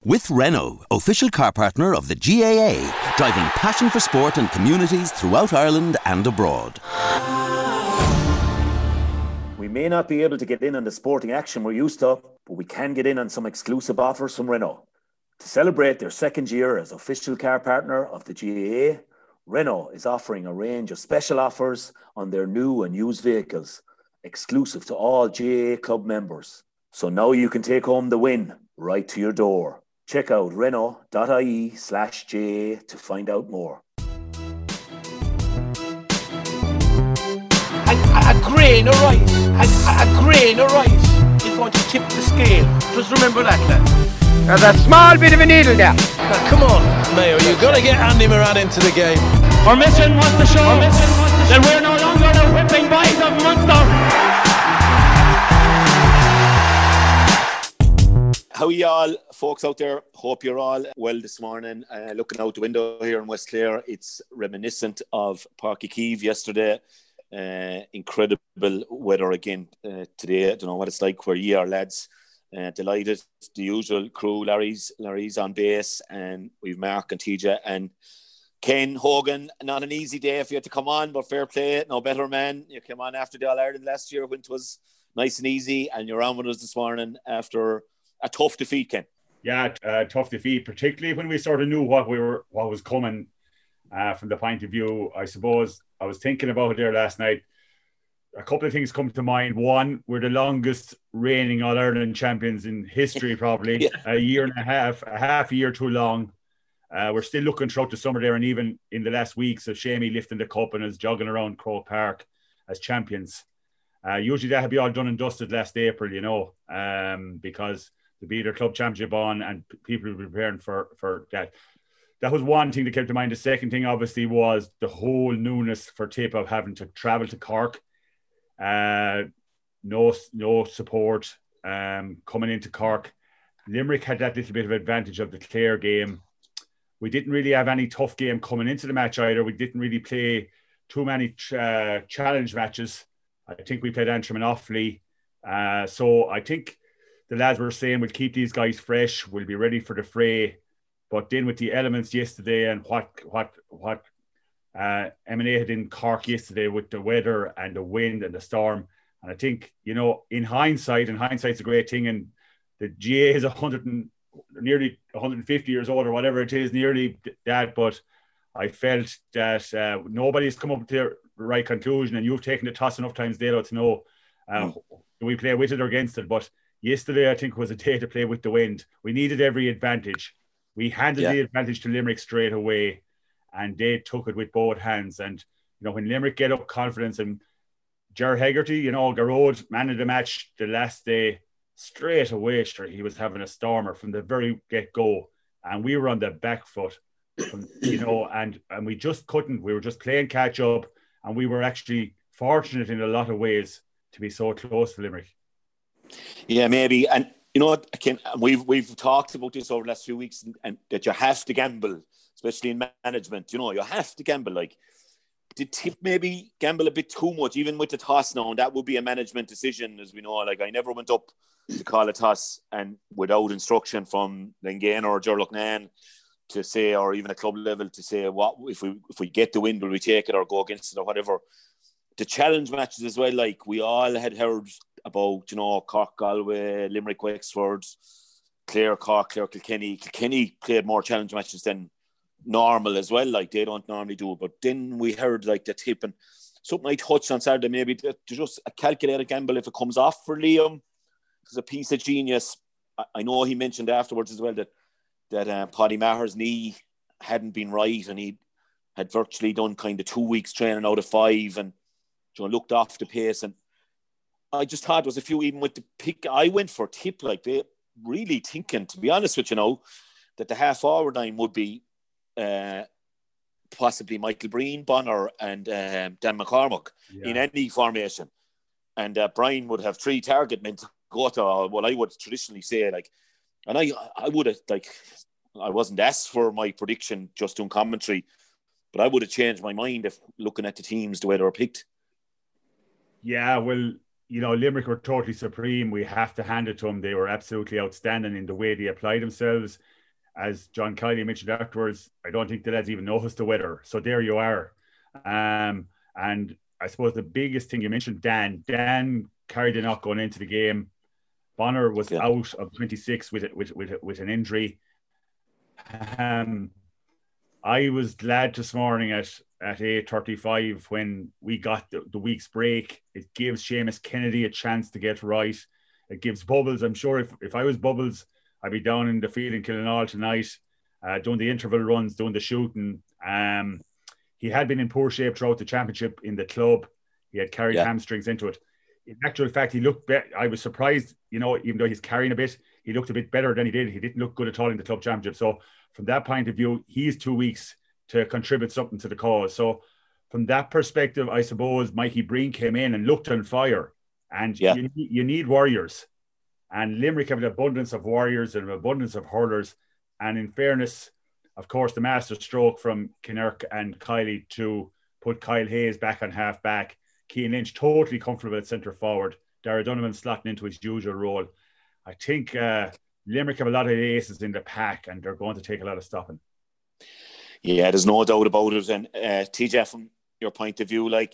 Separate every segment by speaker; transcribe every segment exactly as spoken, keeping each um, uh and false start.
Speaker 1: With Renault, official car partner of the G A A, driving passion for sport and communities throughout Ireland and abroad.
Speaker 2: We may not be able to get in on the sporting action we're used to, but we can get in on some exclusive offers from Renault. To celebrate their second year as official car partner of the G A A, Renault is offering a range of special offers on their new and used vehicles, exclusive to all G A A club members. So now you can take home the win right to your door. Check out renault.ie slash J A to find out more.
Speaker 3: A, a, a grain of rice, a, a grain of rice is going to tip the scale. Just remember that, lad.
Speaker 4: There's a small bit of a needle there.
Speaker 3: Now, come on, Mayo, you've got to get Andy Moran into the game.
Speaker 5: Our mission was to show that we're no longer the whipping boys of Munster.
Speaker 6: How are you all, folks out there? Hope you're all well this morning. Uh, looking out the window here in West Clare, it's reminiscent of Páirc Uí Chaoimh yesterday. Uh, incredible weather again uh, today. I don't know what it's like where you are, lads. Uh, delighted. The usual crew, Larry's Larry's on base, and we've Mark and T J and Ken Hogan. Not an easy day if you had to come on, but fair play. No better man. You came on after the All-Ireland last year when it was nice and easy, and you're on with us this morning after a tough defeat, Ken.
Speaker 7: Yeah, uh, tough defeat, particularly when we sort of knew what we were, what was coming uh, from the point of view. I suppose I was thinking about it there last night. A couple of things come to mind. One, we're the longest reigning All-Ireland champions in history, probably. Yeah. A year and a half, a half a year too long. Uh, we're still looking throughout the summer there, and even in the last weeks of Shamey lifting the cup and us jogging around Croke Park as champions. Uh, usually that would be all done and dusted last April, you know, um, because to be their club championship on and people were preparing for, for that. That was one thing that came to mind. The second thing, obviously, was the whole newness for Tip of having to travel to Cork. Uh, no, no support um, coming into Cork. Limerick had that little bit of advantage of the Clare game. We didn't really have any tough game coming into the match either. We didn't really play too many uh, challenge matches. I think we played Antrim and Offaly. Uh, so I think the lads were saying we'll keep these guys fresh. We'll be ready for the fray. But then with the elements yesterday and what what what uh, emanated in Cork yesterday with the weather and the wind and the storm, and I think, you know, in hindsight, and hindsight's a great thing, and the G A is one hundred and nearly one hundred fifty years old or whatever it is, nearly that. But I felt that uh, nobody's come up to the right conclusion, and you've taken the toss enough times, Dalo, to know uh, mm. do we play with it or against it. But yesterday, I think, was a day to play with the wind. We needed every advantage. We handed yeah. the advantage to Limerick straight away, and they took it with both hands. And, you know, when Limerick get up confidence, and Ger Hegarty, you know, Garrod, man of the match the last day, straight away, sure, he was having a stormer from the very get-go. And we were on the back foot, from, you know, and, and we just couldn't. We were just playing catch-up, and we were actually fortunate in a lot of ways to be so close to Limerick.
Speaker 6: Yeah, maybe. And you know what, Ken, we've we've talked about this over the last few weeks, and, and that you have to gamble, especially in management. You know, you have to gamble. Like, did Tip maybe gamble a bit too much, even with the toss now? And that would be a management decision, as we know. Like, I never went up to call a toss and without instruction from Lengain or Gerlochnan to say, or even a club level to say, what if we if we get the win, will we take it or go against it or whatever? The challenge matches as well, like we all had heard about, you know, Cork, Galway, Limerick, Wexford, Clare, Cork, Clare, Kilkenny. Kilkenny played more challenge matches than normal as well, like they don't normally do. But then we heard like the Tip, and something I touched on Saturday, maybe to just a calculated gamble if it comes off for Liam. It's a piece of genius. I, I know he mentioned afterwards as well that that uh, Paddy Maher's knee hadn't been right, and he had virtually done kind of two weeks training out of five, and you know, looked off the pace. And I just thought there was a few, even with the pick, I went for Tip, like they really thinking, to be honest with you now, that the half forward line would be uh, possibly Michael Breen, Bonner, and um, Dan McCormack yeah. in any formation. And uh, Brian would have three target men to go to, uh, what I would traditionally say, like, and I I would have, like, I wasn't asked for my prediction just doing commentary, but I would have changed my mind if looking at the teams the way they were picked.
Speaker 7: Yeah, well, you know, Limerick were totally supreme. We have to hand it to them. They were absolutely outstanding in the way they applied themselves. As John Kiley mentioned afterwards, I don't think the lads even noticed the weather. So there you are. Um, and I suppose the biggest thing you mentioned, Dan. Dan carried a knock going into the game. Bonner was yeah. out of twenty-six with, with, with, with an injury. Um, I was glad this morning at, at eight thirty-five when we got the, the week's break. It gives Seamus Kennedy a chance to get right. It gives Bubbles, I'm sure if, if I was Bubbles, I'd be down in the field in Killinall tonight, uh, doing the interval runs, doing the shooting. Um, he had been in poor shape throughout the championship in the club. He had carried yeah. hamstrings into it. In actual fact, he looked better. I was surprised, you know, even though he's carrying a bit, he looked a bit better than he did. He didn't look good at all in the club championship. So from that point of view, he's two weeks to contribute something to the cause. So from that perspective, I suppose Mikey Breen came in and looked on fire. And yeah. you, you need warriors. And Limerick have an abundance of warriors and an abundance of hurlers. And in fairness, of course, the master stroke from Kinnerk and Kiley to put Kyle Hayes back on half back. Cian Lynch totally comfortable at centre forward. Dara Donovan slotting into his usual role. I think uh, Limerick have a lot of aces in the pack and they're going to take a lot of stopping.
Speaker 6: Yeah, there's no doubt about it. And uh, T J, from your point of view, like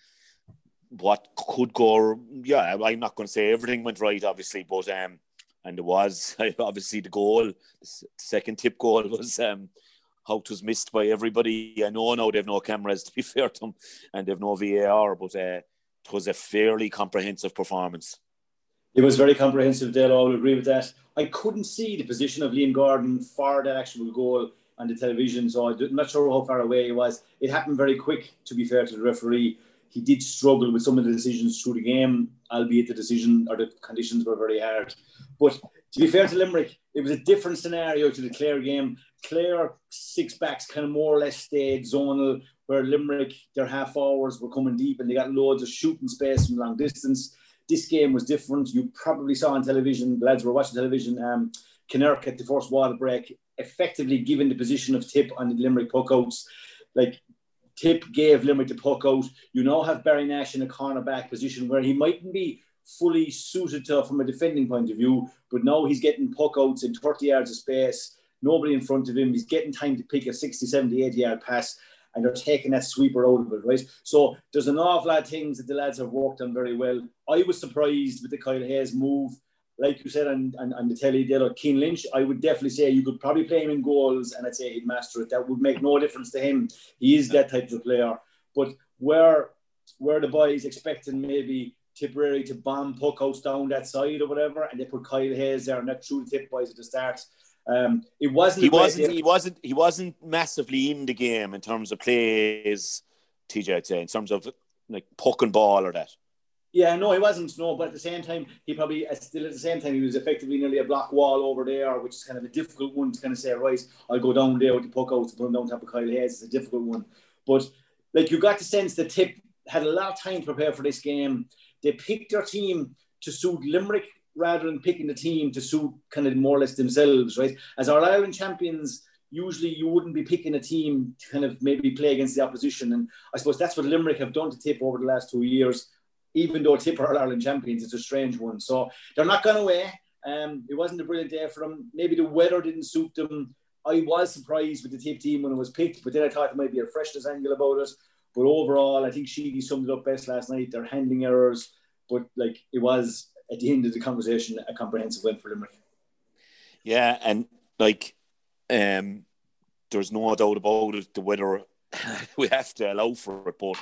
Speaker 6: what could go, yeah, I'm not going to say everything went right, obviously, but um, and there was obviously the goal, the second tip goal was um, how it was missed by everybody. I know now they've no cameras, to be fair to them, and they've no V A R, but uh, it was a fairly comprehensive performance.
Speaker 8: It was very comprehensive, Dale. I would agree with that. I couldn't see the position of Liam Gordon for that actual goal on the television, so I'm not sure how far away he was. It happened very quick, to be fair to the referee. He did struggle with some of the decisions through the game, albeit the decision or the conditions were very hard. But to be fair to Limerick, it was a different scenario to the Clare game. Clare six backs kind of more or less stayed zonal, where Limerick, their half forwards were coming deep and they got loads of shooting space from long distance. This game was different. You probably saw on television, the lads were watching television, um, Kinnerk at the first wall break, effectively given the position of tip on the Limerick puckouts. Like, Tip gave Limerick the puck out. You now have Barry Nash in a cornerback position where he mightn't be fully suited to from a defending point of view, but now he's getting puck outs in thirty yards of space, nobody in front of him. He's getting time to pick a sixty, seventy, eighty yard pass, and they're taking that sweeper out of it, right? So there's an awful lot of things that the lads have worked on very well. I was surprised with the Kyle Hayes move. Like you said on, on, on the telly, Dale, Cian Lynch, I would definitely say you could probably play him in goals and I'd say he'd master it. That would make no difference to him. He is that type of player. But where where the boys expecting maybe Tipperary to bomb puckouts down that side or whatever, and they put Kyle Hayes there and that true tip boys at the start. Um, it wasn't.
Speaker 6: He wasn't. He wasn't. He wasn't massively in the game in terms of plays. T J, I'd say, in terms of like puck and ball or that.
Speaker 8: Yeah, no, he wasn't. No, but at the same time, he probably still at the same time he was effectively nearly a block wall over there, which is kind of a difficult one to kind of say, right, I'll go down there with the puck out to put him down top of Kyle Hayes. It's a difficult one, but like you got the sense that Tip had a lot of time to prepare for this game. They picked their team to suit Limerick rather than picking the team to suit kind of more or less themselves, right? As our Ireland champions, usually you wouldn't be picking a team to kind of maybe play against the opposition, and I suppose that's what Limerick have done to Tip over the last two years. Even though Tip are Ireland champions, it's a strange one. So they're not gone away. Um, it wasn't a brilliant day for them. Maybe the weather didn't suit them. I was surprised with the Tip team when it was picked, but then I thought there might be a freshness angle about it. But overall, I think Sheedy summed it up best last night. Their handling errors, but like it was at the end of the conversation a comprehensive win for Limerick.
Speaker 6: Yeah, and like um, there's no doubt about it. The weather, we have to allow for it, but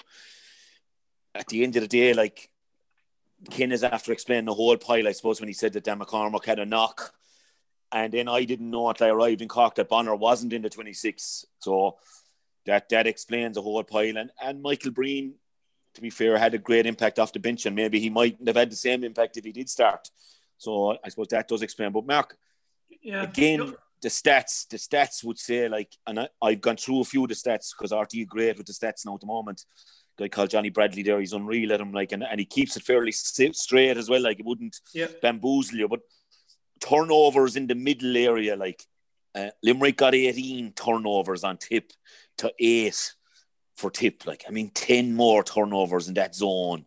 Speaker 6: at the end of the day, like Ken is after explaining the whole pile, I suppose, when he said that Dan McCormack had a knock, and then I didn't know until I arrived in Cork that Bonner wasn't in the twenty-six, so that that explains the whole pile. And and Michael Breen, to be fair, had a great impact off the bench, and maybe he mightn't have had the same impact if he did start. So I suppose that does explain. But Mark, yeah, again, you know, the stats, the stats would say like, and I, I've gone through a few of the stats because R T is great with the stats now at the moment. Guy called Johnny Bradley there, he's unreal at him, like, and, and he keeps it fairly straight as well, like it wouldn't yeah. bamboozle you. But turnovers in the middle area, like uh, Limerick got eighteen turnovers on Tip to eight for Tip. Like, I mean, ten more turnovers in that zone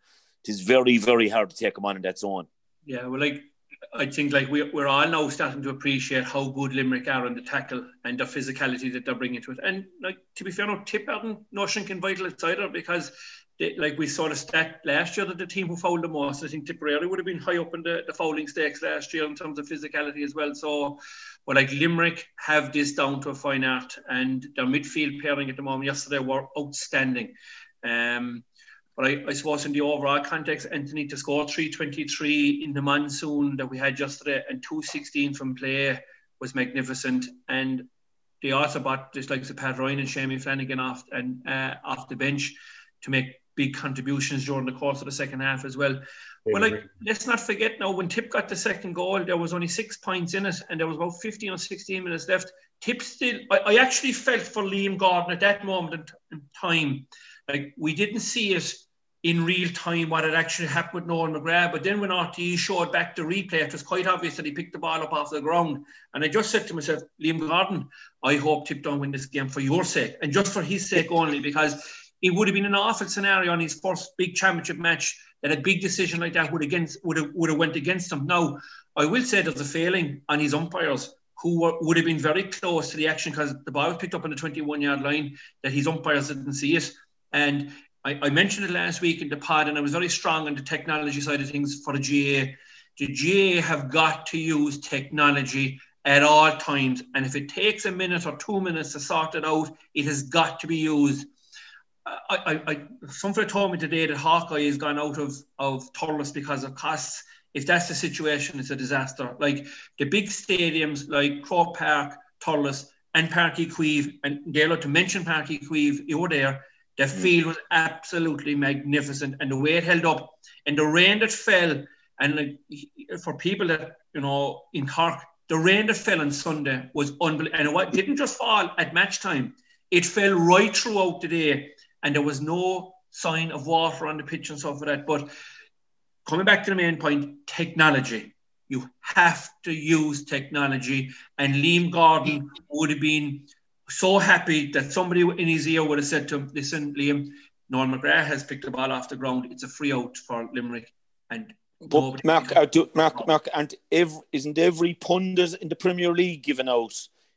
Speaker 6: is very, very hard to take him on in that zone.
Speaker 9: Yeah, well, like, I think like we, we're all now starting to appreciate how good Limerick are on the tackle and the physicality that they're bringing to it. And like, to be fair, no, Tip aren't no shrinking violets either, because they, like we saw the stat last year that the team who fouled the most, I think Tipperary would have been high up in the, the fouling stakes last year in terms of physicality as well. So, but like Limerick have this down to a fine art, and their midfield pairing at the moment yesterday were outstanding. Um, But I, I suppose in the overall context, Anthony, to score three twenty-three in the monsoon that we had yesterday and two sixteen from play was magnificent. And they also bought just like the Pat Ryan and Shamie Flanagan off and uh, off the bench to make big contributions during the course of the second half as well. Well, like, let's not forget now, when Tip got the second goal, there was only six points in it and there was about fifteen or sixteen minutes left. Tip still, I, I actually felt for Liam Gordon at that moment in time, like we didn't see it in real time what had actually happened with Noel McGrath, but then when R T E showed back the replay, it was quite obvious that he picked the ball up off the ground. And I just said to myself, Liam Gordon, I hope Tip don't win this game for your sake, and just for his sake only, because it would have been an awful scenario on his first big championship match that a big decision like that would against would have would have went against him. Now, I will say there's a failing on his umpires who were, would have been very close to the action because the ball was picked up on the twenty-one yard line, that his umpires didn't see it. And I, I mentioned it last week in the pod, and I was very strong on the technology side of things for the G A A. The G A A have got to use technology at all times. And if it takes a minute or two minutes to sort it out, it has got to be used. I, I, I somebody told me today that Hawkeye has gone out of, of Thurles because of costs. If that's the situation, it's a disaster. Like the big stadiums like Croke Park, Thurles, and Páirc Uí Chaoimh, and Dale, to mention Páirc Uí Chaoimh, you were there. The field was absolutely magnificent, and the way it held up, and the rain that fell, and like, for people that, you know, in Cork, the rain that fell on Sunday was unbelievable. And it didn't just fall at match time, it fell right throughout the day, and there was no sign of water on the pitch and stuff like that. But coming back to the main point, technology. You have to use technology, and Liam Gordon would have been so happy that somebody in his ear would have said to him, listen, Liam, Noel McGrath has picked the ball off the ground. It's a free out for Limerick. And
Speaker 6: but Mark, uh, do, Mark, Mark, and every, isn't every pundit in the Premier League giving out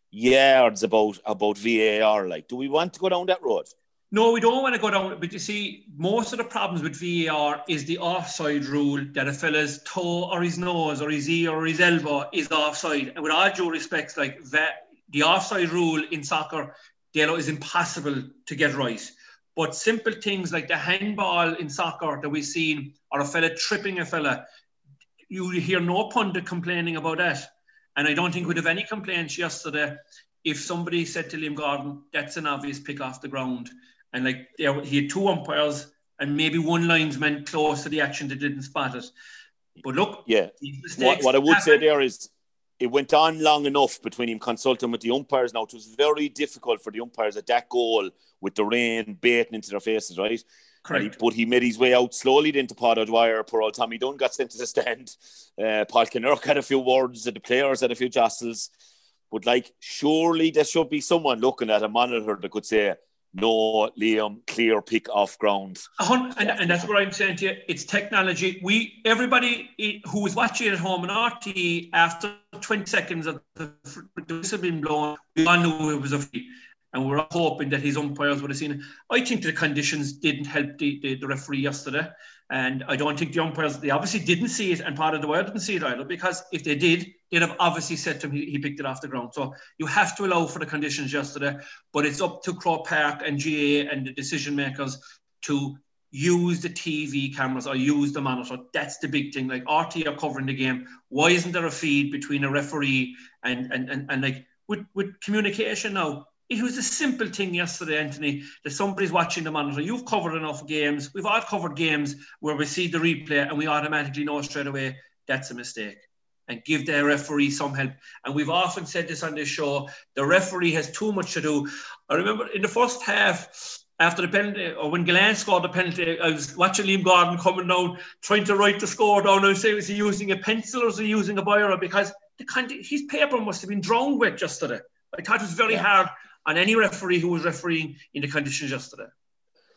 Speaker 6: yards about, about V A R? Like, do we want to go down that road?
Speaker 9: No, we don't want to go down. But you see, most of the problems with V A R is the offside rule, that a fella's toe or his nose or his ear or his elbow is offside. And with all due respects, like that, the offside rule in soccer, Dalo, is impossible to get right. But simple things like the handball in soccer that we've seen, or a fella tripping a fella, you hear no pundit complaining about that. And I don't think we'd have any complaints yesterday if somebody said to Liam Gordon, that's an obvious pick off the ground. And like there, he had two umpires and maybe one linesman close to the action that didn't spot it. But look,
Speaker 6: yeah. What, what I would happen. say there is, it went on long enough between him consulting with the umpires. Now, it was very difficult for the umpires at that goal with the rain baiting into their faces, right? Correct. He, but he made his way out slowly into Pod O'Dwyer. Poor old Tommy Dunn got sent to the stand. Uh, Paul Kinnerk had a few words, and the players had a few jostles. But, like, surely there should be someone looking at a monitor that could say, no, Liam, clear pick off ground.
Speaker 9: And, and that's what I'm saying to you. It's technology. We, everybody who was watching at home in R T E, after twenty seconds of the whistle being blown, we all knew it was a free. And we're hoping that his umpires would have seen it. I think the conditions didn't help the, the, the referee yesterday. And I don't think the umpires, they obviously didn't see it, and Pod O'Dwyer didn't see it either, because if they did, they'd have obviously said to him he, he picked it off the ground. So you have to allow for the conditions yesterday, but it's up to Croke Park and G A A and the decision makers to use the T V cameras or use the monitor. That's the big thing. Like, R T are covering the game. Why isn't there a feed between a referee and, and, and, and like, with, with communication now? It was a simple thing yesterday, Anthony, that somebody's watching the monitor. You've covered enough games. We've all covered games where we see the replay and we automatically know straight away that's a mistake. And give the referee some help. And we've often said this on this show, the referee has too much to do. I remember in the first half, after the penalty, or when Gillane scored the penalty, I was watching Liam Gordon coming down, trying to write the score down. I was saying, is he using a pencil or is he using a biro? Because the kind of, his paper must have been drowned with yesterday. I thought it was very yeah. hard on any referee who was refereeing in the conditions yesterday.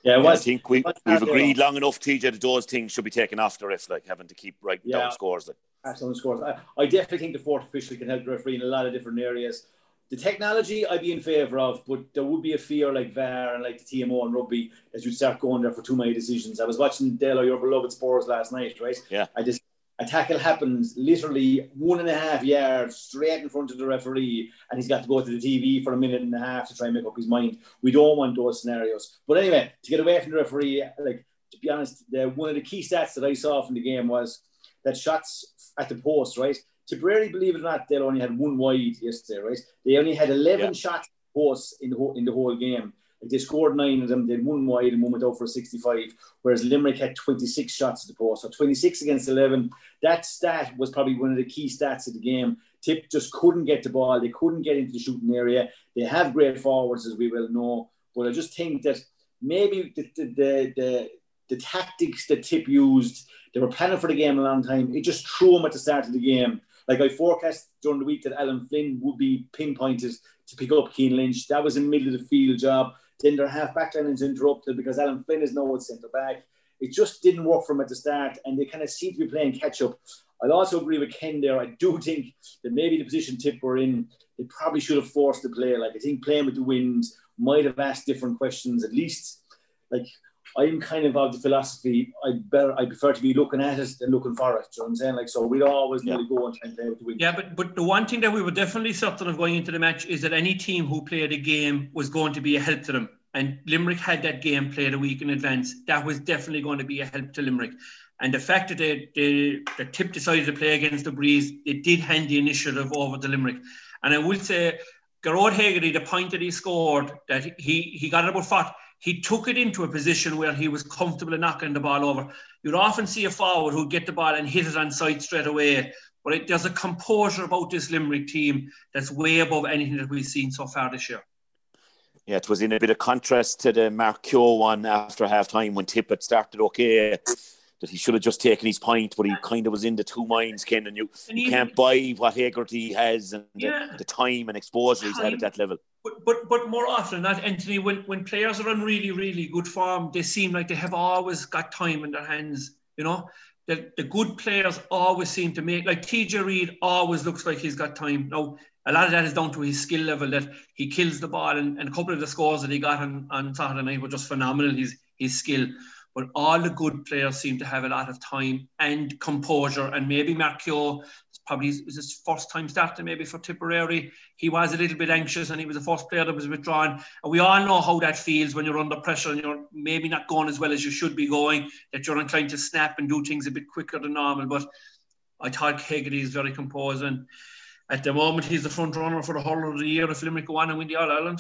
Speaker 8: Yeah,
Speaker 6: yeah I think we, we've agreed long enough, T J, that those things should be taken off the ref, like having to keep writing yeah. down scores. Like.
Speaker 8: Excellent scores. I, I definitely think the fourth official can help the referee in a lot of different areas. The technology I'd be in favour of, but there would be a fear like V A R and like the T M O and rugby as you start going there for too many decisions. I was watching Delo, your beloved Spurs last night, right?
Speaker 6: Yeah.
Speaker 8: I just a tackle happens literally one and a half yards straight in front of the referee, and he's got to go to the T V for a minute and a half to try and make up his mind. We don't want those scenarios. But anyway, to get away from the referee, like to be honest, the, one of the key stats that I saw from the game was that shots at the post, right? Tipperary, believe it or not, they only had one wide yesterday, right? They only had eleven yeah. shots posts in the whole in the whole game. Like they scored nine of them. They had one wide and one went out for a sixty-five. Whereas Limerick had twenty-six shots at the post, so twenty-six against eleven. That stat was probably one of the key stats of the game. Tip just couldn't get the ball. They couldn't get into the shooting area. They have great forwards, as we well know, but I just think that maybe the the the, the, the tactics that Tip used, they were planning for the game a long time. It just threw them at the start of the game. Like I forecast during the week that Alan Flynn would be pinpointed to pick up Keane Lynch. That was a middle of the field job. Then their half back line is interrupted because Alan Flynn is now at centre back. It just didn't work for them at the start, and they kind of seem to be playing catch up. I'd also agree with Ken there. I do think that maybe the position Tip were in, they probably should have forced the play. Like I think playing with the wind might have asked different questions. At least, like I'm kind of of the philosophy, I better I prefer to be looking at it than looking for it. Do you know what I'm saying? Like, so we'd always yeah. nearly go and try and play with the wind.
Speaker 9: Yeah, but but the one thing that we were definitely certain of going into the match is that any team who played a game was going to be a help to them. And Limerick had that game played a week in advance. That was definitely going to be a help to Limerick. And the fact that they, they, the Tip decided to play against the Breeze, it did hand the initiative over to Limerick. And I will say, Gearóid Hegarty, the point that he scored, that he, he got it about fought, he took it into a position where he was comfortable in knocking the ball over. You'd often see a forward who'd get the ball and hit it on side straight away. But it, there's a composure about this Limerick team that's way above anything that we've seen so far this year.
Speaker 6: Yeah, it was in a bit of contrast to the Mark Keogh one after half-time when Tippett started okay, that he should have just taken his point, but he kind of was in the two minds, Ken, and you, and you can't buy what Hegarty has and yeah. the, the time and exposure he's had at that level.
Speaker 9: But but but more often than that, Anthony, when, when players are in really, really good form, they seem like they have always got time in their hands, you know? The, the good players always seem to make, like T J Reid always looks like he's got time. Now, a lot of that is down to his skill level, that he kills the ball, and, and a couple of the scores that he got on, on Saturday night were just phenomenal, his, his skill. But all the good players seem to have a lot of time and composure, and maybe Mark Keogh, probably was his first time starting maybe for Tipperary. He was a little bit anxious and he was the first player that was withdrawn. And we all know how that feels when you're under pressure and you're maybe not going as well as you should be going, that you're inclined to snap and do things a bit quicker than normal. But I thought Hegarty is very composed, and at the moment he's the front runner for the whole of the year if Limerick go on and win the All-Ireland.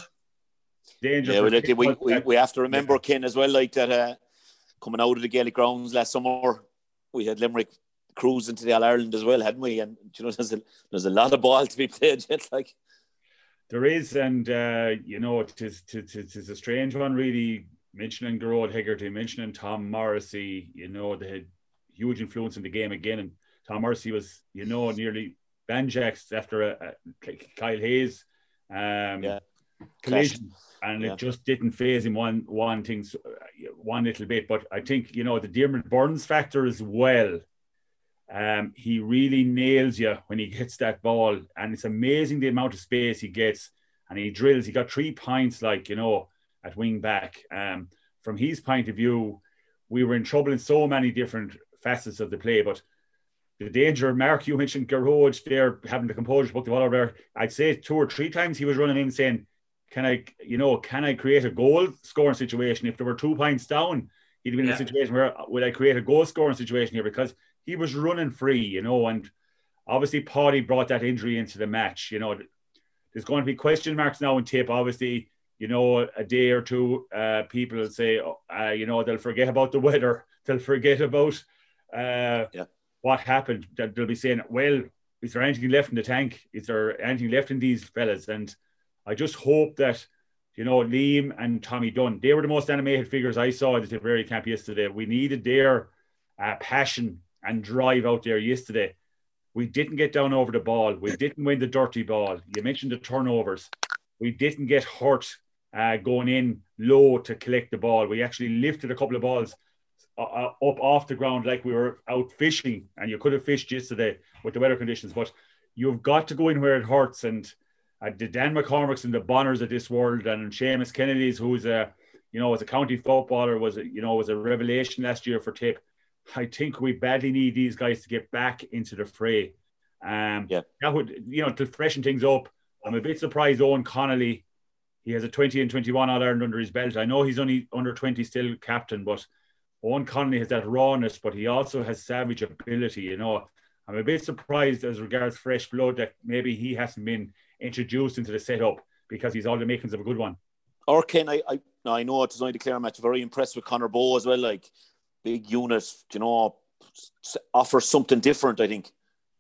Speaker 6: Yeah, well, like, we, we, we have to remember, yeah. Ken, as well, like that uh, coming out of the Gaelic grounds last summer, we had Limerick cruise into the All-Ireland as well, hadn't we? And you know, there's a, there's a lot of ball to be played yet. Like
Speaker 7: there is, and uh, you know, it is it is a strange one, really. Mentioning Gearóid Hegarty, mentioning Tom Morrissey, you know, they had huge influence in the game again. And Tom Morrissey was, you know, nearly banjaxed after a, a Kyle Hayes um,
Speaker 6: yeah.
Speaker 7: collision, and
Speaker 6: yeah.
Speaker 7: it just didn't phase him one one thing, one little bit. But I think, you know, the Diarmuid Burns factor as well. Um, he really nails you when he gets that ball, and it's amazing the amount of space he gets, and he drills. He got three points, like, you know, at wing back. Um, from his point of view, we were in trouble in so many different facets of the play, but the danger, Mark, you mentioned Gearóid there having the composure to put the ball over there. I'd say two or three times he was running in saying, can I, you know, can I create a goal scoring situation? If there were two points down, he'd have been yeah. in a situation where, will I create a goal scoring situation here? Because he was running free, you know, and obviously Paddy brought that injury into the match. You know, there's going to be question marks now in Tip. Obviously, you know, a day or two, uh, people will say, uh, you know, they'll forget about the weather. They'll forget about uh,
Speaker 6: yeah.
Speaker 7: what happened. They'll be saying, well, is there anything left in the tank? Is there anything left in these fellas? And I just hope that, you know, Liam and Tommy Dunn, they were the most animated figures I saw at the Tipperary camp yesterday. We needed their uh, passion and drive out there yesterday. We didn't get down over the ball. We didn't win the dirty ball. You mentioned the turnovers. We didn't get hurt uh, going in low to collect the ball. We actually lifted a couple of balls uh, up off the ground like we were out fishing, and you could have fished yesterday with the weather conditions, but you've got to go in where it hurts. And uh, the Dan McCormicks and the Bonners of this world, and Seamus Kennedy's, who's a, you know, as a county footballer, was a, you know, was a revelation last year for Tip. I think we badly need these guys to get back into the fray. Um,
Speaker 6: yeah.
Speaker 7: That would, you know, to freshen things up. I'm a bit surprised Owen Connolly, he has a twenty and twenty-one All-Ireland under his belt. I know he's only under twenty still captain, but Owen Connolly has that rawness, but he also has savage ability, you know. I'm a bit surprised as regards fresh blood that maybe he hasn't been introduced into the setup, because he's all the makings of a good one.
Speaker 6: Or Ken, I I, I know it's only the Clare match, very impressed with Conor Bowe as well, like big unit, you know, offers something different, I think.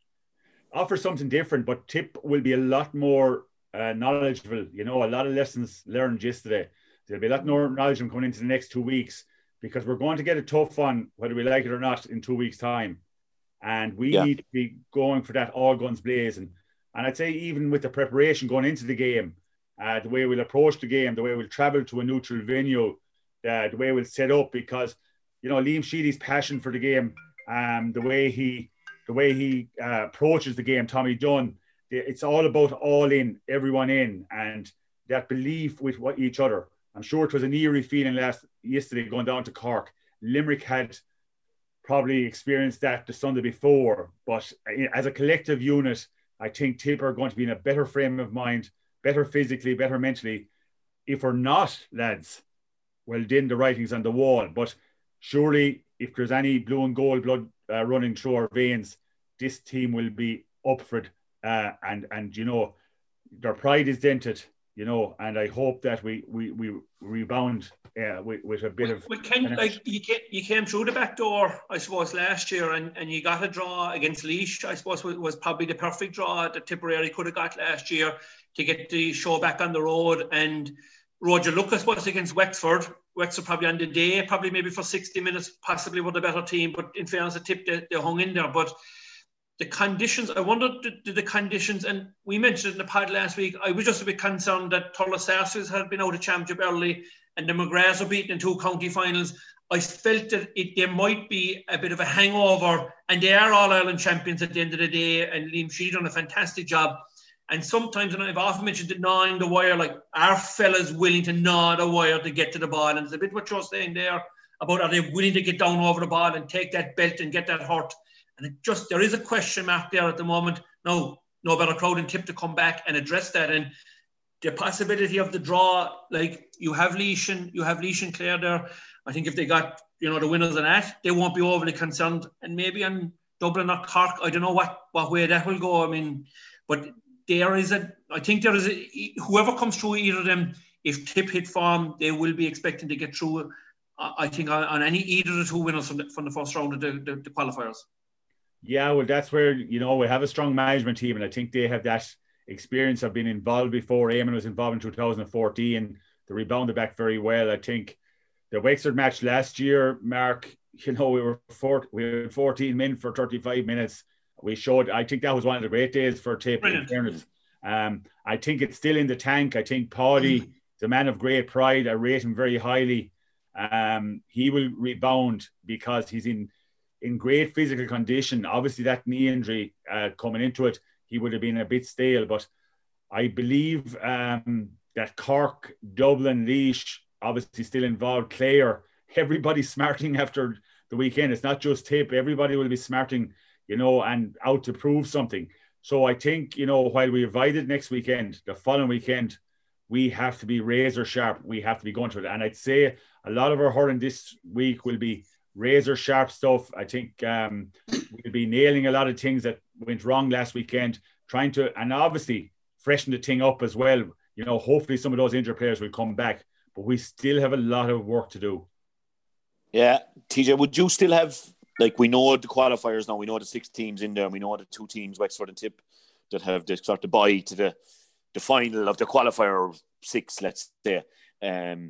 Speaker 7: Offer something different, but Tip will be a lot more uh, knowledgeable. You know, a lot of lessons learned yesterday. There'll be a lot more knowledge coming into the next two weeks, because we're going to get a tough one, whether we like it or not, in two weeks' time. And we yeah. need to be going for that all guns blazing. And I'd say even with the preparation going into the game, uh, the way we'll approach the game, the way we'll travel to a neutral venue, uh, the way we'll set up, because, you know, Liam Sheedy's passion for the game, um, the way he the way he uh, approaches the game, Tommy Dunn, it's all about all in, everyone in, and that belief with what each other. I'm sure it was an eerie feeling last yesterday going down to Cork. Limerick had probably experienced that the Sunday before, but as a collective unit, I think Tip are going to be in a better frame of mind, better physically, better mentally. If we're not, lads, well, then the writing's on the wall. But surely, if there's any blue and gold blood uh, running through our veins, this team will be up for it. Uh, and, and, you know, their pride is dented, you know, and I hope that we we, we rebound uh, with, with a bit
Speaker 9: well,
Speaker 7: of...
Speaker 9: Well, Ken, like, you came, you came through the back door, I suppose, last year, and, and you got a draw against Laois, I suppose, was, was probably the perfect draw that Tipperary could have got last year to get the show back on the road. And Roger Lucas was against Wexford. Wexford probably on the day, probably maybe for sixty minutes, possibly with a better team. But in fairness, the Tip, they, they hung in there. But the conditions, I wondered, did, did the conditions, and we mentioned it in the pod last week, I was just a bit concerned that Thurles Sarsfields had been out of championship early, and the McGraths were beaten in two county finals. I felt that it, there might be a bit of a hangover, and they are All-Ireland champions at the end of the day, and Liam Sheedy done a fantastic job. And sometimes, and I've often mentioned the gnawing the wire, like, are fellas willing to gnaw the wire to get to the ball? And it's a bit what you're saying there about, are they willing to get down over the ball and take that belt and get that hurt? And it just, there is a question mark there at the moment. No, no better crowd than Tip to come back and address that. And the possibility of the draw, like, you have Laois and, you have Laois and Clare there. I think if they got, you know, the winners of that, they won't be overly concerned. And maybe on Dublin or Cork, I don't know what, what way that will go. I mean, but there is a, I think there is a, whoever comes through either of them, if Tip hit form, they will be expecting to get through, uh, I think, on, on any, either of the two winners from the, from the first round of the, the, the qualifiers.
Speaker 7: Yeah, well, that's where, you know, we have a strong management team, and I think they have that experience of being involved before. Eamon was involved in two thousand fourteen. They rebounded back very well. I think the Wexford match last year, Mark, you know, we were four, we had fourteen men for thirty-five minutes. We showed, I think that was one of the great days for Tip, in fairness. Um, I think it's still in the tank. I think Paddy is a man of great pride. I rate him very highly. Um, he will rebound because he's in in great physical condition. Obviously, that knee injury uh, coming into it, he would have been a bit stale. But I believe um, that Cork, Dublin, Laois, obviously still involved, Clare, everybody's smarting after the weekend. It's not just Tip. Everybody will be smarting, you know, and out to prove something. So I think, you know, while we invited next weekend, the following weekend, we have to be razor sharp. We have to be going to it. And I'd say a lot of our hurling this week will be razor sharp stuff. I think um, we'll be nailing a lot of things that went wrong last weekend, trying to, and obviously freshen the thing up as well. You know, hopefully some of those injured players will come back, but we still have a lot of work to do. Yeah.
Speaker 6: T J, would you still have, like, we know the qualifiers now, we know the six teams in there, and we know the two teams, Wexford and Tip, that have the sort of bye to the, the final of the qualifier six, let's say. Um,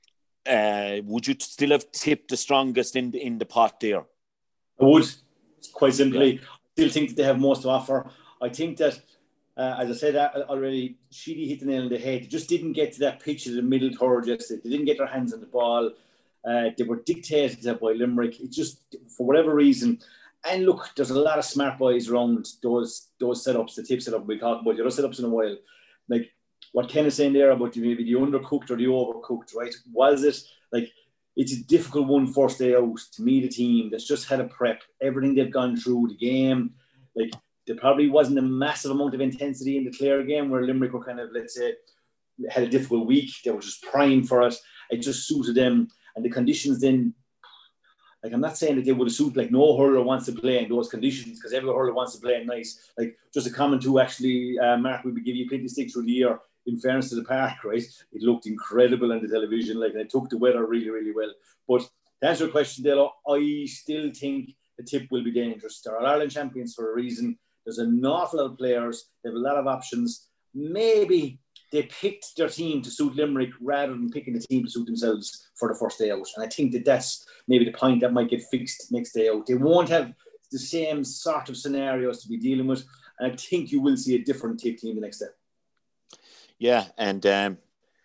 Speaker 6: Uh, would you still have Tip the strongest in the, in the pot there?
Speaker 8: I would, quite simply. Yeah. I still think that they have most to offer. I think that Uh, as I said already, Sheedy hit the nail on the head. They just didn't get to that pitch of the middle third yesterday. They didn't get their hands on the ball. Uh, they were dictated by Limerick. It just, for whatever reason. And look, there's a lot of smart boys around those those setups, the tip setup we talk about, the other setups in a while. Like what Ken is saying there about maybe the undercooked or the overcooked, right? Was it like, it's a difficult one first day out to meet a team that's just had a prep, everything they've gone through, the game. Like, there probably wasn't a massive amount of intensity in the Clare game where Limerick were kind of, let's say, had a difficult week. They were just primed for it. It just suited them. And the conditions then, like, I'm not saying that they would have suited, like, no hurler wants to play in those conditions because every hurler wants to play in nice. Like, just a comment to actually, uh, Mark, we would give you plenty of sticks through the year. In fairness to the park, right? It looked incredible on the television, like, and it took the weather really, really well. But to answer your question, Delo, I still think the tip will be dangerous. They're All Ireland champions for a reason. There's an awful lot of players. They have a lot of options. Maybe they picked their team to suit Limerick rather than picking the team to suit themselves for the first day out. And I think that that's maybe the point that might get fixed next day out. They won't have the same sort of scenarios to be dealing with. And I think you will see a different tip team the next day.
Speaker 6: Yeah, and um,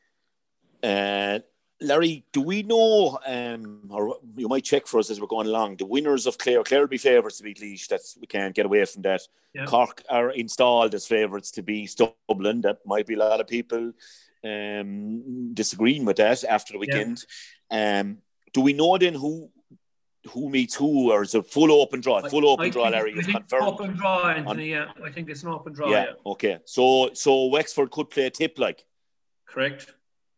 Speaker 6: uh, Larry, do we know, um, or you might check for us as we're going along, the winners of Clare? Clare will be favourites to beat Laois. That's, we can't get away from that. Yeah. Cork are installed as favourites to beat Dublin. That might be a lot of people um, disagreeing with that after the weekend. Yeah. Um, do we know then who who meets who, or is it full open draw? I, full open I draw, think, Larry, is confirmed.
Speaker 9: Open draw, Anthony. Yeah, I think it's an open draw.
Speaker 6: Yeah.
Speaker 9: yeah.
Speaker 6: Okay. So so Wexford could play a tip, like.
Speaker 9: Correct.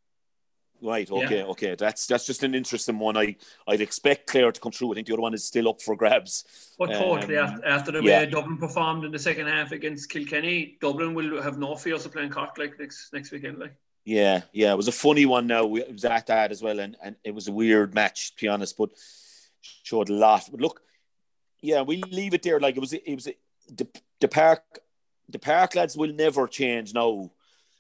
Speaker 6: Right, okay, yeah. okay. That's that's just an interesting one. I, I'd expect Clare to come through. I think the other one is still up for grabs.
Speaker 9: Well, totally. Um, after, after the yeah. way Dublin performed in the second half against Kilkenny, Dublin will have no fears of playing Cork like next next weekend. Like.
Speaker 6: Yeah, yeah. It was a funny one now. It was at that as well, and, and it was a weird match, to be honest, but showed a lot. But look, yeah, we leave it there. Like, it was, it was the, the park, the park lads will never change now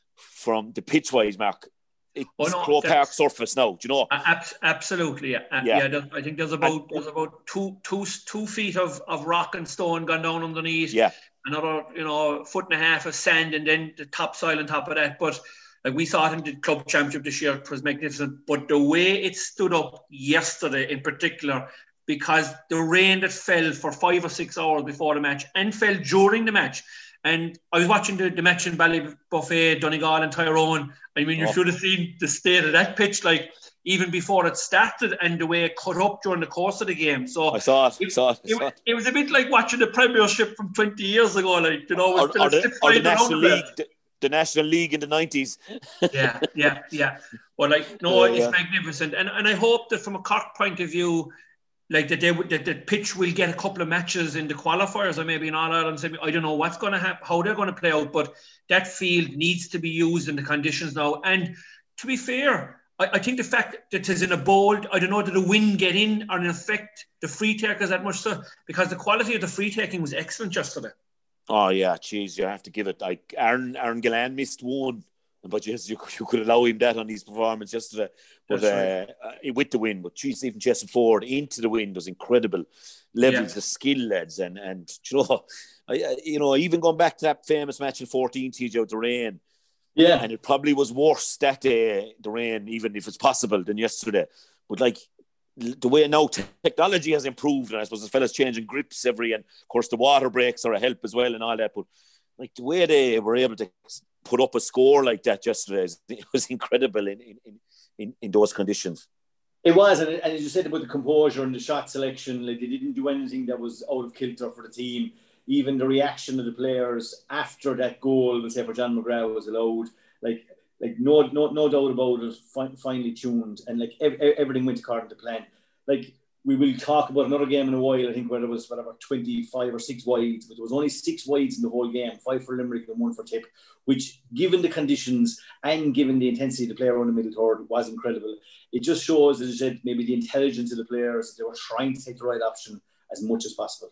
Speaker 6: from the pitch-wise, Mark. It's oh, no, Crow Park surface now. Do you know?
Speaker 9: Ab- absolutely, yeah. Uh, yeah. yeah I think there's about and, there's about two two two feet of, of rock and stone gone down underneath.
Speaker 6: Yeah.
Speaker 9: Another, you know, foot and a half of sand, and then the topsoil on top of that. But like, we saw it in the club championship this year, it was magnificent. But the way it stood up yesterday, in particular, because the rain that fell for five or six hours before the match and fell during the match. And I was watching the, the match in Ballybuffet, Donegal and Tyrone. I mean, you oh. should have seen the state of that pitch, like, even before it started, and the way it cut up during the course of the game. So
Speaker 6: I saw it. I saw it. I saw
Speaker 9: it, it, it was a bit like watching the Premiership from twenty years ago, like, you know,
Speaker 6: or, or, the, or the National League, the, the National League in the nineties.
Speaker 9: yeah, yeah, yeah. Well, like, no, yeah, it's yeah. magnificent, and and I hope that from a Cork point of view, like, that they that the pitch will get a couple of matches in the qualifiers, or maybe in All Ireland. I don't know what's going to happen, how they're going to play out, but that field needs to be used in the conditions now. And to be fair, I, I think the fact that it's in a bowl, I don't know, did the wind get in or affect the free takers that much? So, because the quality of the free taking was excellent yesterday.
Speaker 6: Oh yeah, geez, you have to give it. Like, Aaron Aaron Gillan missed one. But yes, you, you could allow him that on his performance yesterday. But uh, right. with the win, but geez, even chasing forward into the wind was incredible. Levels yeah. of skill, lads, and and you know, I, you know, even going back to that famous match in fourteen, T J, with the rain.
Speaker 8: Yeah,
Speaker 6: and it probably was worse that day, the rain, even if it's possible, than yesterday. But like, the way now technology has improved, and I suppose the fellas changing grips every, and of course the water breaks are a help as well, and all that. But like, the way they were able to put up a score like that yesterday, it was incredible in in, in, in those conditions.
Speaker 8: It was, and, and as you said about the composure and the shot selection, like, they didn't do anything that was out of kilter for the team. Even the reaction of the players after that goal, we'll say, for John McGrath was allowed, like like no no no doubt about it, fin- finely tuned, and like ev- everything went according to plan. Like, we will talk about another game in a while, I think, where there was whatever twenty-five or six wides, but there was only six wides in the whole game, five for Limerick and one for Tip, which, given the conditions and given the intensity of the player on the middle third, was incredible. It just shows, as I said, maybe the intelligence of the players. They were trying to take the right option as much as possible.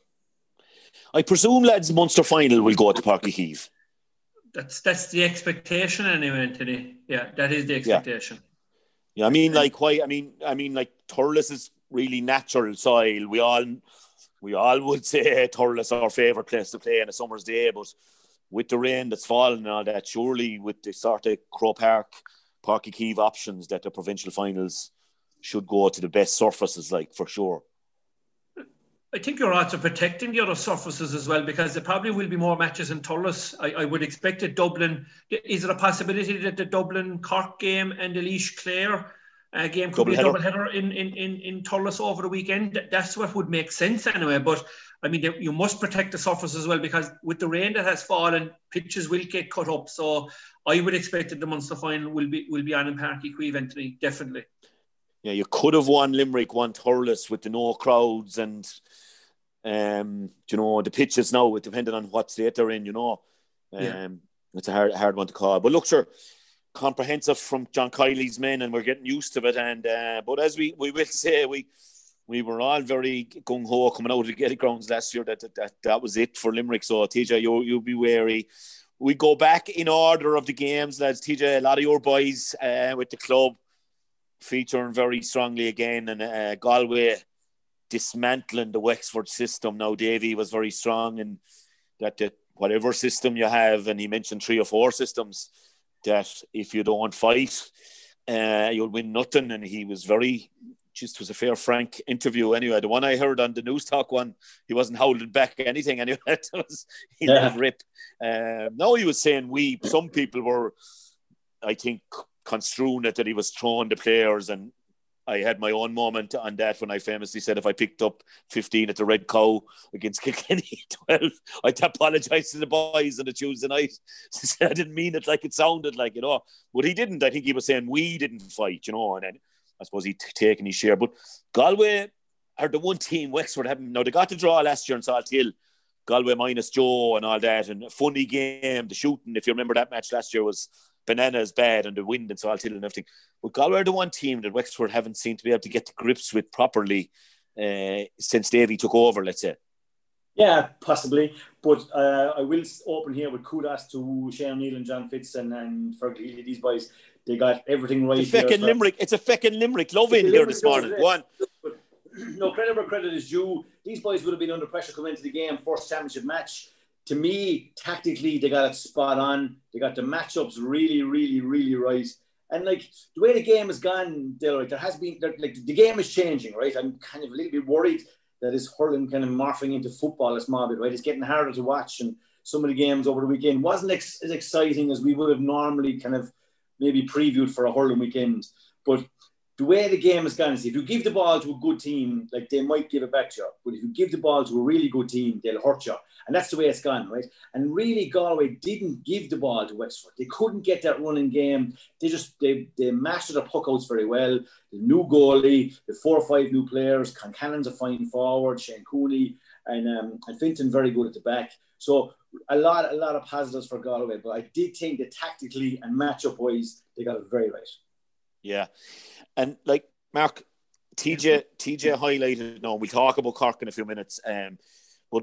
Speaker 6: I presume, lads, Munster final will go to Páirc Uí Chaoimh.
Speaker 9: That's that's the expectation anyway, Anthony. Yeah, that is the expectation.
Speaker 6: Yeah, yeah I mean, like, why? I mean, I mean, like, Thurles is really natural soil. We all we all would say Thurles our favourite place to play on a summer's day, but with the rain that's fallen and all that, surely with the sort of Croke Park, Páirc Uí Chaoimh options, that the provincial finals should go to the best surfaces, like, for sure.
Speaker 9: I think you're also protecting the other surfaces as well, because there probably will be more matches in Thurles. I, I would expect that Dublin, is there a possibility that the Dublin Cork game and the Laois Clare uh, game could double be a double header in, in, in, in Thurles over the weekend? That's what would make sense anyway. But I mean, you must protect the surface as well, because with the rain that has fallen, pitches will get cut up. So I would expect that the Munster final will be will be on in Páirc Uí Chaoimh eventually, definitely.
Speaker 6: Yeah, you could have won Limerick, won Thurles with the no crowds, and um, you know, the pitches now, depending on what state they're in, you know, um, yeah. It's a hard hard one to call. But look, sure, comprehensive from John Kiley's men, and we're getting used to it. And uh, but as we we will say, we. We were all very gung-ho coming out of the Gaelic grounds last year that, that that that was it for Limerick. So, T J, you, you'll be wary. We go back in order of the games, lads. T J, a lot of your boys uh, with the club featuring very strongly again. And uh, Galway dismantling the Wexford system. Now, Davy was very strong in that, that whatever system you have, and he mentioned three or four systems, that if you don't fight, uh, you'll win nothing. And he was very... just was a fair, frank interview anyway. The one I heard on the News Talk one, he wasn't holding back anything anyway. It was, he yeah. let it rip. Um, no, he was saying we, some people were, I think, construing it that he was throwing the players, and I had my own moment on that when I famously said if I picked up fifteen at the Red Cow against Kilkenny twelve, I'd apologise to the boys on the Tuesday night. I didn't mean it like it sounded like, you know. But he didn't. I think he was saying we didn't fight, you know, and then I suppose he'd taken his share. But Galway are the one team Wexford haven't. Now, they got the draw last year in Salt Hill. Galway minus Joe and all that. And a funny game. The shooting, if you remember that match last year, was bananas bad, and the wind in Salt Hill and everything. But Galway are the one team that Wexford haven't seemed to be able to get to grips with properly uh, since Davy took over, let's say.
Speaker 8: Yeah, possibly. But uh, I will open here with kudos to Shane O'Neill and John Fitz and, and Fergie, these boys. They got everything right.
Speaker 6: It's a feckin' Limerick. It's a feckin' Limerick love in here this morning. One.
Speaker 8: No, credit where credit is due. These boys would have been under pressure coming into the game, first championship match. To me, tactically, they got it spot on. They got the matchups really, really, really right. And like the way the game has gone, Dale, right, there has been there, like the game is changing, right? I'm kind of a little bit worried that it's hurling kind of morphing into football a small bit, right? It's getting harder to watch, and some of the games over the weekend wasn't ex- as exciting as we would have normally kind of maybe previewed for a hurling weekend. But the way the game has gone is if you give the ball to a good team, like they might give it back to you. But if you give the ball to a really good team, they'll hurt you. And that's the way it's gone, right? And really, Galway didn't give the ball to Wexford. They couldn't get that running game. They just, they they mastered their puckouts very well. The new goalie, the four or five new players, Concannon's a fine forward, Shane Cooney, and um, and Finton very good at the back. So a lot, a lot of positives for Galway, but I did think that tactically and matchup wise, they got it very right.
Speaker 6: Yeah, and like Mark, T J, T J highlighted. No, we'll talk about Cork in a few minutes. Um, but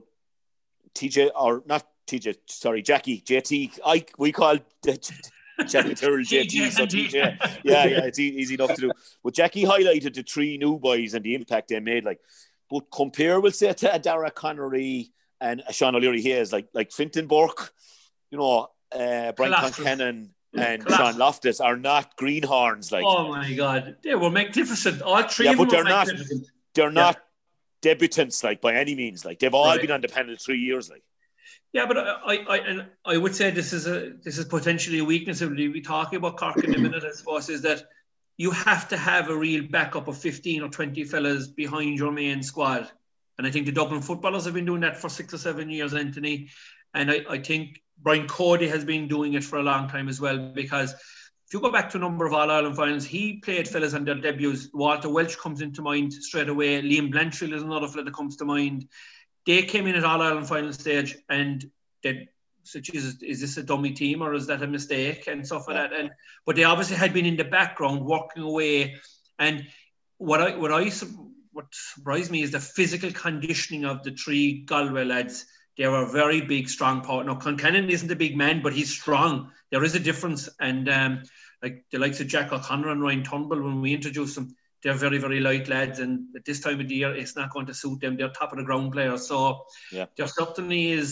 Speaker 6: T J or not T J, sorry, Jackie, J T. I we call Jackie Turrell J T. So T J, yeah, yeah, it's easy enough to do. But Jackie highlighted the three new boys and the impact they made. Like, but compare, we'll say, to Dara Connery and Sean O'Leary Hayes, like like Finton Burke, you know, uh, Brian Concannon and Colossus. Sean Loftus are not greenhorns. Like,
Speaker 9: oh my God, they were magnificent. All three
Speaker 6: yeah,
Speaker 9: of them
Speaker 6: but they're
Speaker 9: were
Speaker 6: not.
Speaker 9: magnificent.
Speaker 6: They're not yeah. debutants, like by any means. Like they've all right. been on the panel three years. Like,
Speaker 9: yeah, but I, I, and I would say this is a this is potentially a weakness. We'll be talking about Cork in a minute, I suppose, is that you have to have a real backup of fifteen or twenty fellas behind your main squad. And I think the Dublin footballers have been doing that for six or seven years, Anthony. And I, I think Brian Cody has been doing it for a long time as well, because if you go back to a number of All-Ireland finals, he played fellas on their debuts. Walter Welch comes into mind straight away. Liam Blanchfield is another fella that comes to mind. They came in at All-Ireland final stage and they said, Jesus, is this a dummy team or is that a mistake? And stuff like that. And But they obviously had been in the background working away. And what I what I... What surprised me is the physical conditioning of the three Galway lads. They are a very big, strong partner. Now, Concannon isn't a big man, but he's strong. There is a difference. And um, like the likes of Jack O'Connor and Ryan Turnbull, when we introduced them, they're very, very light lads. And at this time of the year, it's not going to suit them. They're top of the ground players. So yeah. there certainly is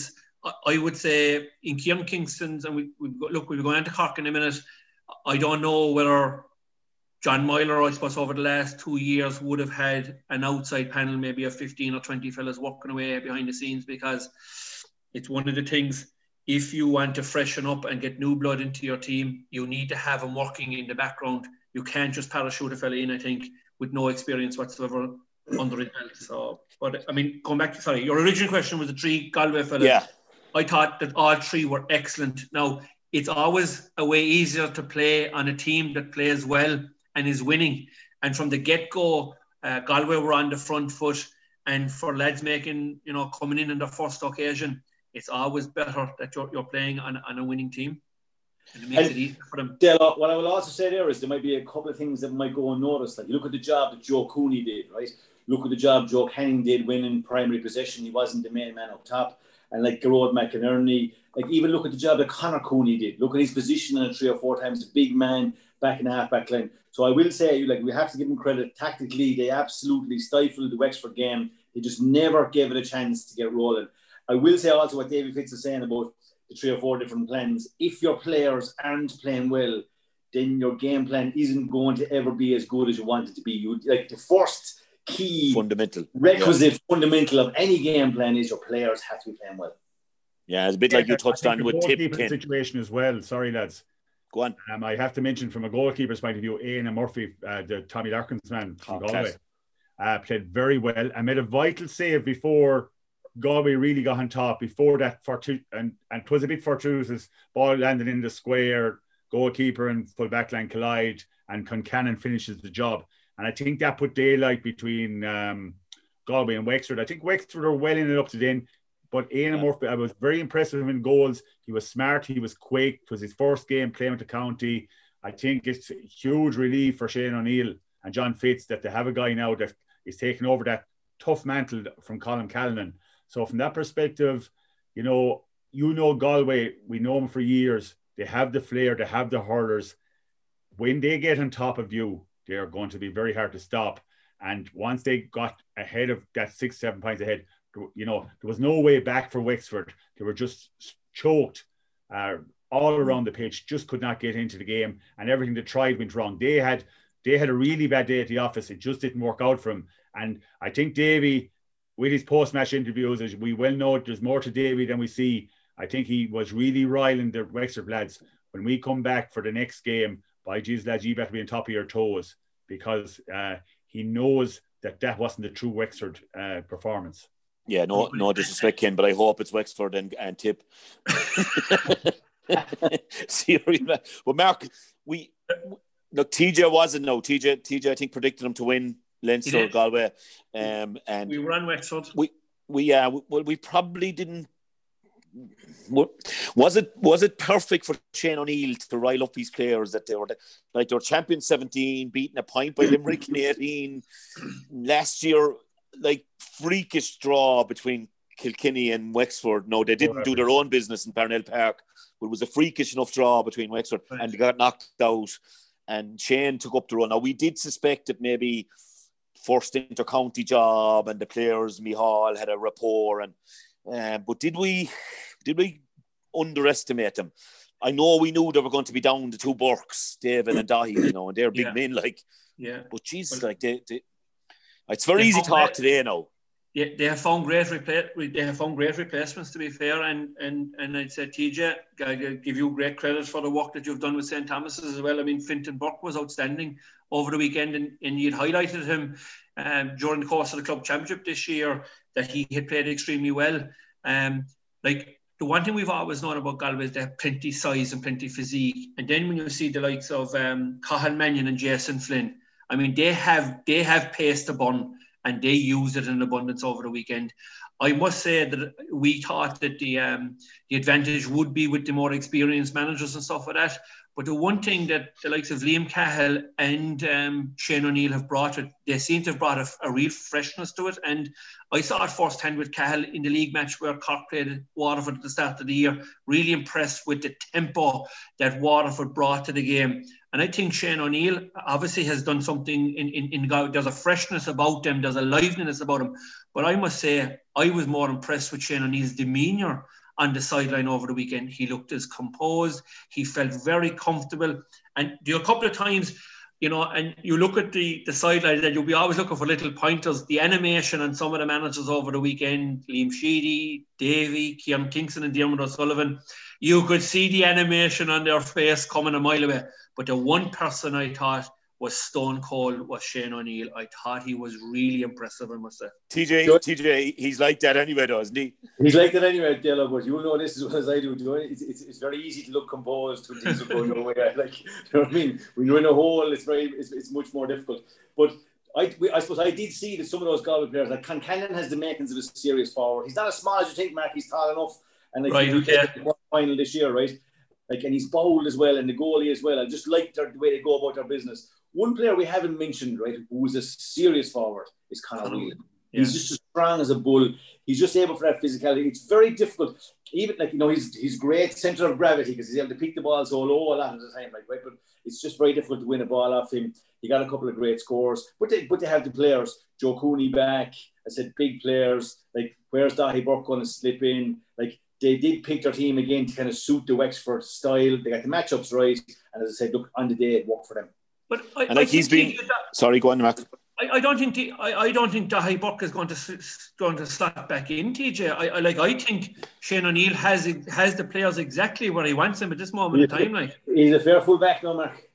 Speaker 9: I would say in Kieran Kingston's, and we, we've got, look, we'll be going into Cork in a minute. I don't know whether John Myler, I suppose, over the last two years would have had an outside panel, maybe of fifteen or twenty fellas working away behind the scenes, because it's one of the things, if you want to freshen up and get new blood into your team, you need to have them working in the background. You can't just parachute a fella in, I think, with no experience whatsoever under his belt. So, but I mean, going back to, sorry, your original question was the three Galway fellas.
Speaker 6: Yeah.
Speaker 9: I thought that all three were excellent. Now, it's always a way easier to play on a team that plays well and is winning. And from the get-go, uh, Galway were on the front foot. And for lads making, you know, coming in on their first occasion, it's always better that you're, you're playing on, on a winning team. And it makes and it easier for them.
Speaker 8: Dale, what I will also say there is there might be a couple of things that might go unnoticed. Like, you look at the job that Joe Cooney did, right? Look at the job Joe Canning did winning primary possession. He wasn't the main man up top. And like Gerard McInerney, like even look at the job that Conor Cooney did. Look at his position in a three or four times, a big man back in the half-back line. So I will say, like, we have to give them credit. Tactically, they absolutely stifled the Wexford game. They just never gave it a chance to get rolling. I will say also what David Fitz is saying about the three or four different plans. If your players aren't playing well, then your game plan isn't going to ever be as good as you want it to be. You like the first key
Speaker 6: fundamental
Speaker 8: requisite yeah. fundamental of any game plan is your players have to be playing well.
Speaker 6: Yeah, it's a bit
Speaker 7: yeah,
Speaker 6: like you touched on with Tip
Speaker 7: situation as well. Sorry, lads.
Speaker 6: Go on.
Speaker 7: Um, I have to mention from a goalkeeper's point of view, Ian Murphy, uh, the Tommy Larkin's man from oh, Galway, uh, played very well and made a vital save before Galway really got on top. Before that, fortu- and and it was a bit fortuitous. Ball landed in the square, goalkeeper and full back line collide, and Concannon finishes the job. And I think that put daylight between um, Galway and Wexford. I think Wexford are well in and up to then, but Ian yeah. Murphy, I was very impressed with him in goals. He was smart, he was quick. It was his first game playing with the county. I think it's a huge relief for Shane O'Neill and John Fitz that they have a guy now that is taking over that tough mantle from Colin Callanan. So from that perspective, you know, you know Galway, we know them for years. They have the flair, they have the hurlers. When they get on top of you, they are going to be very hard to stop. And once they got ahead of that six, seven points ahead, you know, there was no way back for Wexford. They were just choked uh, all around the pitch, just could not get into the game. And everything they tried went wrong. They had they had a really bad day at the office. It just didn't work out for them. And I think Davy, with his post-match interviews, as we well know, there's more to Davy than we see. I think he was really riling the Wexford lads. When we come back for the next game, by Jesus, lads, you better be on top of your toes, because uh, he knows that that wasn't the true Wexford uh, performance.
Speaker 6: Yeah, no, no disrespect, Ken, but I hope it's Wexford and, and Tip. Seriously, well, Mark, we look. T J wasn't no T J. T J, I think, predicted him to win Leinster, Galway, um, and
Speaker 9: we ran Wexford.
Speaker 6: We we uh, well, we probably didn't. Was it was it perfect for Shane O'Neill to rile up these players that they were like they were champion seventeen, beating a point by Limerick in eighteen last year, like freakish draw between Kilkenny and Wexford. No, they didn't do their own business in Parnell Park, but it was a freakish enough draw between Wexford, right. And they got knocked out. And Shane took up the run. Now we did suspect that maybe first inter-county job and the players, Mihal had a rapport, and uh, but did we did we underestimate them? I know we knew they were going to be down the two Burks, David and Dahi, you know, and they're big yeah. men, like.
Speaker 9: Yeah.
Speaker 6: But Jesus, well, like they, they, it's very easy talk great, today now.
Speaker 9: Yeah, they have found great repla- They have found great replacements, to be fair, and and and I'd say T J, I give you great credit for the work that you've done with Saint Thomas's as well. I mean, Fintan Burke was outstanding over the weekend, and, and you'd highlighted him um, during the course of the club championship this year that he had played extremely well. Um, like the one thing we've always known about Galway is they have plenty size and plenty physique, and then when you see the likes of um, Cathal Mannion and Jason Flynn, I mean, they have they have pace to burn. And they used it in abundance over the weekend. I must say that we thought that the um, the advantage would be with the more experienced managers and stuff like that. But the one thing that the likes of Liam Cahill and um, Shane O'Neill have brought it, they seem to have brought a, a real freshness to it. And I saw it firsthand with Cahill in the league match where Cork played Waterford at the start of the year. Really impressed with the tempo that Waterford brought to the game. And I think Shane O'Neill obviously has done something in, in, in there's a freshness about them, there's a liveliness about him. But I must say, I was more impressed with Shane O'Neill's demeanour on the sideline over the weekend. He looked as composed. He felt very comfortable. And there are a couple of times, you know, and you look at the, the sideline, and you'll be always looking for little pointers. The animation on some of the managers over the weekend, Liam Sheedy, Davy, Kieran Kingston and Diarmuid O'Sullivan, you could see the animation on their face coming a mile away. But the one person I thought was stone cold was Shane O'Neill. I thought he was really impressive, I must say.
Speaker 6: T J, T J, he's like that anyway, though, isn't he?
Speaker 8: He's like that anyway, Della, but you know this as well as I do. do it's, it's, it's very easy to look composed when things are going your way. Like, you know what I mean? When you're in a hole, it's very, it's, it's much more difficult. But I, we, I suppose I did see that some of those Galway players, like Concannon has the makings of a serious forward. He's not as small as you think, Mark. He's tall enough, and like
Speaker 9: right,
Speaker 8: he
Speaker 9: okay.
Speaker 8: played the final this year, right? Like, and he's bowled as well, and the goalie as well. I just like their, the way they go about their business. One player we haven't mentioned, right, who is a serious forward, is Conor Whelan. Yeah. He's just as strong as a bull. He's just able for that physicality. It's very difficult. Even like, you know, he's he's great centre of gravity because he's able to pick the ball so low a lot of the time, like, right? But it's just very difficult to win a ball off him. He got a couple of great scores, but they but they have the players. Joe Cooney back. I said big players. Like, where's Dahi Burke going to slip in? Like, they did pick their team again to kind of suit the Wexford style. They got the matchups right, and as I said, look, on the day it worked for them.
Speaker 9: But I,
Speaker 6: and like
Speaker 9: I
Speaker 6: he's been
Speaker 9: that,
Speaker 6: sorry, go on, Mark.
Speaker 9: I, I don't think the, I, I don't think Dahi Burke is going to going to slot back in, T J. I, I like I think Shane O'Neill has has the players exactly where he wants them at this moment
Speaker 8: he's
Speaker 9: in time. Like,
Speaker 8: he's a fair full back now, Mark.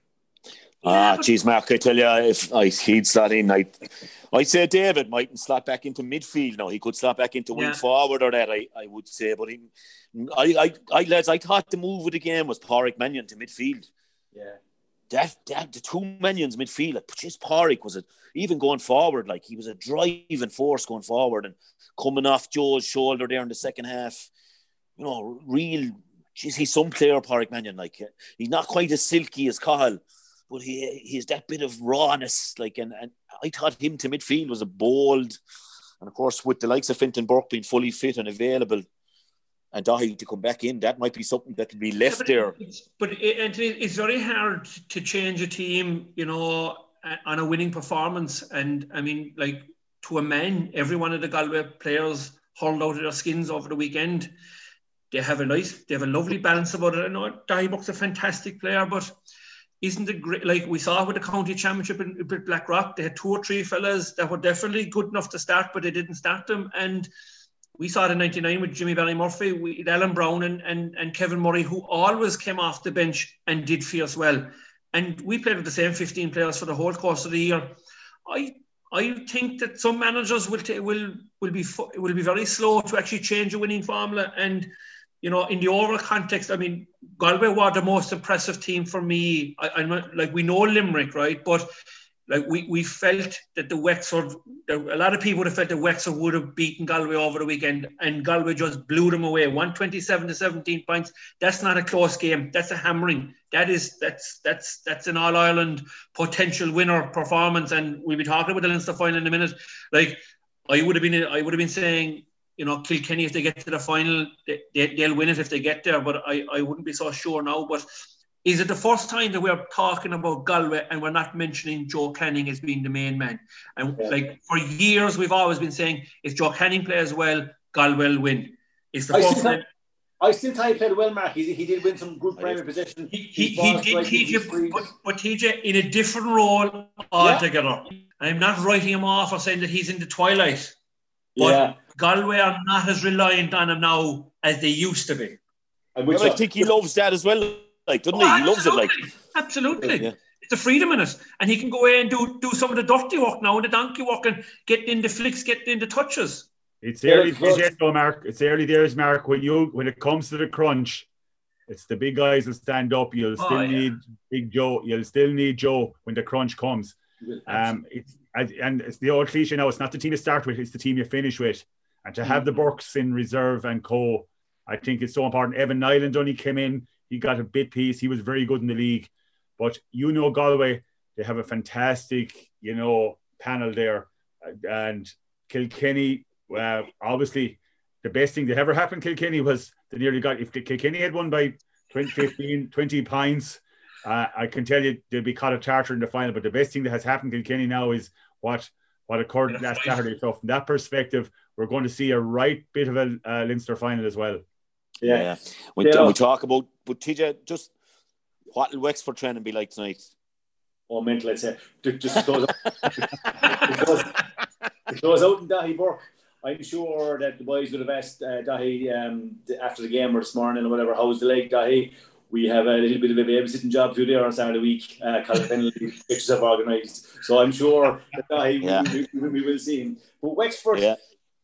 Speaker 6: Ah, yeah, geez, Mark, I tell you, if I he'd slot in, I I'd say David mightn't slot back into midfield now. He could slot back into wing yeah. forward or that, I, I would say. But he, I, I, I, lads, I thought the move of the game was Pádraig Mannion to midfield.
Speaker 8: Yeah.
Speaker 6: That, that the two Mannions midfield, like, just Pádraig was it even going forward, like he was a driving force going forward and coming off Joe's shoulder there in the second half. You know, real, geez, he's some player, Pádraig Mannion. Like, he's not quite as silky as Cahill, but he he's that bit of rawness. Like, and, and I thought him to midfield was a bold, and of course with the likes of Fintan Burke being fully fit and available, and Dahi to come back in, that might be something that could be left
Speaker 9: yeah,
Speaker 6: but
Speaker 9: there. It's, but it, it's very hard to change a team, you know, on a winning performance. And I mean, like, to a man, every one of the Galway players hauled out of their skins over the weekend. They have a nice, they have a lovely balance about it. I know Dahi Burke's a fantastic player, but isn't it great? Like we saw with the county championship in, in Blackrock, they had two or three fellas that were definitely good enough to start, but they didn't start them. And we saw it in ninety-nine with Jimmy Ballymurphy, with Alan Brown and, and, and Kevin Murray, who always came off the bench and did fierce well. And we played with the same fifteen players for the whole course of the year. I I think that some managers will t- will will be will be very slow to actually change a winning formula. And you know, in the overall context, I mean, Galway were the most impressive team for me. I, I'm not, like, we know Limerick, right? But like we, we felt that the Wexford, a lot of people would have felt that Wexford would have beaten Galway over the weekend, and Galway just blew them away. one twenty-seven to seventeen points. That's not a close game. That's a hammering. That is, that's that's that's an All-Ireland potential winner performance. And we'll be talking about the Leinster final in a minute. Like, I would have been, I would have been saying, you know, Kilkenny, if they get to the final, they, they, they'll win it if they get there. But I, I wouldn't be so sure now. But is it the first time that we're talking about Galway and we're not mentioning Joe Canning as being the main man? And yeah. like for years, we've always been saying, if Joe Canning plays well, Galway will win. It's the
Speaker 8: I
Speaker 9: first
Speaker 8: still,
Speaker 9: time.
Speaker 8: I still think he played well, Mark. He, he did win some good primary possession.
Speaker 9: He, he, he did, T J, but, but T J in a different role altogether. Yeah. I'm not writing him off or saying that he's in the twilight. But yeah. Galway are not as reliant on him now as they used to be.
Speaker 6: I, well, I think he loves that as well. Like, doesn't oh, he? He loves it. Like,
Speaker 9: absolutely.
Speaker 6: Yeah.
Speaker 9: It's a freedom in it, and he can go away and do do some of the dirty work now, the donkey work, and getting in the flicks, getting in the touches.
Speaker 7: It's early days, though, Mark. It's early days, Mark. When you when it comes to the crunch, it's the big guys that stand up. You'll still oh, yeah. need Big Joe. You'll still need Joe when the crunch comes. Um, it's and it's the old cliche now. It's not the team you start with; it's the team you finish with. And to have mm-hmm. the Burks in reserve and co, I think it's so important. Evan Nyland only came in. He got a bit piece. He was very good in the league. But you know Galway, they have a fantastic, you know, panel there. And Kilkenny, uh, obviously, the best thing that ever happened to Kilkenny was they nearly got, if Kilkenny had won by twenty, fifteen, twenty points, uh, I can tell you they'll be caught a tartar in the final. But the best thing that has happened to Kilkenny now is what, what occurred That's last right. Saturday. So from that perspective, we're going to see a right bit of a uh, Leinster final as well.
Speaker 8: Yeah.
Speaker 6: yeah. We,
Speaker 8: yeah.
Speaker 6: we talk about, but T J, just what will Wexford training be like tonight?
Speaker 8: Oh, mental, I'd say. Just to close out, to close, to close out in Dahi Burke, I'm sure that the boys would have asked uh, Dahi um, after the game or this morning or whatever, how's the leg, Dahi? We have a little bit of a babysitting job to do there on Saturday week. Uh, Colin Penalty pictures have organised. So I'm sure that Dahi, yeah. we, we, we will see him. But Wexford, yeah,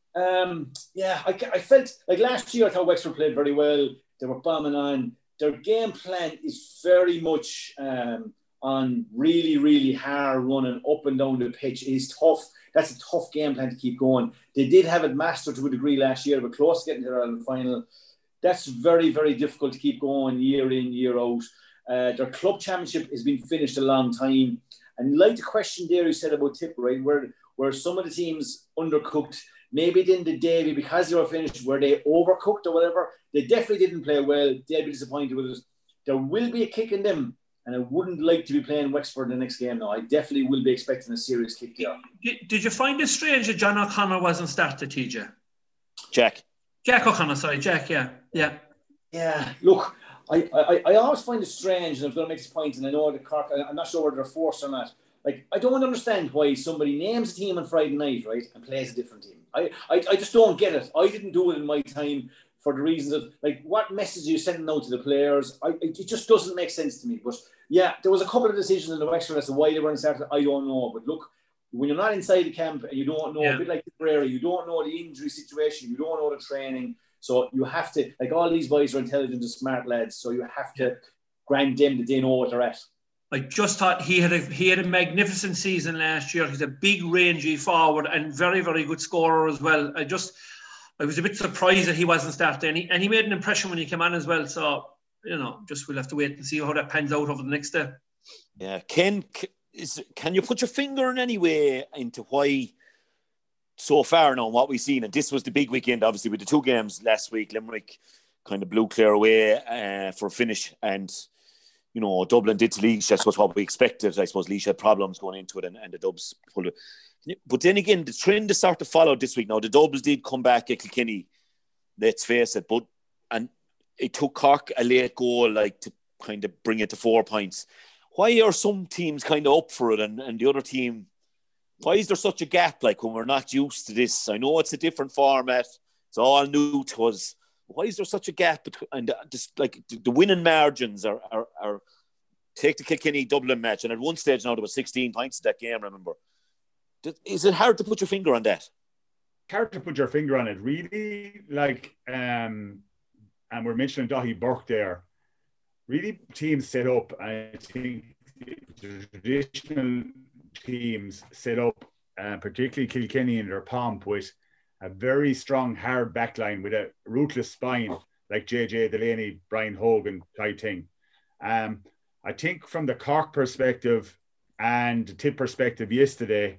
Speaker 8: um, yeah I, I felt like last year I thought Wexford played very well. They were bombing on. Their game plan is very much um, on really, really hard running up and down the pitch. It is tough. That's a tough game plan to keep going. They did have it mastered to a degree last year, but close to getting to the Ireland final. That's very, very difficult to keep going year in, year out. Uh, their club championship has been finished a long time. And like the question there you said about Tip, right, where, where some of the teams undercooked, maybe at the end of the day, because they were finished, were they overcooked or whatever? They definitely didn't play well. They'd be disappointed with it. There will be a kick in them. And I wouldn't like to be playing Wexford in the next game now. I definitely will be expecting a serious kick there.
Speaker 9: Did, did you find it strange that John O'Connor wasn't started, T J?
Speaker 6: Jack.
Speaker 9: Jack O'Connor, sorry, Jack, yeah. Yeah.
Speaker 8: Yeah, look, I, I, I always find it strange, and I'm going to make this point, and I know that Cork, I'm not sure whether they're forced or not. Like, I don't understand why somebody names a team on Friday night, right, and plays a different team. I, I, I just don't get it. I didn't do it in my time for the reasons of, like, what message are you sending out to the players? I, it just doesn't make sense to me. But, yeah, there was a couple of decisions in the Wexford as to why they weren't started. I don't know. But, look, when you're not inside the camp and you don't know, yeah. a bit like Tipperary, you don't know the injury situation, you don't know the training. So you have to, like all these boys are intelligent and smart lads, so you have to grant them that they know what they're at.
Speaker 9: I just thought he had a he had a magnificent season last year. He's a big, rangy forward and very, very good scorer as well. I just, I was a bit surprised that he wasn't starting, and he, and he made an impression when he came on as well. So, you know, just we'll have to wait and see how that pans out over the next day.
Speaker 6: Yeah, Ken, is can you put your finger in any way into why? So far now, what we've seen, and this was the big weekend, obviously, with the two games last week. Limerick kind of blew clear away uh, for a finish, and you know, Dublin did to Laois. That's what we expected. I suppose Laois had problems going into it, and, and the Dubs pulled it. But then again, the trend is starting to follow this week now. The Dubs did come back at Kilkenny, let's face it, but and it took Cork a late goal, like to kind of bring it to four points. Why are some teams kind of up for it, and, and the other team? Why is there such a gap, like, when we're not used to this? I know it's a different format. It's all new to us. Why is there such a gap between, and just like the winning margins are, are, are take the Kilkenny Dublin match, and at one stage now there was sixteen points in that game, remember. Is it hard to put your finger on that?
Speaker 7: Hard to put your finger on it, really. Like, um, and we're mentioning Dahi Burke there. Really, teams set up, I think, the traditional teams set up, uh, particularly Kilkenny in their pomp, with a very strong, hard backline with a ruthless spine, like J J Delaney, Brian Hogan type thing. Um, I think from the Cork perspective and the Tip perspective yesterday,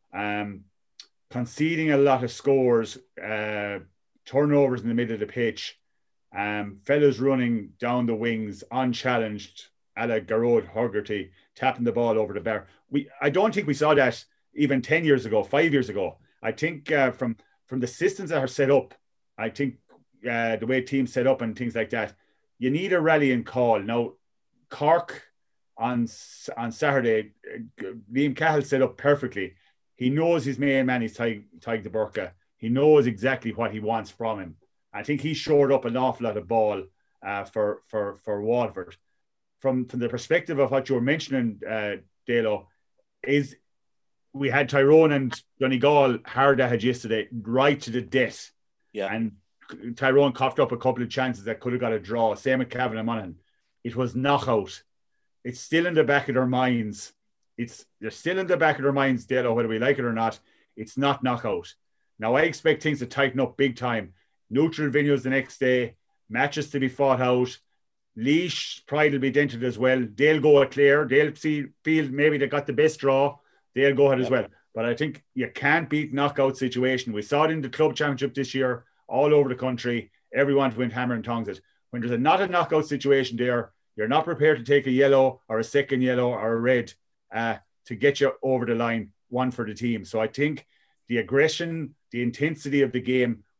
Speaker 7: um, conceding a lot of scores, uh, turnovers in the middle of the pitch, um, fellas running down the wings, unchallenged, a la Garrod Huggerty, tapping the ball over the bar. We, I don't think we saw that even ten years ago, five years ago. I think uh, from from the systems that are set up, I think uh, the way teams set up and things like that, you need a rallying call. Now, Cork on on Saturday, uh, Liam Cahill set up perfectly. He knows his main man is Tadhg de Búrca. He knows exactly what he wants from him. I think he shored up an awful lot of ball uh, for for for Waterford. From from the perspective of what you were mentioning, uh, Dalo, is we had Tyrone and Donegal hard at it yesterday, right to the death.
Speaker 6: Yeah.
Speaker 7: And Tyrone coughed up a couple of chances that could have got a draw. Same with Cavan and Monaghan. It was knockout. It's still in the back of their minds. It's they're still in the back of their minds, Dalo, whether we like it or not. It's not knockout. Now I expect things to tighten up big time. Neutral venues the next day, matches to be fought out. Laois pride will be dented as well. They'll go at Clare. They'll see feel maybe they got the best draw. They'll go ahead yeah. as well. But I think you can't beat knockout situation. We saw it in the club championship this year, all over the country. Everyone went hammer and tongs it. When there's a not a knockout situation there, you're not prepared to take a yellow or a second yellow or a red uh, to get you over the line, one for the team. So I think the aggression, the intensity of the game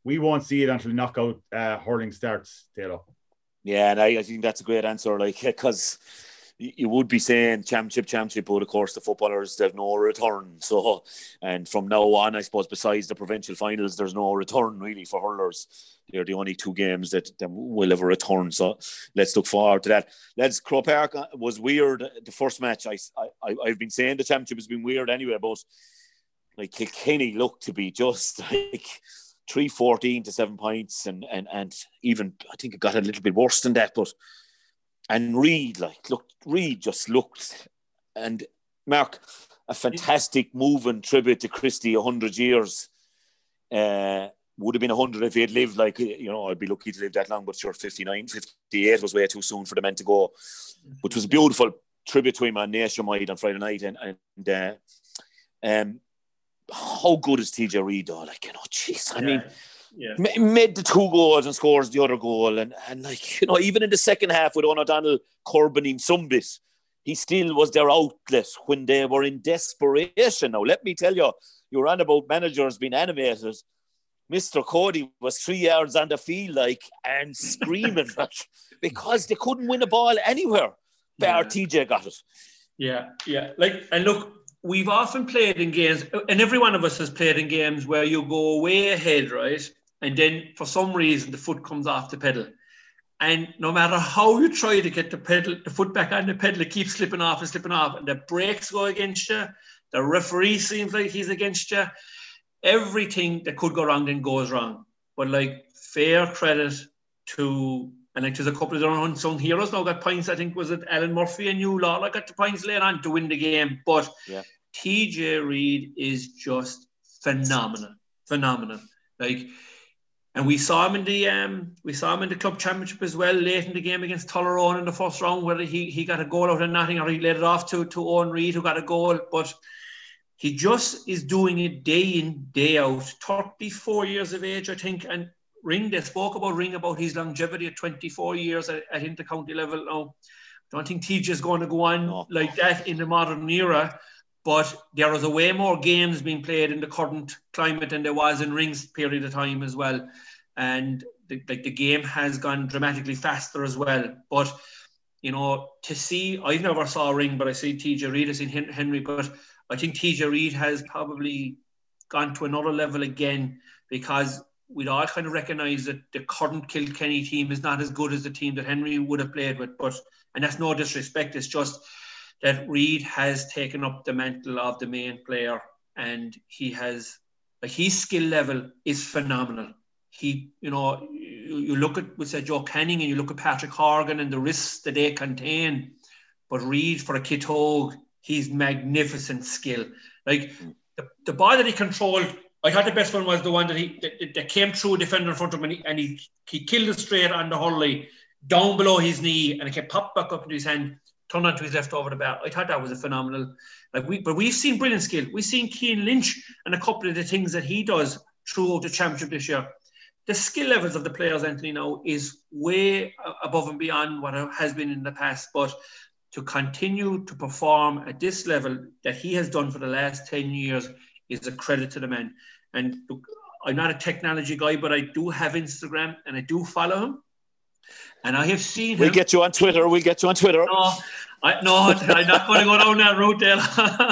Speaker 7: we won't see it until knockout uh, hurling starts, Taylor.
Speaker 6: Yeah, and I, I think that's a great answer, like, because you would be saying championship, championship, but of course the footballers, they have no return. So, and from now on, I suppose, besides the provincial finals, there's no return really for hurlers. They're the only two games that, that will have a return. So let's look forward to that. Let's Croke Park was weird. The first match, I, I, I've been saying the championship has been weird anyway, but like Kilkenny looked to be just like three fourteen to seven points, and and and even I think it got a little bit worse than that. But and Reid, like looked, Reid just looked, and Mark, a fantastic moving tribute to Christie, a hundred years. Uh, would have been a hundred if he had lived. Like, you know, I'd be lucky to live that long. But sure, fifty-nine, fifty-eight was way too soon for the men to go. But it was a beautiful tribute to him on Nationwide on Friday night, and and uh, um. how good is T J Reid though? Like, you know, jeez, I yeah. mean, yeah. made the two goals and scores the other goal, and and like, you know, even in the second half with Owen O'Donnell curbining some bit, he still was their outlet when they were in desperation. Now, let me tell you, you're on about managers being animated. Mister Cody was three yards on the field, like, and screaming because they couldn't win a ball anywhere. Bar yeah. T J got it.
Speaker 9: Yeah, yeah. Like, and look, we've often played in games, and every one of us has played in games where you go way ahead, right? And then for some reason the foot comes off the pedal. And no matter how you try to get the pedal, the foot back on the pedal, it keeps slipping off and slipping off. And the brakes go against you. The referee seems like he's against you. Everything that could go wrong then goes wrong. But like, fair credit to, and like there's a couple of their unsung heroes now got points. I think was it Alan Murphy and Hugh Lawler got the points later on to win the game. But yeah. T J Reid is just phenomenal, phenomenal. Like, and we saw him in the um, we saw him in the club championship as well, late in the game against Tullaroan in the first round, where he he got a goal out of nothing, or he laid it off to to Owen Reid, who got a goal. But he just is doing it day in, day out. thirty-four years of age, I think. And Ring, they spoke about Ring about his longevity at twenty-four years at, at intercounty level. Now, I don't think T J is going to go on no. like that in the modern era. But there was a way more games being played in the current climate than there was in Ring's period of time as well. And the, like the game has gone dramatically faster as well. But, you know, to see, I've never saw Ring, but I see T J Reid, I see Henry, but I think T J Reid has probably gone to another level again, because we'd all kind of recognise that the current Kilkenny team is not as good as the team that Henry would have played with. But, and that's no disrespect, it's just that Reid has taken up the mantle of the main player, and he has, like, his skill level is phenomenal. He, you know, you, you look at, we said Joe Canning, and you look at Patrick Horgan and the risks that they contain, but Reid for a Kithogue, he's magnificent skill. Like, the, the ball that he controlled, I thought the best one was the one that he that, that came through a defender in front of him, and he, and he, he killed it straight on the hurley, down below his knee, and it kept popped back up into his hand, turned onto his left over the bar. I thought that was a phenomenal, like we, but we've seen brilliant skill. We've seen Cian Lynch and a couple of the things that he does throughout the championship this year. The skill levels of the players, Anthony, now is way above and beyond what has been in the past. But to continue to perform at this level that he has done for the last ten years is a credit to the man. And look, I'm not a technology guy, but I do have Instagram and I do follow him. And I have seen him.
Speaker 6: We'll get you on Twitter. We'll get you on Twitter.
Speaker 9: No, I, no I'm not going to go down that route, Dale.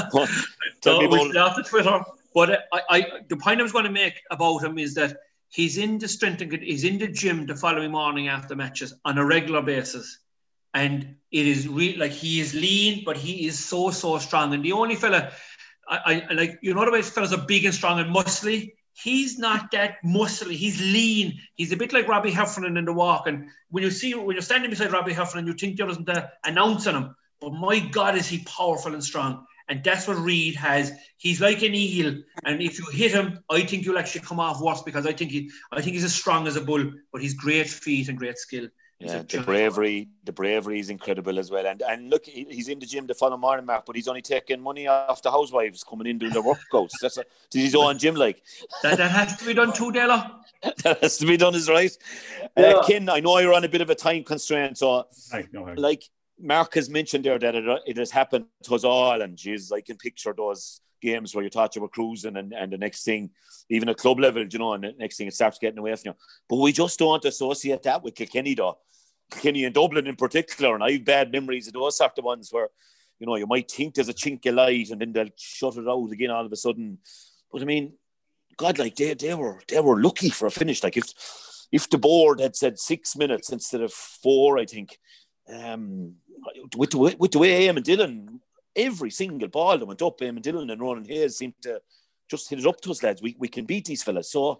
Speaker 6: Tell
Speaker 9: no,
Speaker 6: me
Speaker 9: we'll off the Twitter. But I, I, the point I was going to make about him is that he's in the strength and he's in the gym the following morning after matches on a regular basis. And it is re- like he is lean, but he is so, so strong. And the only fella, I, I like, you know, the way fellas are big and strong and muscly. He's not that muscly. He's lean. He's a bit like Robbie Heffernan in the walk. And when you see, when you're standing beside Robbie Heffernan, you think there isn't an ounce on him. But my God, is he powerful and strong. And that's what Reid has. He's like an eel. And if you hit him, I think you'll actually come off worse, because I think he, I think he's as strong as a bull, but he's great feet and great skill.
Speaker 6: Yeah, the bravery, the bravery is incredible as well. And and look, he's in the gym the following morning, Mark, but he's only taking money off the housewives coming in doing their workouts. That's a, his own gym, like.
Speaker 9: That, that has to be done too, Della.
Speaker 6: That has to be done, is right. Yeah. Uh, Ken, I know you're on a bit of a time constraint, so
Speaker 7: I know, I know.
Speaker 6: like Mark has mentioned there that it, it has happened to us all, and geez, I can picture those games where you thought you were cruising, and, and the next thing, even at club level, you know, and the next thing it starts getting away from you. But we just don't associate that with Kilkenny, though. Kilkenny and Dublin in particular, and I have bad memories of those sort of ones where, you know, you might think there's a chink of light and then they'll shut it out again all of a sudden. But I mean, God, like they they were they were lucky for a finish. Like if if the board had said six minutes instead of four, I think, um, with the way, with the way Eamon Dillon, every single ball that went up, Eamon Dillon and Ronan Hayes seemed to just hit it up to us, lads. We we can beat these fellas. So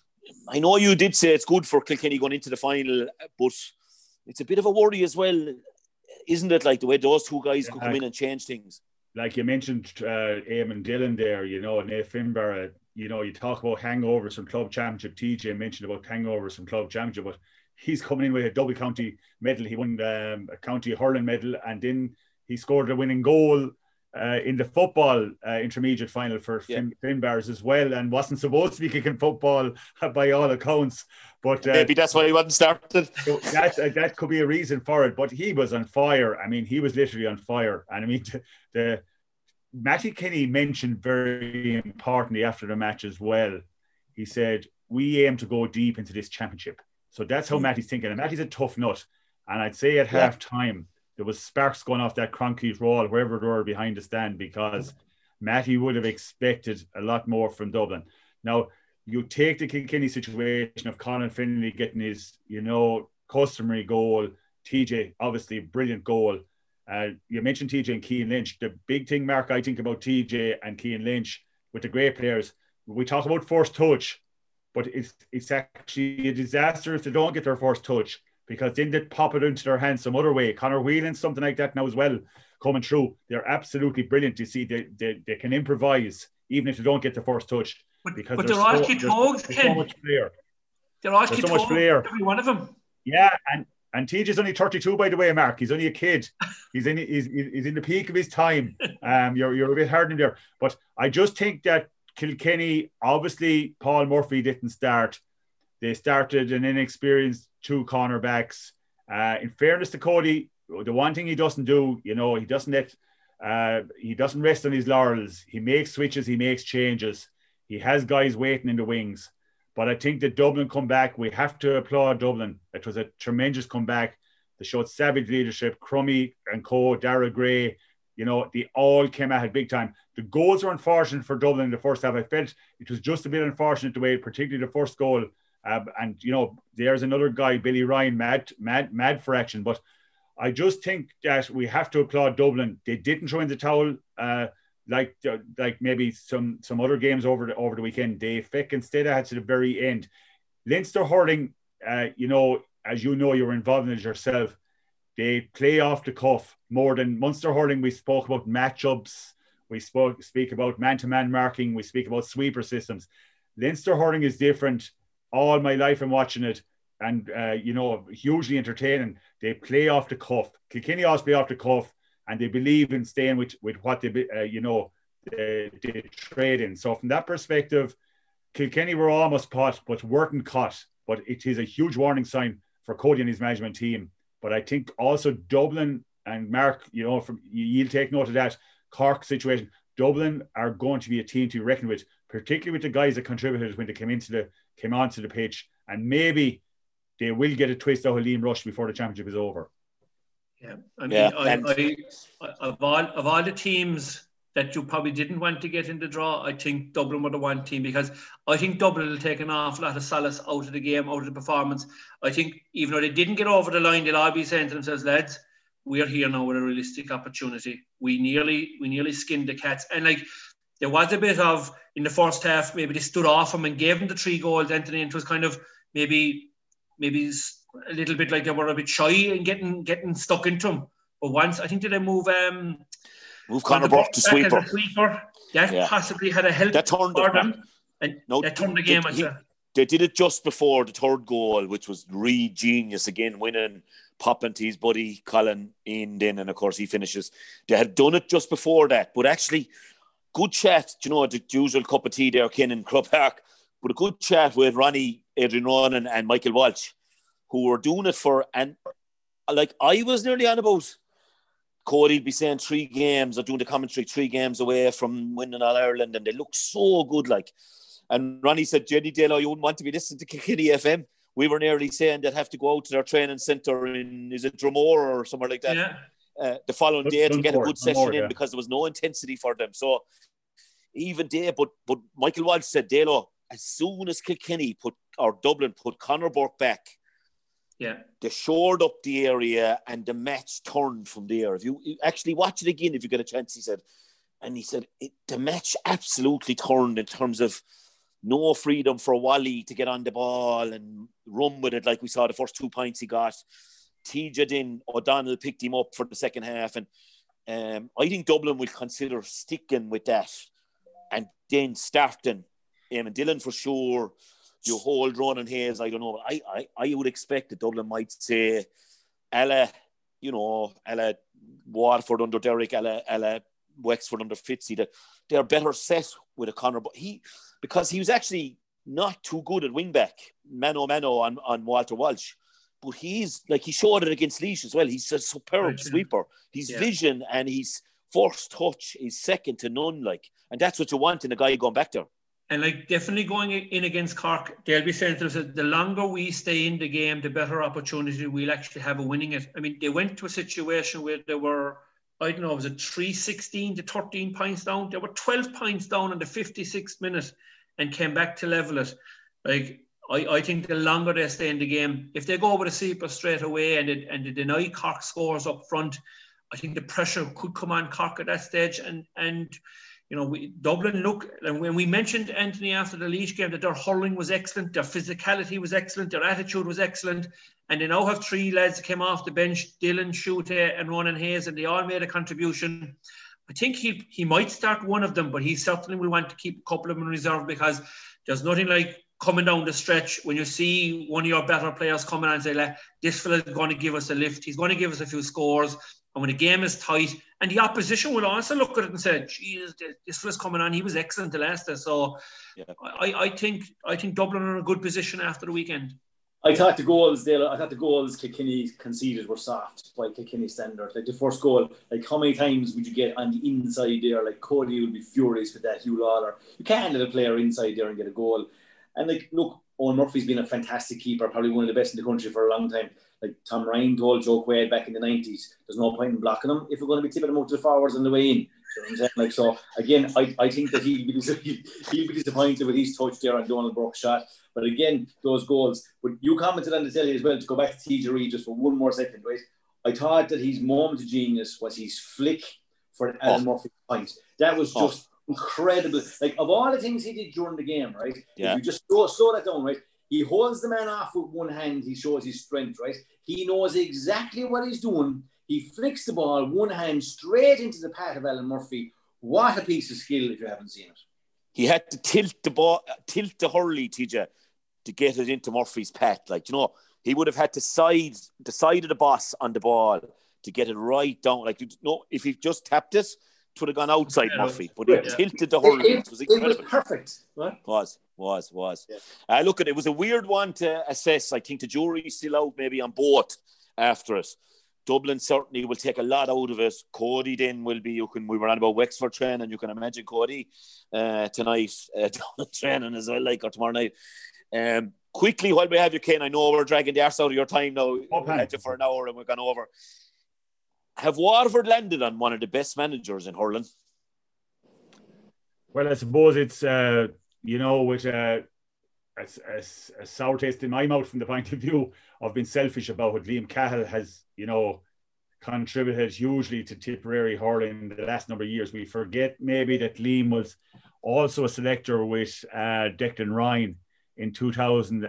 Speaker 6: I know you did say it's good for Kilkenny going into the final, but it's a bit of a worry as well, isn't it? Like the way those two guys
Speaker 7: yeah,
Speaker 6: could come in and change things.
Speaker 7: Like you mentioned, uh, Eamon Dillon there, you know, Nath Finbarr, you know, you talk about hangovers from club championship. T J mentioned about hangovers from club championship, but he's coming in with a double county medal. He won um, a county hurling medal, and then he scored a winning goal uh, in the football uh, intermediate final for yeah. Fin- Finbarrs as well, and wasn't supposed to be kicking football by all accounts. But uh,
Speaker 6: maybe that's why he wasn't started.
Speaker 7: So that uh, that could be a reason for it. But he was on fire. I mean, he was literally on fire. And I mean, the, the Matty Kenny mentioned very importantly after the match as well. He said, "We aim to go deep into this championship." So that's how mm. Matty's thinking. And Matty's a tough nut. And I'd say at yeah. half time, there was sparks going off that concrete wall, wherever they were behind the stand, because Matty would have expected a lot more from Dublin. Now, you take the Kilkenny situation of Colin Finlay getting his, you know, customary goal. T J, obviously, brilliant goal. Uh, you mentioned T J and Cian Lynch. The big thing, Mark, I think about T J and Cian Lynch with the great players, we talk about first touch, but it's it's actually a disaster if they don't get their first touch, because then they pop it into their hands some other way. Conor Whelan, something like that now as well, coming through. They're absolutely brilliant to see. They, they, they can improvise even if they don't get the first touch.
Speaker 9: But,
Speaker 7: because
Speaker 9: but they're all
Speaker 7: so,
Speaker 9: kid-hogs,
Speaker 7: Ken. So much flair.
Speaker 9: They're all
Speaker 7: there's
Speaker 9: kid-hogs,
Speaker 7: so much flair.
Speaker 9: every one of them.
Speaker 7: Yeah, and, and T J's only thirty-two, by the way, Mark. He's only a kid. He's in he's, he's in the peak of his time. Um, you're, you're a bit hard in there. But I just think that Kilkenny, obviously, Paul Murphy didn't start. They started an inexperienced two cornerbacks. Uh, in fairness to Cody, the one thing he doesn't do, you know, he doesn't let, uh, he doesn't rest on his laurels. He makes switches, he makes changes. He has guys waiting in the wings. But I think that Dublin come back. We have to applaud Dublin. It was a tremendous comeback. They showed savage leadership. Crummy and co, Dara Gray, you know, they all came at it big time. The goals were unfortunate for Dublin in the first half. I felt it was just a bit unfortunate the way, particularly the first goal. Uh, and, you know, there's another guy, Billy Ryan, mad, mad, mad for action. But I just think that we have to applaud Dublin. They didn't throw in the towel uh, like uh, like maybe some some other games over the, over the weekend. They Fick instead had to the very end. Leinster hurling, uh, you know, as you know, you're involved in it yourself. They play off the cuff more than Munster hurling. We spoke about matchups. We spoke speak about man-to-man marking. We speak about sweeper systems. Leinster hurling is different. All my life I'm watching it, and uh, you know, hugely entertaining. They play off the cuff. Kilkenny always play off the cuff, and they believe in staying with, with what they, uh, you know, they, they trade in. So from that perspective, Kilkenny were almost caught, but weren't caught. But it is a huge warning sign for Cody and his management team. But I think also Dublin and Mark, you know, from you'll take note of that Cork situation. Dublin are going to be a team to be reckoned with, particularly with the guys that contributed when they came into the came onto the pitch, and maybe they will get a twist out of Liam Rush before the championship is over.
Speaker 9: Yeah, I mean,
Speaker 6: yeah,
Speaker 9: I, I, I, of all of all the teams that you probably didn't want to get in the draw, I think Dublin were the one team, because I think Dublin will take an awful lot of solace out of the game, out of the performance. I think even though they didn't get over the line, they'll all be saying to themselves, lads, we are here now with a realistic opportunity. We nearly we nearly skinned the Cats. And like, there was a bit of, in the first half, maybe they stood off him and gave him the three goals, Anthony, and it was kind of maybe maybe a little bit like they were a bit shy and getting getting stuck into him. But once, I think, did they move um,
Speaker 6: move Conor Burke to sweeper.
Speaker 9: sweeper. That yeah. possibly had a help
Speaker 6: that turned
Speaker 9: for
Speaker 6: it,
Speaker 9: them. And
Speaker 6: no,
Speaker 9: that turned the game.
Speaker 6: He, they did it just before the third goal, which was really genius again, winning, popping to his buddy Colin in then, and of course he finishes. They had done it just before that, but actually, good chat, you know, the usual cup of tea there, Ken, in Croke Park, but a good chat with Ronnie, Adrian Ronan and Michael Walsh, who were doing it for, and like I was nearly on about, Cody would be saying three games or doing the commentary three games away from winning All Ireland, and they look so good. Like, and Ronnie said, Jenny Dale, you wouldn't want to be listening to Kilkenny F M. We were nearly saying they'd have to go out to their training centre in, is it Dromore or somewhere like that,
Speaker 9: yeah.
Speaker 6: uh, the following day to get a good session
Speaker 7: Dunmore,
Speaker 6: in
Speaker 7: yeah.
Speaker 6: because there was no intensity for them. So even they, but but Michael Walsh said, Dalo, as soon as Kilkenny put, or Dublin put Conor Burke back,
Speaker 9: yeah,
Speaker 6: they shored up the area and the match turned from there. If you, you actually watch it again, if you get a chance, he said, and he said, it, the match absolutely turned in terms of no freedom for Wally to get on the ball and run with it like we saw the first two points he got. T J in, O'Donnell picked him up for the second half. And um, I think Dublin will consider sticking with that and then starting Eamon Dillon for sure. You hold Ronan Hayes, I don't know. I, I, I would expect that Dublin might say, Ella, you know, Ella Waterford under Derek, Ella, Ella Wexford under Fitzy, that they're better set with a Conor. But he, because he was actually not too good at wing back, mano mano on, on Walter Walsh. But he's like, he showed it against Laois as well. He's a superb right, sweeper. His yeah. vision and his first touch is second to none. Like, and that's what you want in a guy going back there.
Speaker 9: And like definitely going in against Cork, they'll be saying to us that the longer we stay in the game, the better opportunity we'll actually have of winning it. I mean, they went to a situation where they were, I don't know, was it three sixteen to thirteen points down? They were twelve points down in the fifty-sixth minute and came back to level it. Like, I, I think the longer they stay in the game, if they go over the sleeper straight away and they, and they deny Cork scores up front, I think the pressure could come on Cork at that stage. And, and you know, we, Dublin look, and when we mentioned Anthony after the Laois game, that their hurling was excellent, their physicality was excellent, their attitude was excellent, and they now have three lads that came off the bench, Dylan, Schutte and Ronan Hayes, and they all made a contribution. I think he he might start one of them, but he certainly will want to keep a couple of them in reserve, because there's nothing like coming down the stretch when you see one of your better players coming on and say, like, this fella's going to give us a lift, he's going to give us a few scores. And when the game is tight, and the opposition will also look at it and say, "Geez, this fella's coming on. He was excellent the last day." So, yeah. I, I think I think Dublin are in a good position after the weekend.
Speaker 8: I thought the goals, Dale, I thought the goals Kilkenny conceded were soft by Kilkenny standard. Like the first goal, like how many times would you get on the inside there? Like Cody would be furious with that. Hugh Lawler, you can't let a player inside there and get a goal. And like, look, Owen Murphy's been a fantastic keeper, probably one of the best in the country for a long time. Like Tom Ryan told Joe Quaid back in the nineties, there's no point in blocking him if we're going to be tipping him out to the forwards on the way in. You know what I'm saying? Like, so again, I, I think that he'll be, he'll be disappointed with his touch there on Donald Burke's shot. But again, those goals. But you commented on the telly as well, to go back to T J Reid just for one more second, right? I thought that his moment of genius was his flick for Alan oh. Murphy's point. That was just oh. incredible. Like, of all the things he did during the game, right?
Speaker 6: Yeah.
Speaker 8: If you just slow, slow that down, right? He holds the man off with one hand. He shows his strength, right? He knows exactly what he's doing. He flicks the ball, one hand, straight into the path of Alan Murphy. What a piece of skill if you haven't seen it.
Speaker 6: He had to tilt the ball, tilt the hurley, T J, to get it into Murphy's path. Like, you know, he would have had to side the side of the boss on the ball to get it right down. Like, you know, if he just tapped it, it would have gone outside yeah, Murphy, but he yeah. tilted the hurley.
Speaker 8: It, it,
Speaker 6: it was incredible.
Speaker 8: It was perfect. Right?
Speaker 6: Was, was, was.
Speaker 8: Yeah.
Speaker 6: Uh, look, it was a weird one to assess. I think the jury's still out maybe on both after it. Dublin certainly will take a lot out of it. Cody then will be, you can, we were on about Wexford training, you can imagine Cody uh, tonight uh, training as well, like, or tomorrow night. Um, quickly, while we have you, Ken, I know we're dragging the arse out of your time now.
Speaker 7: Okay.
Speaker 6: We had you for an hour and we've gone over. Have Waterford landed on one of the best managers in hurling?
Speaker 7: Well, I suppose it's, uh, you know, with uh, a, a, a sour taste in my mouth from the point of view of being selfish about it. Liam Cahill has, you know, contributed hugely to Tipperary hurling in the last number of years. We forget maybe that Liam was also a selector with uh, Declan Ryan in two thousand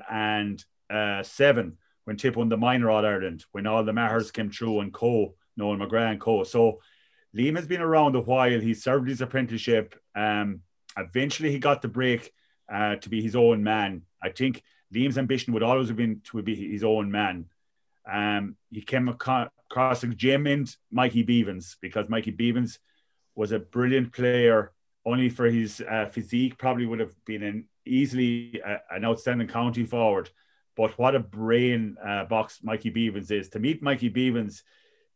Speaker 7: seven when Tip won the minor All-Ireland, when all the Mahers came through and co, Noel McGrath and co. So Liam has been around a while. He served his apprenticeship. Um, eventually he got the break uh, to be his own man. I think Liam's ambition would always have been to be his own man. Um, he came across a gem in Mikey Beavens, because Mikey Beavens was a brilliant player. Only for his uh, physique, probably would have been an easily uh, an outstanding county forward. But what a brain uh, box Mikey Beavens is. To meet Mikey Beavens,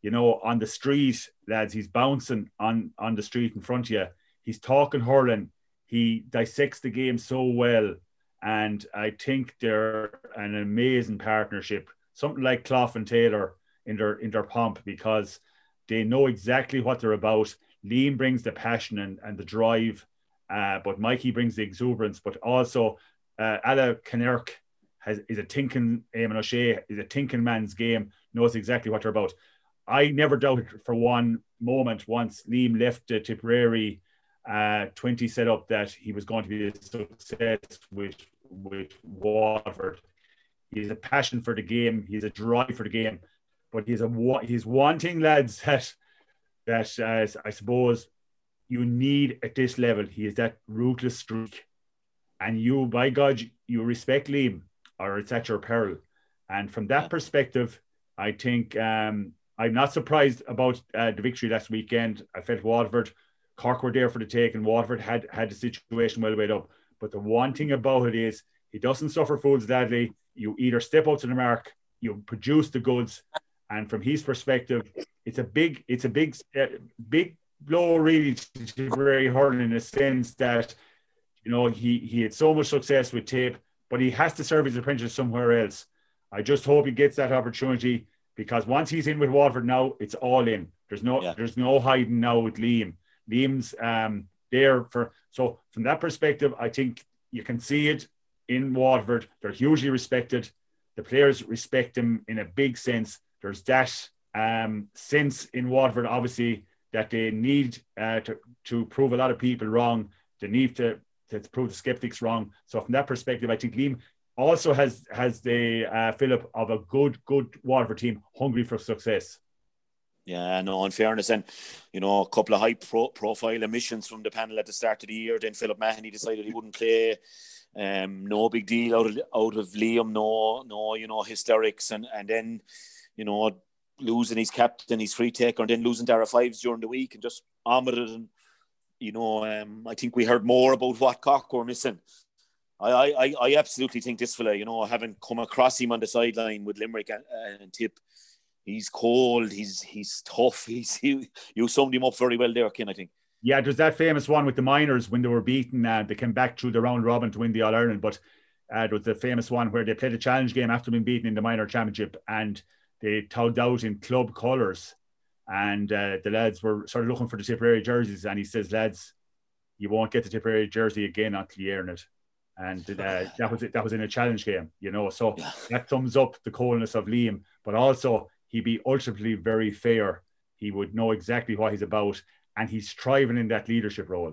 Speaker 7: you know, on the street, lads, he's bouncing on, on the street in front of you. He's talking hurling. He dissects the game so well. And I think they're an amazing partnership. Something like Clough and Taylor in their, in their pomp, because they know exactly what they're about. Liam brings the passion and, and the drive, uh, but Mikey brings the exuberance. But also, uh, Ala Kinnerk has, is a thinking, Eamon O'Shea is a thinking man's game, knows exactly what they're about. I never doubted for one moment once Liam left the Tipperary uh, twenty setup that he was going to be a success with, with Waterford. He has a passion for the game. He has a drive for the game. But he's a he's wanting, lads, that that uh, I suppose you need at this level. He is that ruthless streak, and you, by God, you respect Liam, or it's at your peril. And from that perspective, I think um, I'm not surprised about uh, the victory last weekend. I felt Waterford, Cork were there for the take, and Waterford had had the situation well weighed up. But the one thing about it is he doesn't suffer fools gladly. You either step out to the mark, you produce the goods. And from his perspective, it's a big, it's a big, uh, big blow really to Tipperary hurling, in a sense that, you know, he he had so much success with Tip, but he has to serve his apprentice somewhere else. I just hope he gets that opportunity, because once he's in with Waterford now, it's all in. There's no, yeah. there's no hiding now with Liam. Liam's um, there for. So from that perspective, I think you can see it in Waterford. They're hugely respected. The players respect him in a big sense. There's that um, sense in Waterford, obviously, that they need uh, to, to prove a lot of people wrong. They need to, to prove the skeptics wrong. So from that perspective, I think Liam also has has the uh, Philip of a good, good Waterford team hungry for success.
Speaker 6: Yeah, no, in fairness, and, you know, a couple of high pro- profile omissions from the panel at the start of the year. Then Philip Mahoney decided he wouldn't play. Um, no big deal out of, out of Liam, no, no, you know, hysterics. And, and then, you know, losing his captain, his free taker, and then losing Dara Fives during the week, and just omitted. And, you know, um, I think we heard more about what Cork were missing. I, I, I absolutely think this fella, you know, having come across him on the sideline with Limerick and, and Tip, he's cold, he's he's tough. He's he, you summed him up very well there, Ken, I think.
Speaker 7: Yeah, there's that famous one with the Miners when they were beaten. Uh, they came back through the round robin to win the All-Ireland, but uh, there was the famous one where they played a challenge game after being beaten in the minor championship, and they tugged out in club colours, and uh, the lads were sort of looking for the Tipperary jerseys, and he says, lads, you won't get the Tipperary jersey again until you earn it. And uh, that was it. That was in a challenge game, you know. So yeah. That sums up the coldness of Liam, but also he'd be ultimately very fair. He would know exactly what he's about, and he's thriving in that leadership role.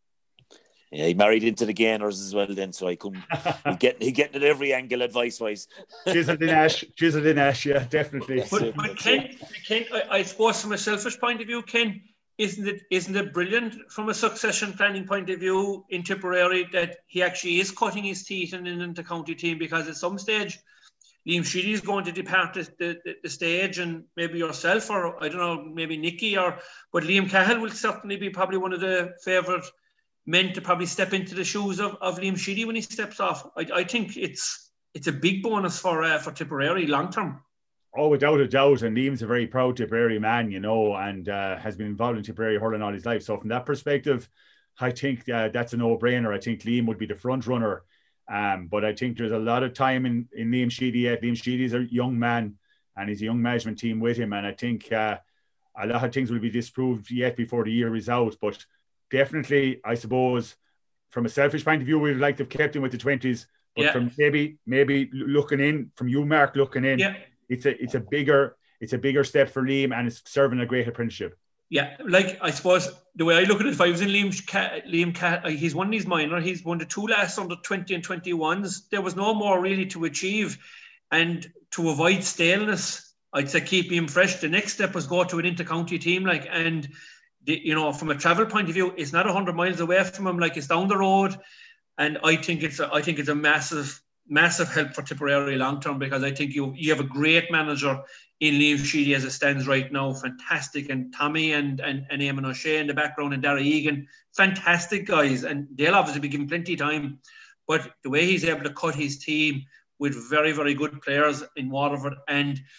Speaker 6: Yeah, he married into the Gainers as well then, so I couldn't he get he getting at every angle advice wise.
Speaker 7: Chiseled in ash, chiseled in ash, yeah, definitely.
Speaker 9: But, but Ken, Ken I, I suppose from a selfish point of view, Ken, isn't it isn't it brilliant from a succession planning point of view in Tipperary that he actually is cutting his teeth in an inter-county team, because at some stage Liam Sheedy is going to depart the, the, the stage, and maybe yourself, or I don't know, maybe Nicky, or but Liam Cahill will certainly be probably one of the favoured men to probably step into the shoes of, of Liam Sheedy when he steps off. I, I think it's it's a big bonus for uh, for Tipperary long term.
Speaker 7: Oh, without a doubt. And Liam's a very proud Tipperary man, you know, and uh, has been involved in Tipperary hurling all his life. So from that perspective, I think uh, that's a no-brainer. I think Liam would be the front runner. Um, but I think there's a lot of time in, in Liam Sheedy yet. Liam Sheedy's a young man, and he's a young management team with him. And I think uh, a lot of things will be disproved yet before the year is out. But definitely, I suppose, from a selfish point of view, we'd like to have kept him with the twenties. But yeah. from maybe maybe looking in, from you, Mark, looking in, yeah. it's a it's a bigger it's a bigger step for Liam, and it's serving a great apprenticeship.
Speaker 9: Yeah, like I suppose the way I look at it, if I was in Liam's cat, Liam cat, he's won these minor, he's won the two last under twenty and twenty-ones. There was no more really to achieve, and to avoid staleness, I'd say keep him fresh. The next step was go to an inter-county team, like, and the, you know, from a travel point of view, it's not a hundred miles away from him, like it's down the road, and I think it's a, I think it's a massive. massive help for Tipperary long term, because I think you you have a great manager in Liam Sheedy as it stands right now, fantastic, and Tommy and and, and Eamon O'Shea in the background, and Dara Egan, fantastic guys, and they'll obviously be given plenty of time, but the way he's able to cut his team with very very good players in Waterford, and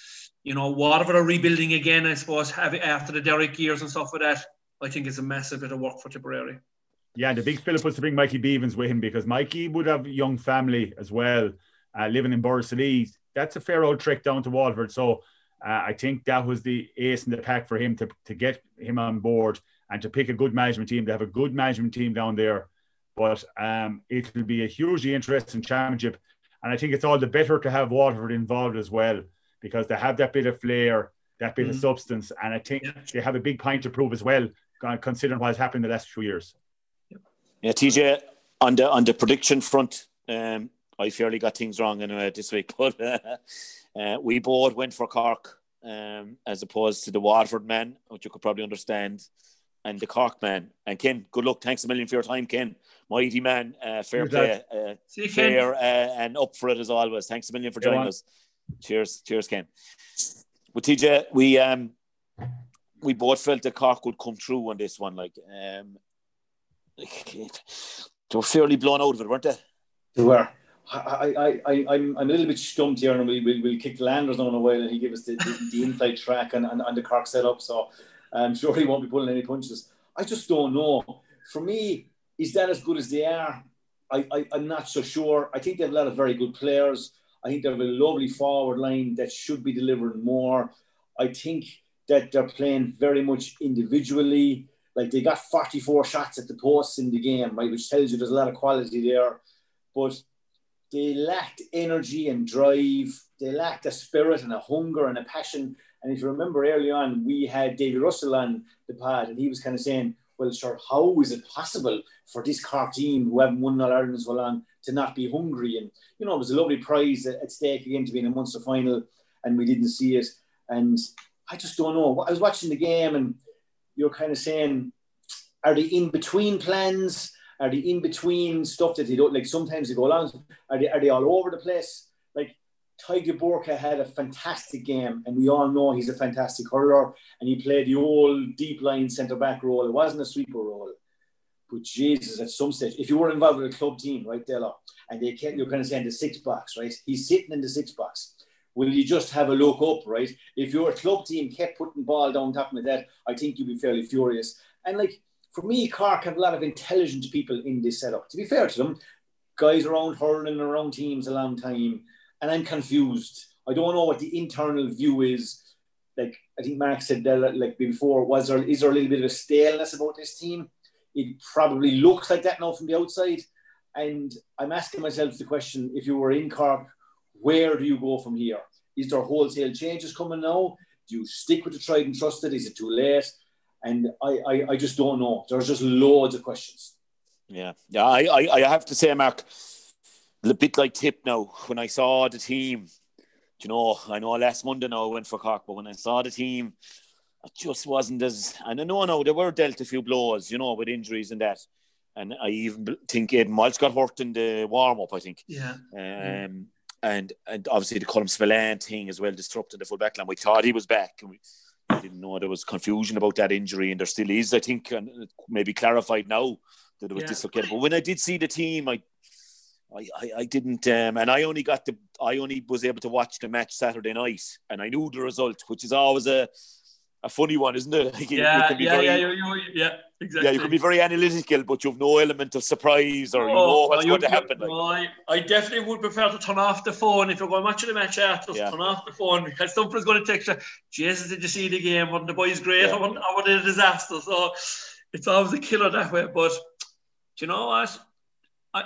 Speaker 9: you know, Waterford are rebuilding again, I suppose, have, after the Derrick years and stuff like that. I think it's a massive bit of work for Tipperary.
Speaker 7: Yeah, the big Philip was to bring Mikey Beavens with him, because Mikey would have a young family as well, uh, living in Borrisoleigh. That's a fair old trek down to Waterford. So uh, I think that was the ace in the pack for him to, to get him on board and to pick a good management team, to have a good management team down there. But um, it will be a hugely interesting championship. And I think it's all the better to have Waterford involved as well, because they have that bit of flair, that bit mm-hmm. of substance. And I think yeah. they have a big point to prove as well, considering what has happened in the last few years.
Speaker 6: Yeah, T J, on the, on the prediction front, um, I fairly got things wrong anyway this week, but uh, uh, we both went for Cork um, as opposed to the Waterford man, which you could probably understand, and the Cork man. And Ken, good luck. Thanks a million for your time, Ken. Mighty man, uh, fair play, uh,
Speaker 9: you,
Speaker 6: fair uh, and up for it as always. Thanks a million for joining us. Cheers, cheers, Ken. Well, T J, we um, we both felt that Cork would come through on this one. Like, um, they were fairly blown out of it, weren't they?
Speaker 8: They were. I, I, I, I'm, I'm a little bit stumped here, and we'll, we'll, we'll kick Landers on in a while, and he'll give us the, the, the inside track and, and, and the Cork setup. So I'm sure he won't be pulling any punches. I just don't know. For me, is that as good as they are? I, I, I'm not so sure. I think they have a lot of very good players. I think they have a lovely forward line that should be delivering more. I think that they're playing very much individually. Like, they got forty-four shots at the posts in the game, right, which tells you there's a lot of quality there. But they lacked energy and drive. They lacked a spirit and a hunger and a passion. And if you remember early on, we had David Russell on the pod, and he was kind of saying, well, sure, how is it possible for this Cork team who haven't won All Ireland as well on to not be hungry? And, you know, it was a lovely prize at stake again to be in a Munster final, and we didn't see it. And I just don't know. I was watching the game, and you're kind of saying, are they in between plans? Are they in between stuff that they don't, like sometimes they go along? Are they, are they all over the place? Like, Tiger Burka had a fantastic game, and we all know he's a fantastic hurler, and he played the old deep line centre-back role. It wasn't a sweeper role. But Jesus, at some stage, if you were involved with a club team, right, Della, and they can't, you're kind of saying the six box, right? He's sitting in the six box. Will you just have a look up, right? If your club team kept putting the ball down top of that, I think you'd be fairly furious. And like, for me, Cork have a lot of intelligent people in this setup. To be fair to them, guys around hurling around teams a long time, and I'm confused. I don't know what the internal view is. Like, I think Mark said that, like before, was there, is there a little bit of a staleness about this team? It probably looks like that now from the outside. And I'm asking myself the question, if you were in Cork, where do you go from here? Is there wholesale changes coming now? Do you stick with the tried and trusted? Is it too late? And I, I, I just don't know. There's just loads of questions.
Speaker 6: Yeah, yeah. I, I, I have to say, Mark, a bit like Tip now. When I saw the team, you know, I know last Monday now I went for Cork, but when I saw the team, it just wasn't as. And I know now they were dealt a few blows, you know, with injuries and that. And I even think Aidan Walsh got hurt in the warm up. I think.
Speaker 9: Yeah.
Speaker 6: Um. Mm. And and obviously the Colm Spillane thing as well disrupted the full back line. We thought he was back, and we didn't know there was confusion about that injury, and there still is, I think, and maybe clarified now that it was yeah. dislocated. But when I did see the team, I I, I, I didn't, um, and I only got the, I only was able to watch the match Saturday night, and I knew the result, which is always a a funny one, isn't it? Like,
Speaker 9: yeah,
Speaker 6: you can be
Speaker 9: yeah,
Speaker 6: very,
Speaker 9: yeah, you, you, yeah, exactly.
Speaker 6: Yeah, you can be very analytical, but you have no element of surprise, or oh, you know what's
Speaker 9: no,
Speaker 6: going to happen.
Speaker 9: No, like. I, I definitely would prefer to turn off the phone if you're going watching the match after. Yeah. Turn off the phone, because somebody's going to text you, Jesus, did you see the game? Wasn't the boys great? Yeah. Or wasn't it a disaster? So it's always a killer that way. But do you know what? I,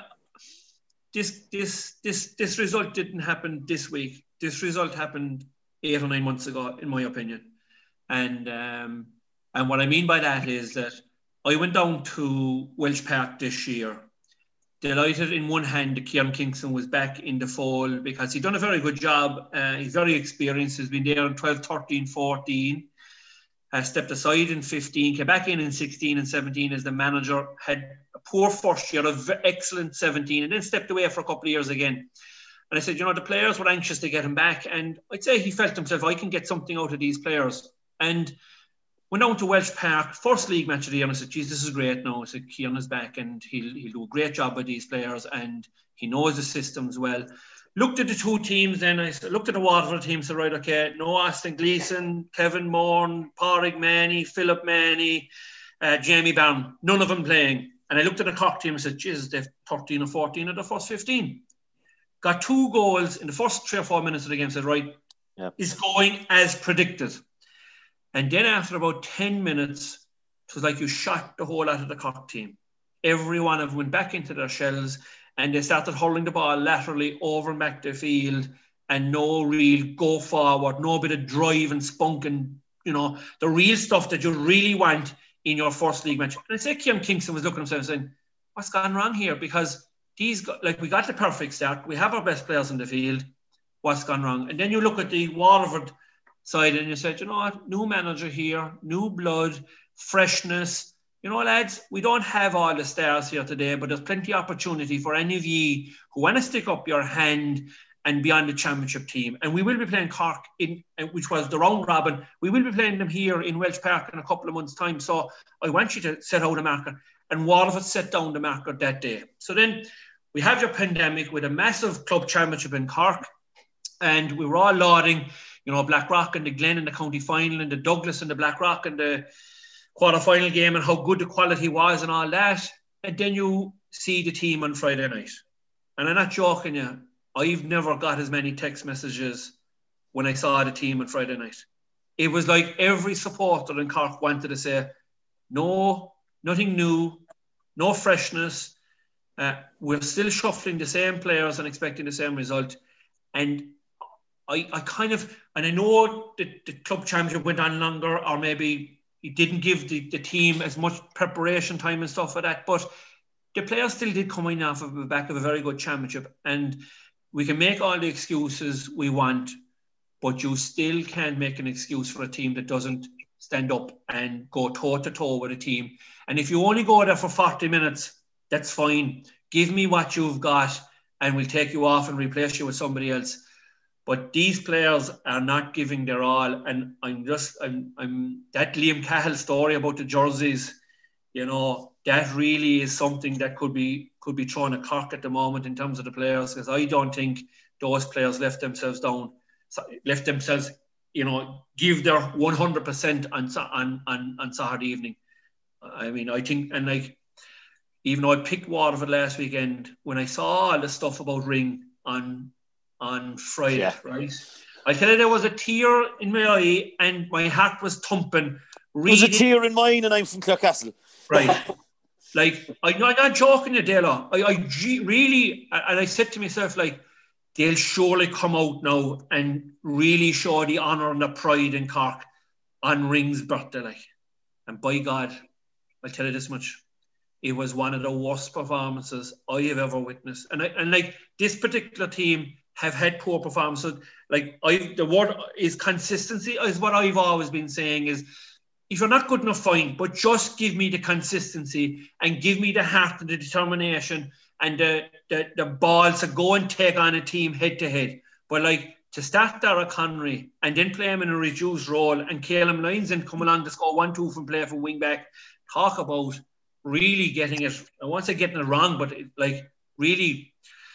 Speaker 9: this this this this result didn't happen this week. This result happened eight or nine months ago, in my opinion. And um, and what I mean by that is that I went down to Welsh Park this year, delighted in one hand that Kieran Kingston was back in the fold, because he'd done a very good job. Uh, he's very experienced. He's been there in twelve, thirteen, fourteen. Uh, stepped aside in fifteen, came back in in sixteen and seventeen as the manager, had a poor first year, an excellent seventeen, and then stepped away for a couple of years again. And I said, you know, the players were anxious to get him back, and I'd say he felt himself, I can get something out of these players. And went down to Welsh Park, first league match of the year, and I said, geez, this is great now. I said, Kieran is back, and he'll, he'll do a great job with these players, and he knows the systems well. looked at the two teams then. I looked at the Waterford team, said, right, okay, no Austin Gleeson, Kevin Moore, Pádraig Manny, Philip Manny, uh, Jamie Barron, none of them playing. And I looked at the Cork team and said, Jesus, they've thirteen or fourteen of the first fifteen. Got two goals in the first three or four minutes of the game, said, right, yeah. It's going as predicted. And then after about ten minutes, it was like you shot the whole out of the Cork team. Every one of them went back into their shells and they started hurling the ball laterally over and back the field, and no real go forward, no bit of drive and spunk and, you know, the real stuff that you really want in your first league match. And I say Cian Kingston was looking at himself and saying, what's gone wrong here? Because these, like, we got the perfect start. We have our best players in the field. What's gone wrong? And then you look at the Waterford side and you said, you know what, new manager here, new blood, freshness. You know, lads, we don't have all the stars here today, but there's plenty of opportunity for any of you who want to stick up your hand and be on the championship team. And we will be playing Cork, in, which was the round robin. We will be playing them here in Welsh Park in a couple of months' time. So I want you to set out a marker. And Waterford set down the marker that day. So then we have your pandemic with a massive club championship in Cork. And we were all lauding, you know, Blackrock and the Glen in the county final and the Douglas and the Blackrock and the quarter-final game and how good the quality was and all that. And then you see the team on Friday night. And I'm not joking you, I've never got as many text messages when I saw the team on Friday night. It was like every supporter in Cork wanted to say, no, nothing new, no freshness. Uh, we're still shuffling the same players and expecting the same result. And I, I kind of, and I know that the club championship went on longer, or maybe it didn't give the, the team as much preparation time and stuff like that, but the players still did come in off of the back of a very good championship. And we can make all the excuses we want, but you still can't make an excuse for a team that doesn't stand up and go toe-to-toe with a team. And if you only go there for forty minutes, that's fine. Give me what you've got and we'll take you off and replace you with somebody else. But these players are not giving their all. And I'm just, I'm, I'm that Liam Cahill story about the jerseys, you know, that really is something that could be, could be thrown at Cork at the moment in terms of the players, because I don't think those players left themselves down, left themselves, you know, give their one hundred percent on, on, on, on Saturday evening. I mean, I think, and like, even though I picked Waterford last weekend, when I saw all the stuff about Ring on on Friday, yeah. right? I tell you, there was a tear in my eye and my heart was thumping.
Speaker 6: There's a tear in mine and I'm from Clarecastle.
Speaker 9: Right. Like, I, I'm not joking you, Dela. I, I G, really, and I said to myself, like, they'll surely come out now and really show the honour and the pride in Cork on Ring's birthday, like. And by God, I'll tell you this much. It was one of the worst performances I have ever witnessed. And I, and like, this particular team have had poor performances. Like, I, the word is consistency is what I've always been saying is, if you're not good enough, fine, but just give me the consistency and give me the heart and the determination and the, the, the balls to go and take on a team head to head. But like, to start Dara Connery and then play him in a reduced role and Caleb Lyons and come along to score one two from play from wing back, talk about really getting it, I won't say getting it wrong, but it, like, really,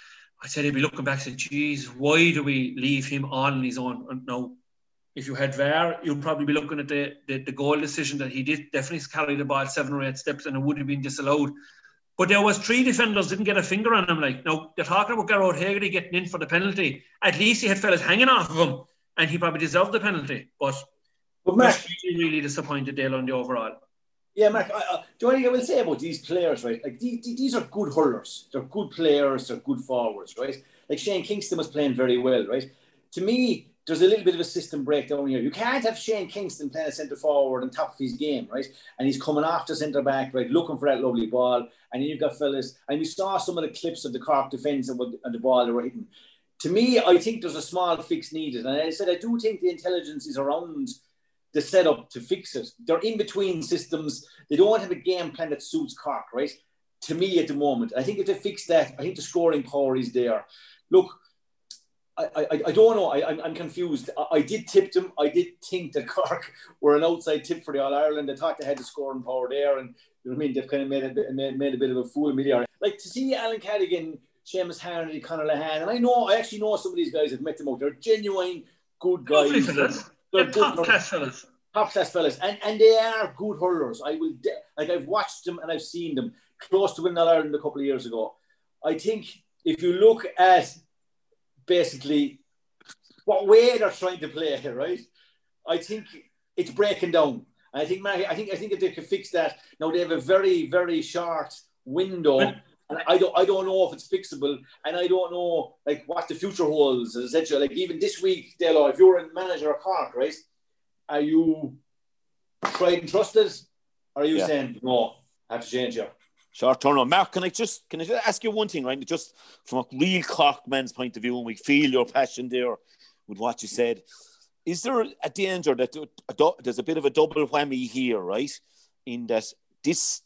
Speaker 9: I said he'd be looking back and say, geez, why do we leave him on his own? Now, if you had V A R, you'd probably be looking at the, the, the goal decision that he did definitely carry the ball seven or eight steps and it would have been disallowed. But there was three defenders didn't get a finger on him. Like, now, they're talking about Garrod Haggerty getting in for the penalty. At least he had fellas hanging off of him and he probably deserved the penalty. But, but Mark, really, really disappointed Dale on the overall.
Speaker 8: Yeah, Mark, I, I, the only thing I will say about these players, right, like these, these are good hurlers. They're good players. They're good forwards, right? Like Shane Kingston was playing very well, right? To me, there's a little bit of a system breakdown here. You can't have Shane Kingston playing a centre forward on top of his game, right? And he's coming after centre back, right, looking for that lovely ball. And then you've got fellas, and we saw some of the clips of the Cork defence and, and the ball they were hitting. To me, I think there's a small fix needed. And I said, I do think the intelligence is around the setup to fix it. They're in between systems. They don't have a game plan that suits Cork, right? To me at the moment. I think if they fix that, I think the scoring power is there. Look, I, I, I don't know. I, I'm, I'm confused. I, I did tip them. I did think that Cork were an outside tip for the All-Ireland. I thought they had the scoring power there. And you know what I mean? They've kind of made a, made, made a bit of a fool of me there. Like, to see Alan Cadigan Seamus Harnedy, Conor Lahan, and I know, I actually know some of these guys. I've met them out. They're genuine good guys.
Speaker 9: Lovely fellas. They're, They're top class fellas.
Speaker 8: Top class fellas, and and they are good hurlers. I will de- like I've watched them and I've seen them close to winning All-Ireland a couple of years ago. I think if you look at basically what way they're trying to play, right? I think it's breaking down. I think I think I think if they could fix that, now they have a very very short window, and I don't I don't know if it's fixable, and I don't know like what the future holds, et cetera. Like even this week, Delo, if you're a manager of Cork, right? Are you tried and trusted? Or are you yeah. saying no? I have to change here.
Speaker 6: Short turnaround. Mark, can I just can I just ask you one thing, right? Just from a real Cork man's point of view, and we feel your passion there with what you said. Is there a danger that there's a bit of a double whammy here, right? In that this,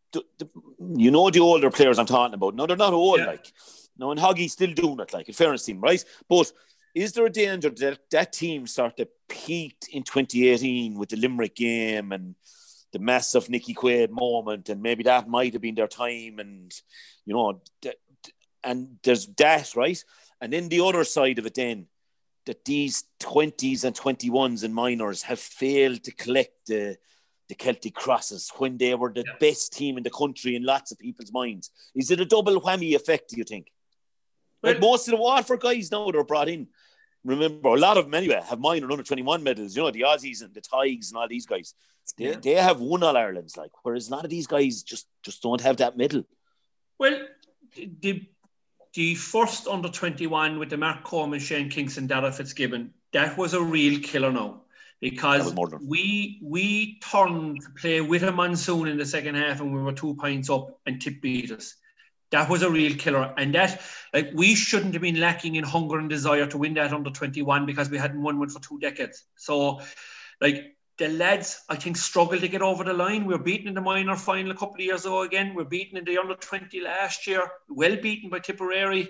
Speaker 6: you know, the older players I'm talking about. No, they're not old, yeah. like. No, and Hoggy's still doing it, like, in fairness to him, right? But is there a danger that that team sort of peaked in twenty eighteen with the Limerick game and the massive Nicky Quaid moment, and maybe that might have been their time, and, you know, and there's that, right? And then the other side of it then, that these twenties and twenty-ones and minors have failed to collect the, the Celtic crosses when they were the yeah. best team in the country in lots of people's minds. Is it a double whammy effect, do you think? Well, like most of the Waterford guys now that are brought in, remember, a lot of them anyway, have minor under twenty-one medals, you know, the Aussies and the Tigers and all these guys. They, yeah. they have won All Ireland's, like, whereas a lot of these guys just, just don't have that medal.
Speaker 9: Well, the The first under twenty-one with the Mark Coleman, Shane Kingston, Dara Fitzgibbon, that was a real killer now, because we we turned to play with a monsoon in the second half and we were two points up and Tip beat us. That was a real killer, and that, like, we shouldn't have been lacking in hunger and desire to win that under twenty-one because we hadn't won one for two decades. So, like, the lads, I think, struggled to get over the line. We were beaten in the minor final a couple of years ago again. We were beaten in the under twenty last year, well beaten by Tipperary.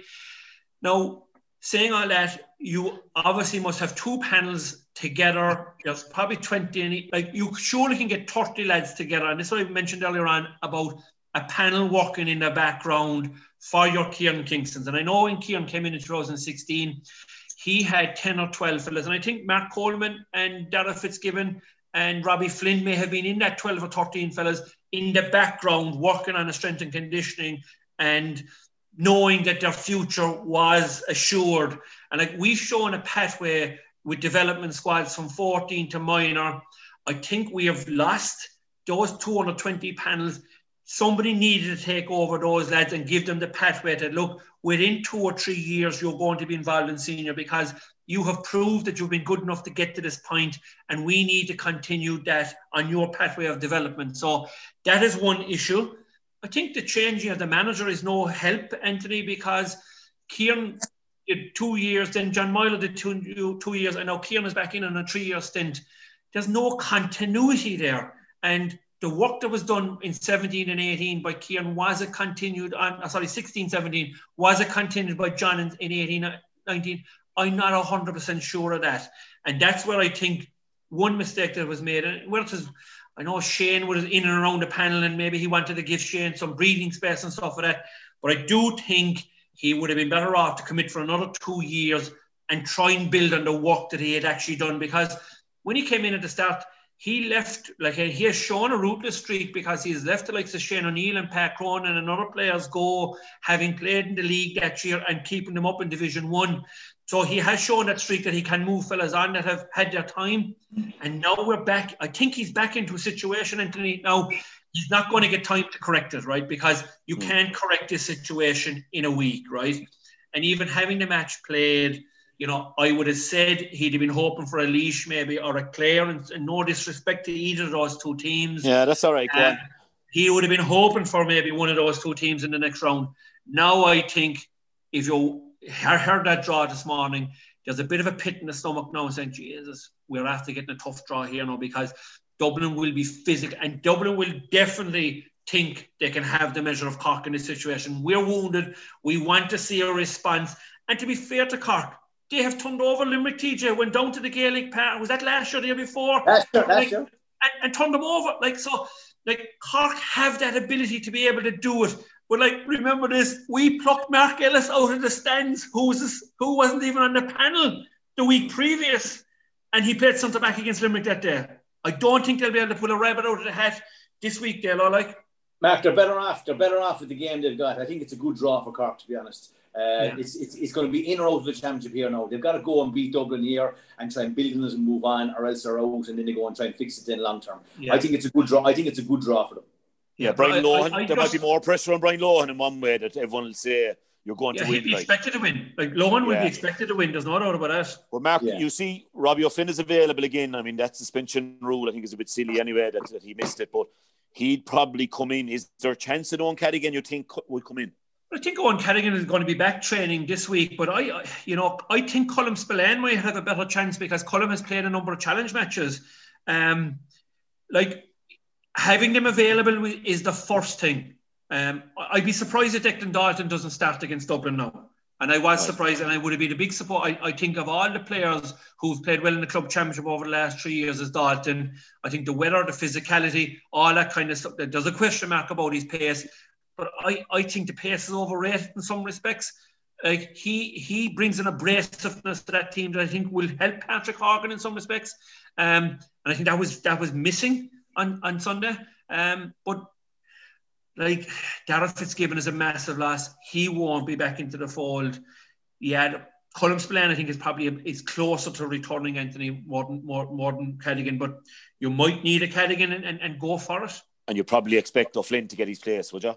Speaker 9: Now, saying all that, you obviously must have two panels together. There's probably twenty, like, you surely can get thirty lads together. And this is what I mentioned earlier on about a panel working in the background for your Kieran Kingstons. And I know when Kieran came in in two thousand sixteen, he had ten or twelve fellas. And I think Mark Coleman and Dara Fitzgibbon and Robbie Flynn may have been in that twelve or thirteen fellas in the background working on a strength and conditioning and knowing that their future was assured. And like, we've shown a pathway with development squads from fourteen to minor. I think we have lost those two hundred twenty panels. Somebody needed to take over those lads and give them the pathway that, look, within two or three years, you're going to be involved in senior because you have proved that you've been good enough to get to this point, and we need to continue that on your pathway of development. So that is one issue. I think the changing of the manager is no help, Anthony, because Kieran did two years, then John Moyle did two, two years, and now Kieran is back in on a three-year stint. There's no continuity there. And the work that was done in seventeen and eighteen by Kieran was it continued on, sorry, sixteen, seventeen, was it continued by John in, in eighteen, nineteen? I'm not one hundred percent sure of that. And that's where I think one mistake that was made. And where it was, I know Shane was in and around the panel and maybe he wanted to give Shane some breathing space and stuff like that. But I do think he would have been better off to commit for another two years and try and build on the work that he had actually done. Because when he came in at the start, he left, like, he has shown a ruthless streak because he's left the likes of Shane O'Neill and Pat Cronin and other players go, having played in the league that year and keeping them up in Division One. So he has shown that streak that he can move fellas on that have had their time. And now we're back. I think he's back into a situation, Anthony. Now, he's not going to get time to correct it, right? Because you mm. can't correct this situation in a week, right? And even having the match played, you know, I would have said he'd have been hoping for a Laois maybe or a Clare, and, and no disrespect to either of those two teams.
Speaker 6: Yeah, that's all right. Go on.
Speaker 9: He would have been hoping for maybe one of those two teams in the next round. Now I think if you heard that draw this morning, there's a bit of a pit in the stomach now saying, Jesus, we're after getting a tough draw here now because Dublin will be physical and Dublin will definitely think they can have the measure of Cork in this situation. We're wounded. We want to see a response. And to be fair to Cork, they have turned over Limerick. T J went down to the Gaelic Park. Was that last year or the year before?
Speaker 8: Last year, last
Speaker 9: like,
Speaker 8: year.
Speaker 9: And, and turned them over. Like, so, like, Cork have that ability to be able to do it. But like, remember this, we plucked Mark Ellis out of the stands, who was this, who wasn't even on the panel the week previous, and he played centre back against Limerick that day. I don't think they'll be able to pull a rabbit out of the hat this week, Dale, like.
Speaker 8: Mark, they're better off. They're better off with the game they've got. I think it's a good draw for Cork, to be honest. Uh, yeah. It's it's it's going to be in or out of the championship here now. They've got to go and beat Dublin here and try and build on it and move on, or else they're out, and then they go and try and fix it in long term. Yeah. I think it's a good draw. I think it's a good draw for them.
Speaker 6: Yeah, Brian Lohan. I, I there just, might be more pressure on Brian Lohan in one way that everyone will say you're going
Speaker 9: yeah,
Speaker 6: to win.
Speaker 9: He'd be
Speaker 6: like.
Speaker 9: expected to win. Like Lohan would yeah. be expected to win. There's no doubt about that.
Speaker 6: Well, Mark,
Speaker 8: yeah.
Speaker 6: you see, Robbie O'Flynn is available again. I mean, that suspension rule I think is a bit silly anyway that, that he missed it, but he'd probably come in. Is there a chance that Owen Cadigan you think would come in?
Speaker 9: I think Owen Cadigan is going to be back training this week, but I, I you know, I think Colm Spillane might have a better chance because Colm has played a number of challenge matches. Um, like having them available is the first thing. Um, I'd be surprised if Declan Dalton doesn't start against Dublin now. And I was surprised, and I would have been a big support. I, I think of all the players who've played well in the club championship over the last three years as Dalton, I think the weather, the physicality, all that kind of stuff. There's a question mark about his pace, but I, I think the pace is overrated in some respects. Like he he brings an abrasiveness to that team that I think will help Patrick Horgan in some respects. Um, and I think that was that was missing on, on Sunday. Um, but like Darragh Fitzgibbon is a massive loss. He won't be back into the fold. Yeah, Colm Spillane I think is probably a, is closer to returning Anthony more than, more, more than Cadigan, but you might need a Cadigan and, and, and go for it.
Speaker 6: And you probably expect O'Flynn to get his place, would you?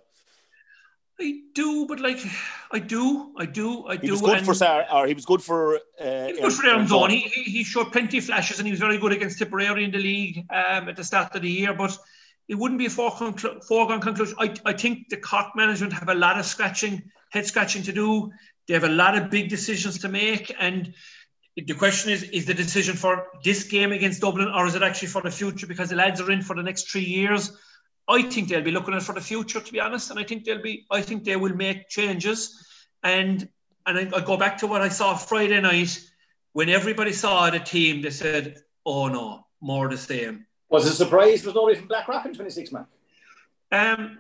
Speaker 9: I do, but like I do, I do, I do.
Speaker 6: He was good
Speaker 9: and
Speaker 6: for Sar, or he was good for.
Speaker 9: Uh, he was good for Aaron Zone. He, he showed plenty of flashes, and he was very good against Tipperary in the league um, at the start of the year, but. It wouldn't be a foregone, foregone conclusion. I, I think the Cork management have a lot of scratching, head scratching to do. They have a lot of big decisions to make. And the question is, is the decision for this game against Dublin or is it actually for the future? Because the lads are in for the next three years. I think they'll be looking at it for the future, to be honest. And I think they'll be, I think they will make changes. And, and I, I go back to what I saw Friday night when everybody saw the team, they said, oh no, more the same.
Speaker 8: Was it a surprise there's nobody from Blackrock in twenty-six, man?
Speaker 9: Um,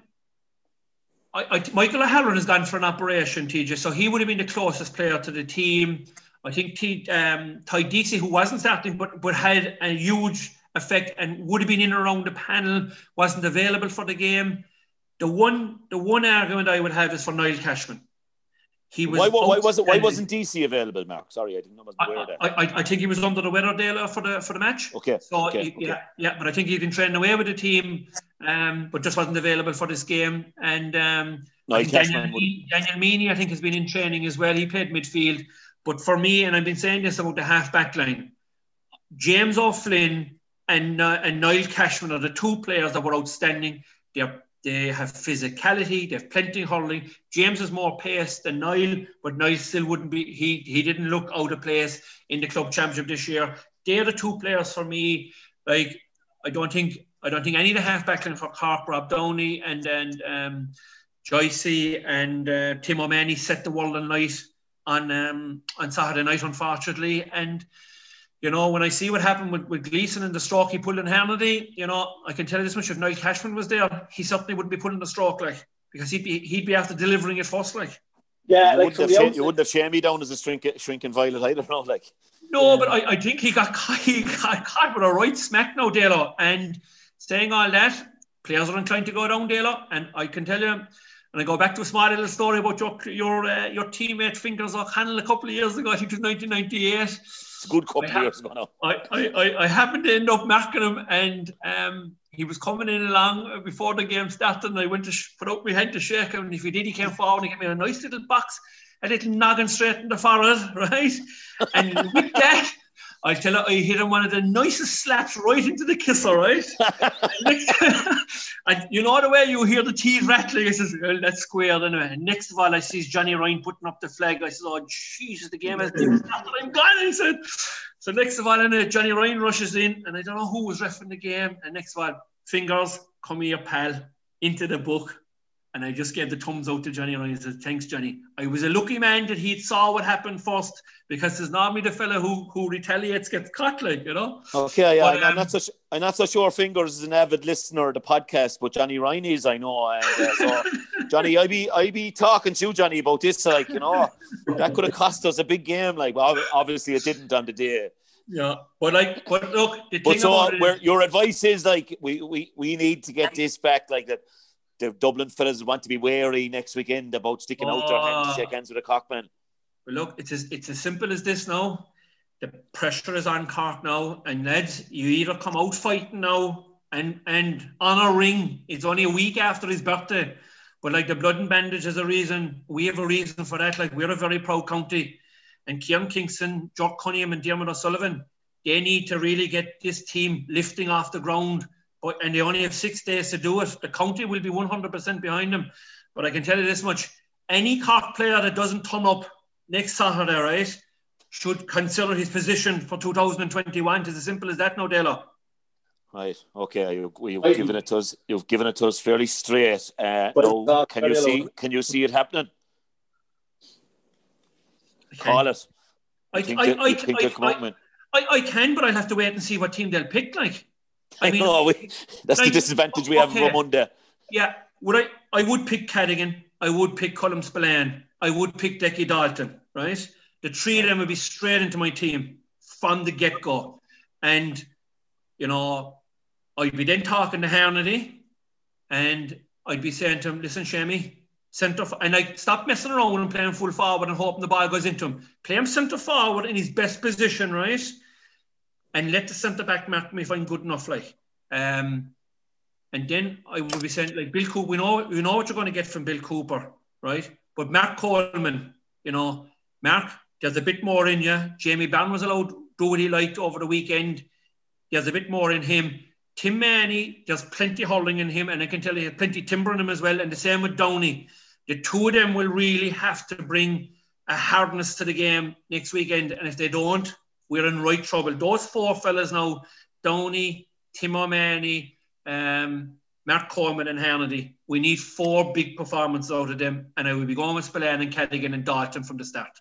Speaker 9: I, I, Michael O'Halloran has gone for an operation, T J, so he would have been the closest player to the team. I think T, um, Ty Deasy, who wasn't starting but, but had a huge effect and would have been in and around the panel, wasn't available for the game. The one the one argument I would have is for Niall Cashman. He was
Speaker 6: why, why, was it, why wasn't D C available, Mark? Sorry, I didn't know I wasn't aware of that.
Speaker 9: I, I, I think he was under the weather, Dale, for the for the match.
Speaker 6: Okay.
Speaker 9: So
Speaker 6: okay,
Speaker 9: he,
Speaker 6: okay.
Speaker 9: yeah, yeah, but I think he'd been training away with the team, um, but just wasn't available for this game. And um,
Speaker 6: no,
Speaker 9: I think Daniel, Me- Daniel Meany, I think, has been in training as well. He played midfield. But for me, and I've been saying this about the half-back line, James O'Flynn and uh, and Niall Cashman are the two players that were outstanding. They're They have physicality. They have plenty of hurling. James is more pace than Niall, but Niall still wouldn't be. He he didn't look out of place in the club championship this year. They're the two players for me. Like I don't think I don't think any of the halfback line for Cork, Rob Downey and and um, Joycey and uh, Tim O'Mahony set the world alight on um, on Saturday night, unfortunately. And you know, when I see what happened with, with Gleeson and the stroke he pulled in Hannity, you know, I can tell you this much: if Niall Cashman was there, he certainly wouldn't be pulling the stroke, like, because he'd be he'd be after delivering it first, like.
Speaker 8: Yeah,
Speaker 6: you,
Speaker 8: like
Speaker 6: wouldn't have sh- you wouldn't have shamed me down as a shrink, shrinking violet either, no, like.
Speaker 9: No,
Speaker 6: yeah.
Speaker 9: but I, I think he got caught, he got caught with a right smack now, Dalo. And saying all that, players are inclined to go down, Dalo. And I can tell you, and I go back to a small little story about your your uh, your teammate Fingers O'Connell a couple of years ago. I think it was nineteen ninety-eight.
Speaker 6: It's a good couple
Speaker 9: ha-
Speaker 6: of years ago now.
Speaker 9: I, I, I happened to end up marking him, and um, he was coming in along before the game started, and I went to sh- put out my head to shake him, and if he did, he came forward and gave me a nice little box, a little noggin straight in the forehead, right? And with that, I tell you, I hit him one of the nicest slaps right into the kisser, right? And you know the way you hear the teeth rattling, I says, well, that's squared anyway. And next of all, I see Johnny Ryan putting up the flag. I said, oh, Jesus, the game has been started. I'm gone, I said. So next of all, and Johnny Ryan rushes in, and I don't know who was reffing the game. And next of all, Fingers, come here, pal, into the book. And I just gave the thumbs out to Johnny Ryan and said, thanks, Johnny. I was a lucky man that he saw what happened first, because there's normally the fella who who retaliates gets caught, like, you know.
Speaker 6: Okay, yeah,
Speaker 9: but,
Speaker 6: I'm
Speaker 9: um,
Speaker 6: not so I'm not so sure Fingers is an avid listener of the podcast, but Johnny Ryan is, I know. And uh, so, Johnny, I be I be talking to you, Johnny, about this, like, you know, that could have cost us a big game. Like, well, obviously it didn't on the day.
Speaker 9: Yeah, but like, but look, the
Speaker 6: but
Speaker 9: thing
Speaker 6: so
Speaker 9: about it
Speaker 6: where
Speaker 9: is,
Speaker 6: your advice is, like, we, we, we need to get this back, like that. The Dublin fellas want to be wary next weekend about sticking oh. out their hand to shake hands with a Cockman.
Speaker 9: Well, look, it's as, it's as simple as this now. The pressure is on Cork now, and lads, you either come out fighting now and, and on a ring. It's only a week after his birthday, but like the blood and bandage is a reason. We have a reason for that. Like, we're a very proud county, and Kieran Kingston, Jock Cunningham, and Diarmuid O'Sullivan, they need to really get this team lifting off the ground. But, and they only have six days to do it. The county will be one hundred percent behind them. But I can tell you this much. Any Cork player that doesn't turn up next Saturday, right, should consider his position for two thousand twenty-one. It's as simple as that now, Dalo.
Speaker 6: Right. Okay. You, you've given it to us. You've given it to us fairly straight. Uh, no, can you see? Can you see it happening? Call it.
Speaker 9: I,
Speaker 6: think
Speaker 9: I,
Speaker 6: that,
Speaker 9: I,
Speaker 6: think
Speaker 9: I, I, I, I can, but I'll have to wait and see what team they'll pick. Like,
Speaker 6: I, I mean, know, we, that's like, the disadvantage we have okay. of Monday.
Speaker 9: Yeah. Would I? I would pick Cadigan. I would pick Colm Spillane. I would pick Decky Dalton. Right. The three of them would be straight into my team from the get-go. And, you know, I'd be then talking to Hernady, and I'd be saying to him, listen, Shammy, centre, and like, stop messing around and playing full forward and hoping the ball goes into him. Play him centre forward in his best position, right? And let the centre back mark me if I'm good enough, like. Um, and then I would be saying, like, Bill Cooper, we know, we know what you're going to get from Bill Cooper, right? But Mark Coleman, you know, Mark, there's a bit more in you. Jamie Barron was allowed to do what he liked over the weekend. There's a bit more in him. Tim Manny, there's plenty hurling in him, and I can tell you, there's plenty timber in him as well, and the same with Downey. The two of them will really have to bring a hardness to the game next weekend, and if they don't, we're in right trouble. Those four fellas now, Downey, Tim O'Mahony, um, Mark Coleman and Hernady, we need four big performances out of them, and I will be going with Spillane and Cadigan and Dalton from the start.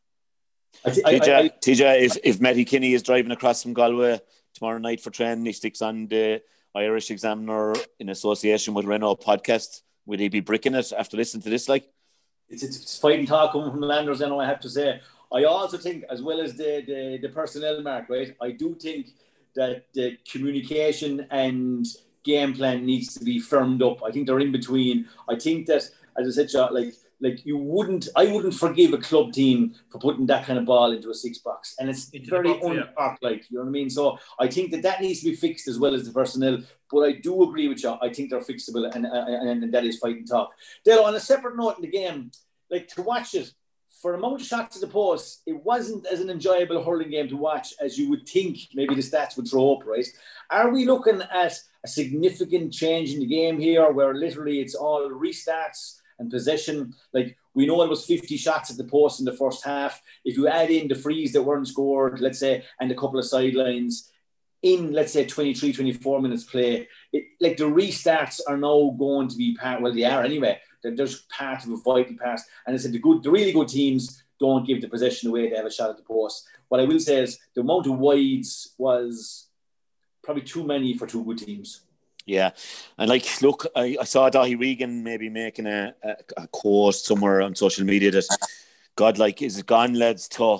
Speaker 6: I th- T J, I, I, T J, if, if Matty Kinney is driving across from Galway tomorrow night for training, he sticks on the Irish Examiner in association with Renault podcast, will he be bricking it after listening to this? Like,
Speaker 8: It's, it's, it's fighting talk coming from Landers, I know, I have to say. I also think, as well as the, the, the personnel, Mark, right, I do think that the communication and game plan needs to be firmed up. I think they're in between. I think that, as I said, like, like you wouldn't, I wouldn't forgive a club team for putting that kind of ball into a six box, and it's into very un-park, like, you know what I mean. So I think that that needs to be fixed as well as the personnel. But I do agree with you. I think they're fixable, and and, and that is fighting talk. Dale, on a separate note in the game, like, to watch it, for the amount of shots to the post, it wasn't as an enjoyable hurling game to watch as you would think. Maybe the stats would throw up, right? Are we looking at a significant change in the game here, where literally it's all restarts and possession? Like, we know it was fifty shots at the post in the first half. If you add in the frees that weren't scored, let's say, and a couple of sidelines, in, let's say, twenty-three, twenty-four minutes play, it, like, the restarts are now going to be part, well, they are anyway, they're just part of a vital part. And I said, the good, the really good teams don't give the possession away, they have a shot at the post. What I will say is the amount of wides was probably too many for two good teams.
Speaker 6: Yeah, and like, look, I, I saw Dahi Regan maybe making a, a, a quote somewhere on social media that, God, like, is it gone, lads, to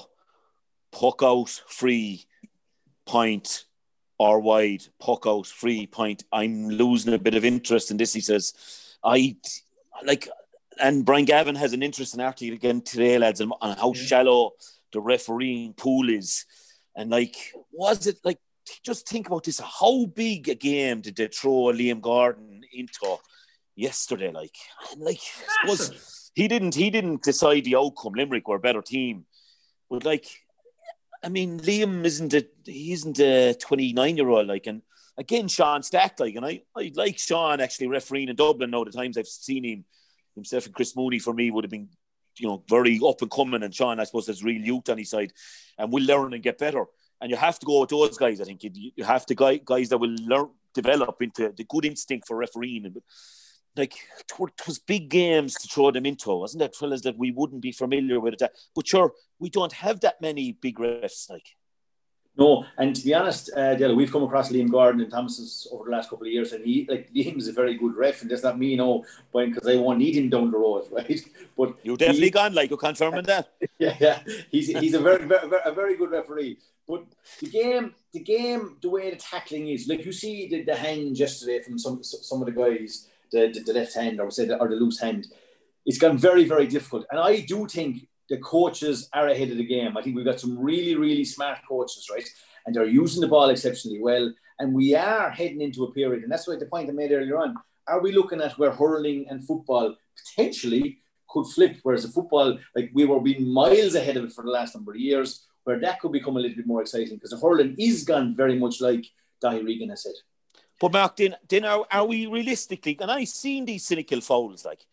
Speaker 6: puck out, free, point, or wide, puck out, free, point. I'm losing a bit of interest in this, he says. I, like, and Brian Gavin has an interesting article again today, lads, on how yeah. shallow the refereeing pool is. And, like, was it, like, just think about this. How big a game did they throw Liam Gordon into yesterday? Like, and like, I suppose he didn't. He didn't decide the outcome. Limerick were a better team, but like, I mean, Liam isn't a. He isn't a twenty-nine-year-old. Like, and again, Sean Stack. Like, and I, I like Sean actually refereeing in Dublin. Now the times I've seen him, himself and Chris Mooney for me would have been, you know, very up and coming. And Sean, I suppose, has real youth on his side, and will learn and get better. And you have to go with those guys. I think you, you have to guy, guys that will learn, develop into the good instinct for refereeing. like, it was big games to throw them into, wasn't it, fellas, that we wouldn't be familiar with it? But sure, we don't have that many big refs, like.
Speaker 8: No, and to be honest, uh, Dale, we've come across Liam Gordon and Thomas's over the last couple of years, and he, like, Liam's a very good ref, and that's not me, no, because I won't need him down the road, right? But
Speaker 6: you've definitely
Speaker 8: he,
Speaker 6: gone, like, you're confirming that.
Speaker 8: Yeah, yeah, he's he's a very, very, very, a very good referee. But the game, the game, the way the tackling is, like you see the, the hand yesterday from some some of the guys, the the, the left hand or say the, or the loose hand, it's gotten very, very difficult, and I do think the coaches are ahead of the game. I think we've got some really, really smart coaches, right? And they're using the ball exceptionally well. And we are heading into a period, and that's what the point I made earlier on. Are we looking at where hurling and football potentially could flip, whereas the football, like we were being miles ahead of it for the last number of years, where that could become a little bit more exciting, because the hurling is gone very much like Dahi Regan has said.
Speaker 6: But Mark, then, then are, are we realistically, and I've seen these cynical fouls, like,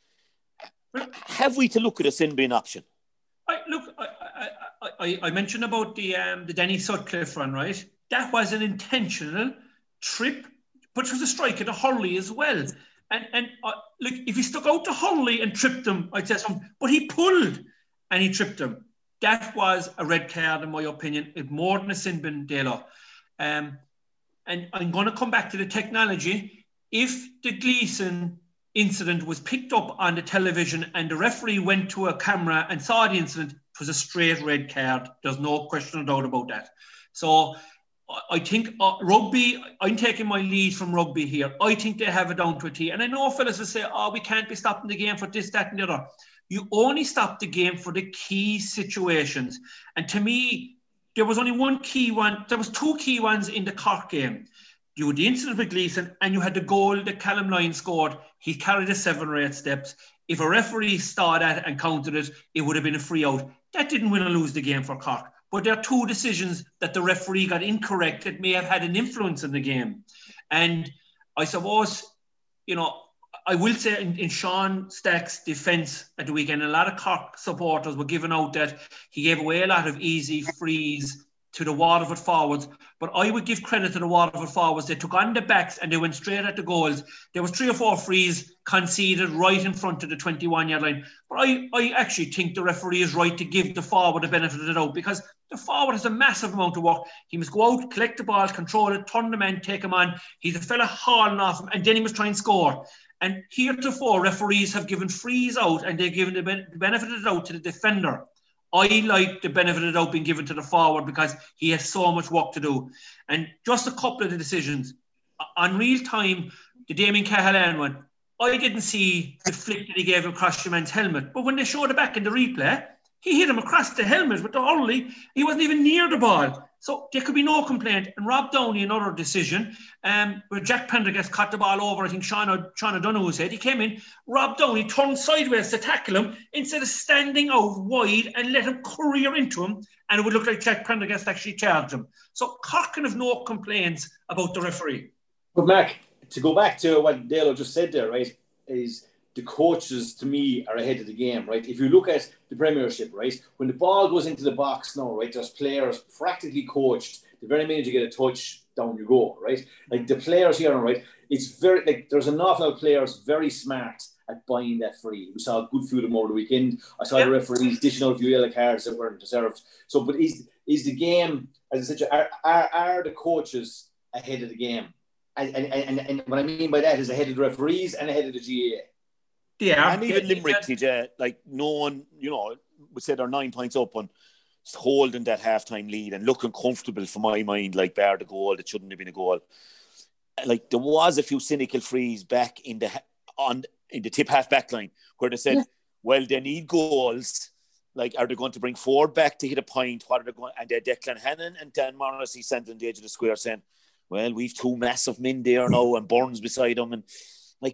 Speaker 6: have we to look at a sin bin option?
Speaker 9: I, look, I, I, I, I mentioned about the um, the Denny Sutcliffe run, right? That was an intentional trip, but it was a strike at a Hurley as well. And and uh, look, if he stuck out to Hurley and tripped him, I'd say something. But he pulled and he tripped him. That was a red card, in my opinion. It more than a sin bin, Dalo. Um, and I'm going to come back to the technology. If the Gleeson incident was picked up on the television and the referee went to a camera and saw the incident, it was a straight red card. There's no question or doubt about that. So I think uh, rugby, I'm taking my lead from rugby here. I think they have it down to a T. And I know fellas will say, oh, we can't be stopping the game for this, that and the other. You only stop the game for the key situations. And to me, there was only one key one. There was two key ones in the Cork game. You had the incident with Gleeson and you had the goal that Callum Lyons scored. He carried the seven or eight steps. If a referee saw that and counted it, it would have been a free out. That didn't win or lose the game for Cork. But there are two decisions that the referee got incorrect that may have had an influence in the game. And I suppose, you know, I will say in, in Sean Stack's defence at the weekend, a lot of Cork supporters were giving out that he gave away a lot of easy frees to the Waterford forwards, but I would give credit to the Waterford forwards. They took on the backs and they went straight at the goals. There was three or four frees conceded right in front of the twenty-one yard line. But I, I actually think the referee is right to give the forward the benefit of the doubt, because the forward has a massive amount of work. He must go out, collect the ball, control it, turn the man, take him on. He's a fella hauling off him, and then he must try and score. And heretofore, referees have given frees out and they've given the benefit of the doubt to the defender. I like the benefit of the doubt being given to the forward because he has so much work to do. And just a couple of the decisions. On real time, the Damien Cahalan one, I didn't see the flick that he gave across the man's helmet. But when they showed it back in the replay, he hit him across the helmet with the hurley. He wasn't even near the ball. So there could be no complaint. And Rob Downey, another decision, um, where Jack Pendergast caught the ball over, I think Sean, Sean O'Donoghue said, he came in, Rob Downey turned sideways to tackle him instead of standing out wide and let him career into him, and it would look like Jack Pendergast actually charged him. So Cork can have no complaints about the referee.
Speaker 8: But Mark, to go back to what Dalo just said there, right, is the coaches, to me, are ahead of the game, right? If you look at the Premiership, right, when the ball goes into the box now, right, there's players practically coached. The very minute you get a touch, down you go, right? Like the players here, right, it's very, like, there's an awful lot of players very smart at buying that free. We saw a good few of them over the weekend. I saw yeah. the referees dishing out a few yellow cards that weren't deserved. So, but is is the game, as I said, are, are, are the coaches ahead of the game? And, and, and, and what I mean by that is ahead of the referees and ahead of the G A A.
Speaker 6: Yeah, and even Limerick, T J, like no one, you know, would say they're nine points up on holding that half-time lead and looking comfortable for my mind, like bar the goal that shouldn't have been a goal. Like there was a few cynical frees back in the on in the tip half back line where they said, yeah. well, they need goals. Like, are they going to bring Ford back to hit a point? What are they going? And they're Declan Hannon and Dan Morrissey standing on the edge of the square saying, well, we've two massive men there now and Burns beside them, and like.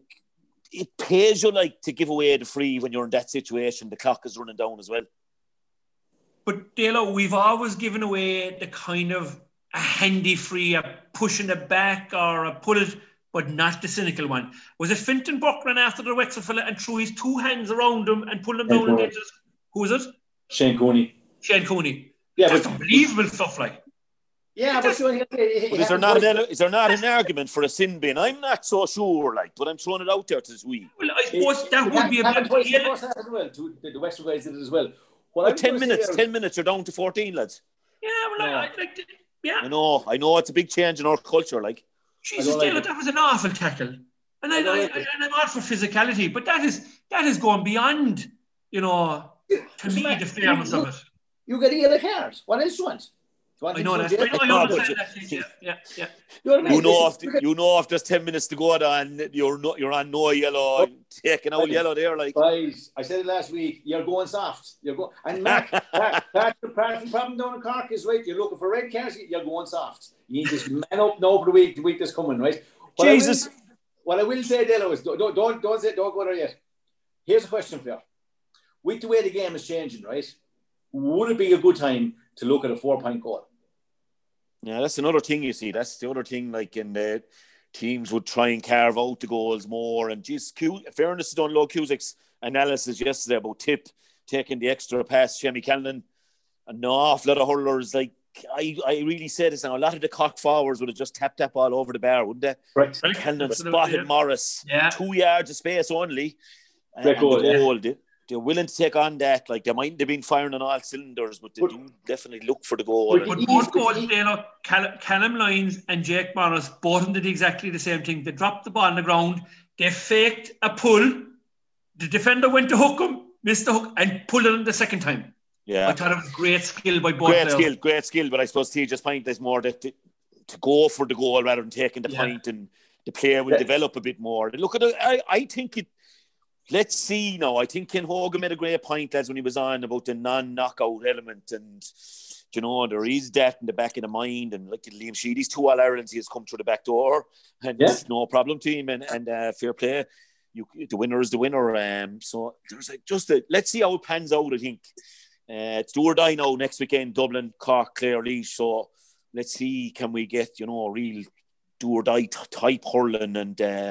Speaker 6: It pays you like to give away the free when you're in that situation. The clock is running down as well.
Speaker 9: But Dalo, we've always given away the kind of a handy free, a pushing it back or a pull it, but not the cynical one. Was it Fintan Buck ran after the Wexford fella and threw his two hands around him and pulled him down and edges? Who was it?
Speaker 8: Shane Cooney.
Speaker 9: Shane Cooney.
Speaker 8: Yeah,
Speaker 9: that's
Speaker 8: but,
Speaker 9: unbelievable stuff, like.
Speaker 8: Yeah, but, you know,
Speaker 6: but is there not an is there not an argument for a sin bin? I'm not so sure, like, but I'm throwing it out there to this week.
Speaker 9: Well, I suppose
Speaker 8: it,
Speaker 9: that
Speaker 8: it
Speaker 9: would be a bit
Speaker 8: twice the first half as well. To, the, the Western guys did it as well.
Speaker 6: Well, ten minutes, ten minutes, you're down to fourteen, lads.
Speaker 9: Yeah, well,
Speaker 6: no.
Speaker 9: I, I like, yeah.
Speaker 6: I know, I know, it's a big change in our culture, like.
Speaker 9: Jesus, like Dale, that was an awful tackle, and I, I, I, like I and I'm all for physicality, but that is that is going beyond, you know, to me the fairness
Speaker 8: you,
Speaker 9: of it.
Speaker 8: You get a yellow card. What else do you want?
Speaker 9: I know that. I know, I understand that. Yeah, yeah, yeah.
Speaker 6: You know, if you know if there's ten minutes to go, and you're not, you're on no yellow, oh, taking out yellow there, like.
Speaker 8: Guys, I said it last week. You're going soft. You're going, and Mark, part, part, part of the problem down in Cork is right. You're looking for red cards. You're going soft. You need to man up now for the week. The week that's coming, right? What
Speaker 6: Jesus.
Speaker 8: I will, what I will say, Delo, is don't don't don't say don't go there yet. Here's a question for you. With the way the game is changing, right? Would it be a good time to look at a four-point goal?
Speaker 6: Yeah, that's another thing, you see. That's the other thing, like, in the teams would try and carve out the goals more. And just Q, fairness to Dunlow Cusack's analysis yesterday about Tip taking the extra pass, Shemi Callanan, and an awful lot of hurlers. Like, I, I really say this now, a lot of the cock forwards would have just tapped that ball over the bar, wouldn't they?
Speaker 8: Right.
Speaker 6: Callanan spotted yeah. Morris,
Speaker 9: yeah.
Speaker 6: two yards of space only. And,
Speaker 8: and goal,
Speaker 6: the goal,
Speaker 8: yeah.
Speaker 6: they, they're willing to take on that. Like, they mightn't have been firing on all cylinders, but they but, do definitely look for the goal.
Speaker 9: But both goals, you know, Callum, Callum Lyons and Jake Morris, both of them did exactly the same thing. They dropped the ball on the ground, they faked a pull, the defender went to hook him, missed the hook, and pulled it in the second time.
Speaker 6: Yeah.
Speaker 9: I thought it was great skill by both
Speaker 6: Great
Speaker 9: players.
Speaker 6: skill, great skill, but I suppose T J's point is more that to, to go for the goal rather than taking the yeah. point, and the player will yeah. develop a bit more. Look at it, I, I think it. Let's see now. I think Ken Hogan made a great point, lads, when he was on about the non-knockout element, and you know there is that in the back of the mind. And like Liam Sheedy's two All-Irelands, he has come through the back door, and yeah. it's no problem to him. And, and uh, fair play, you the winner is the winner. Um, so there's like just a, let's see how it pans out. I think uh, it's do or die now next weekend. Dublin, Cork, Clare, Laois. So let's see, can we get you know real do or die type hurling and. Uh,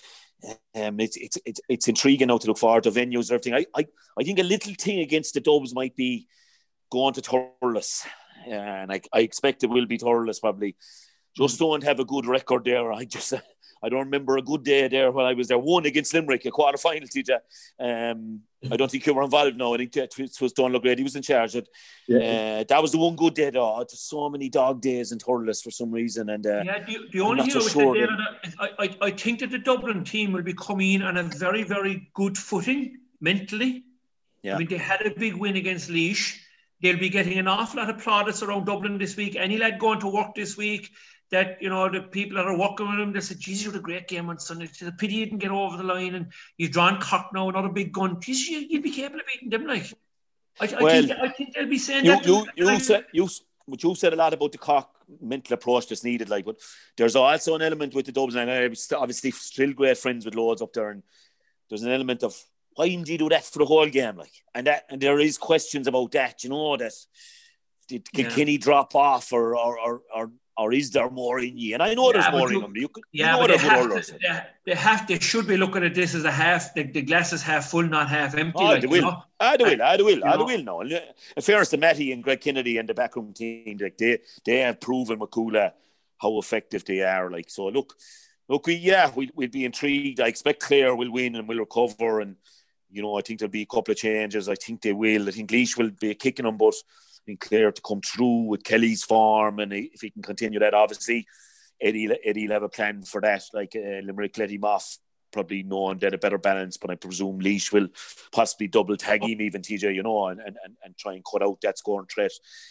Speaker 6: Um, it's it's it's it's intriguing now to look forward to venues and everything. I, I, I think a little thing against the Dubs might be going to Thurles, and I, I expect it will be Thurles probably. Just don't have a good record there. I just I don't remember a good day there when I was there. One against Limerick, a quarter final. T J. Um, I don't think you were involved now. I think it was Donald Grady. He was in charge. Of, yeah. uh, that was the one good day though. There's so many dog days in Thurles for some reason. And uh,
Speaker 9: yeah, the, the only thing so sure I, I, I think that the Dublin team will be coming in on a very, very good footing mentally. Yeah. I mean, they had a big win against Laois. They'll be getting an awful lot of plaudits around Dublin this week. Any lad going to work this week that, you know, the people that are working with him, they said, geez, you had a great game on Sunday. It's a pity you didn't get over the line, and you've drawn Cork now, another big gun. Geez, you, you'd be capable of beating them, like. I, I, well, think, I think they'll be saying
Speaker 6: you,
Speaker 9: that.
Speaker 6: You, you, you, said, you, but you said a lot about the Cork mental approach that's needed, like, but there's also an element with the Dubs, and I'm obviously still great friends with loads up there, and there's an element of, why didn't you do that for the whole game, like? And that, and there is questions about that, you know, that did, can, yeah. can he drop off, or, or, or, or Or is there more in you? And I know yeah, there's more you, in them. You,
Speaker 9: yeah,
Speaker 6: you know
Speaker 9: but they have, to, they, they have. They should be looking at this as a half. The, the glass is half full, not half empty.
Speaker 6: Oh,
Speaker 9: like,
Speaker 6: they will.
Speaker 9: You know?
Speaker 6: I do will. I do will. I do will. No. In fairness to Matty and Greg Kennedy and the backroom team, like they they have proven Makula how effective they are. Like so, look, look. We yeah, we we'd be intrigued. I expect Clare will win and will recover. And you know, I think there'll be a couple of changes. I think they will. I think Laois will be kicking them, but. Clare to come through with Kelly's form, and if he can continue that, obviously Eddie Eddie'll have a plan for that. Like uh, Limerick let him off, probably knowing that a better balance, but I presume Laois will possibly double tag him, even T J, you know, and, and, and try and cut out that scoring threat.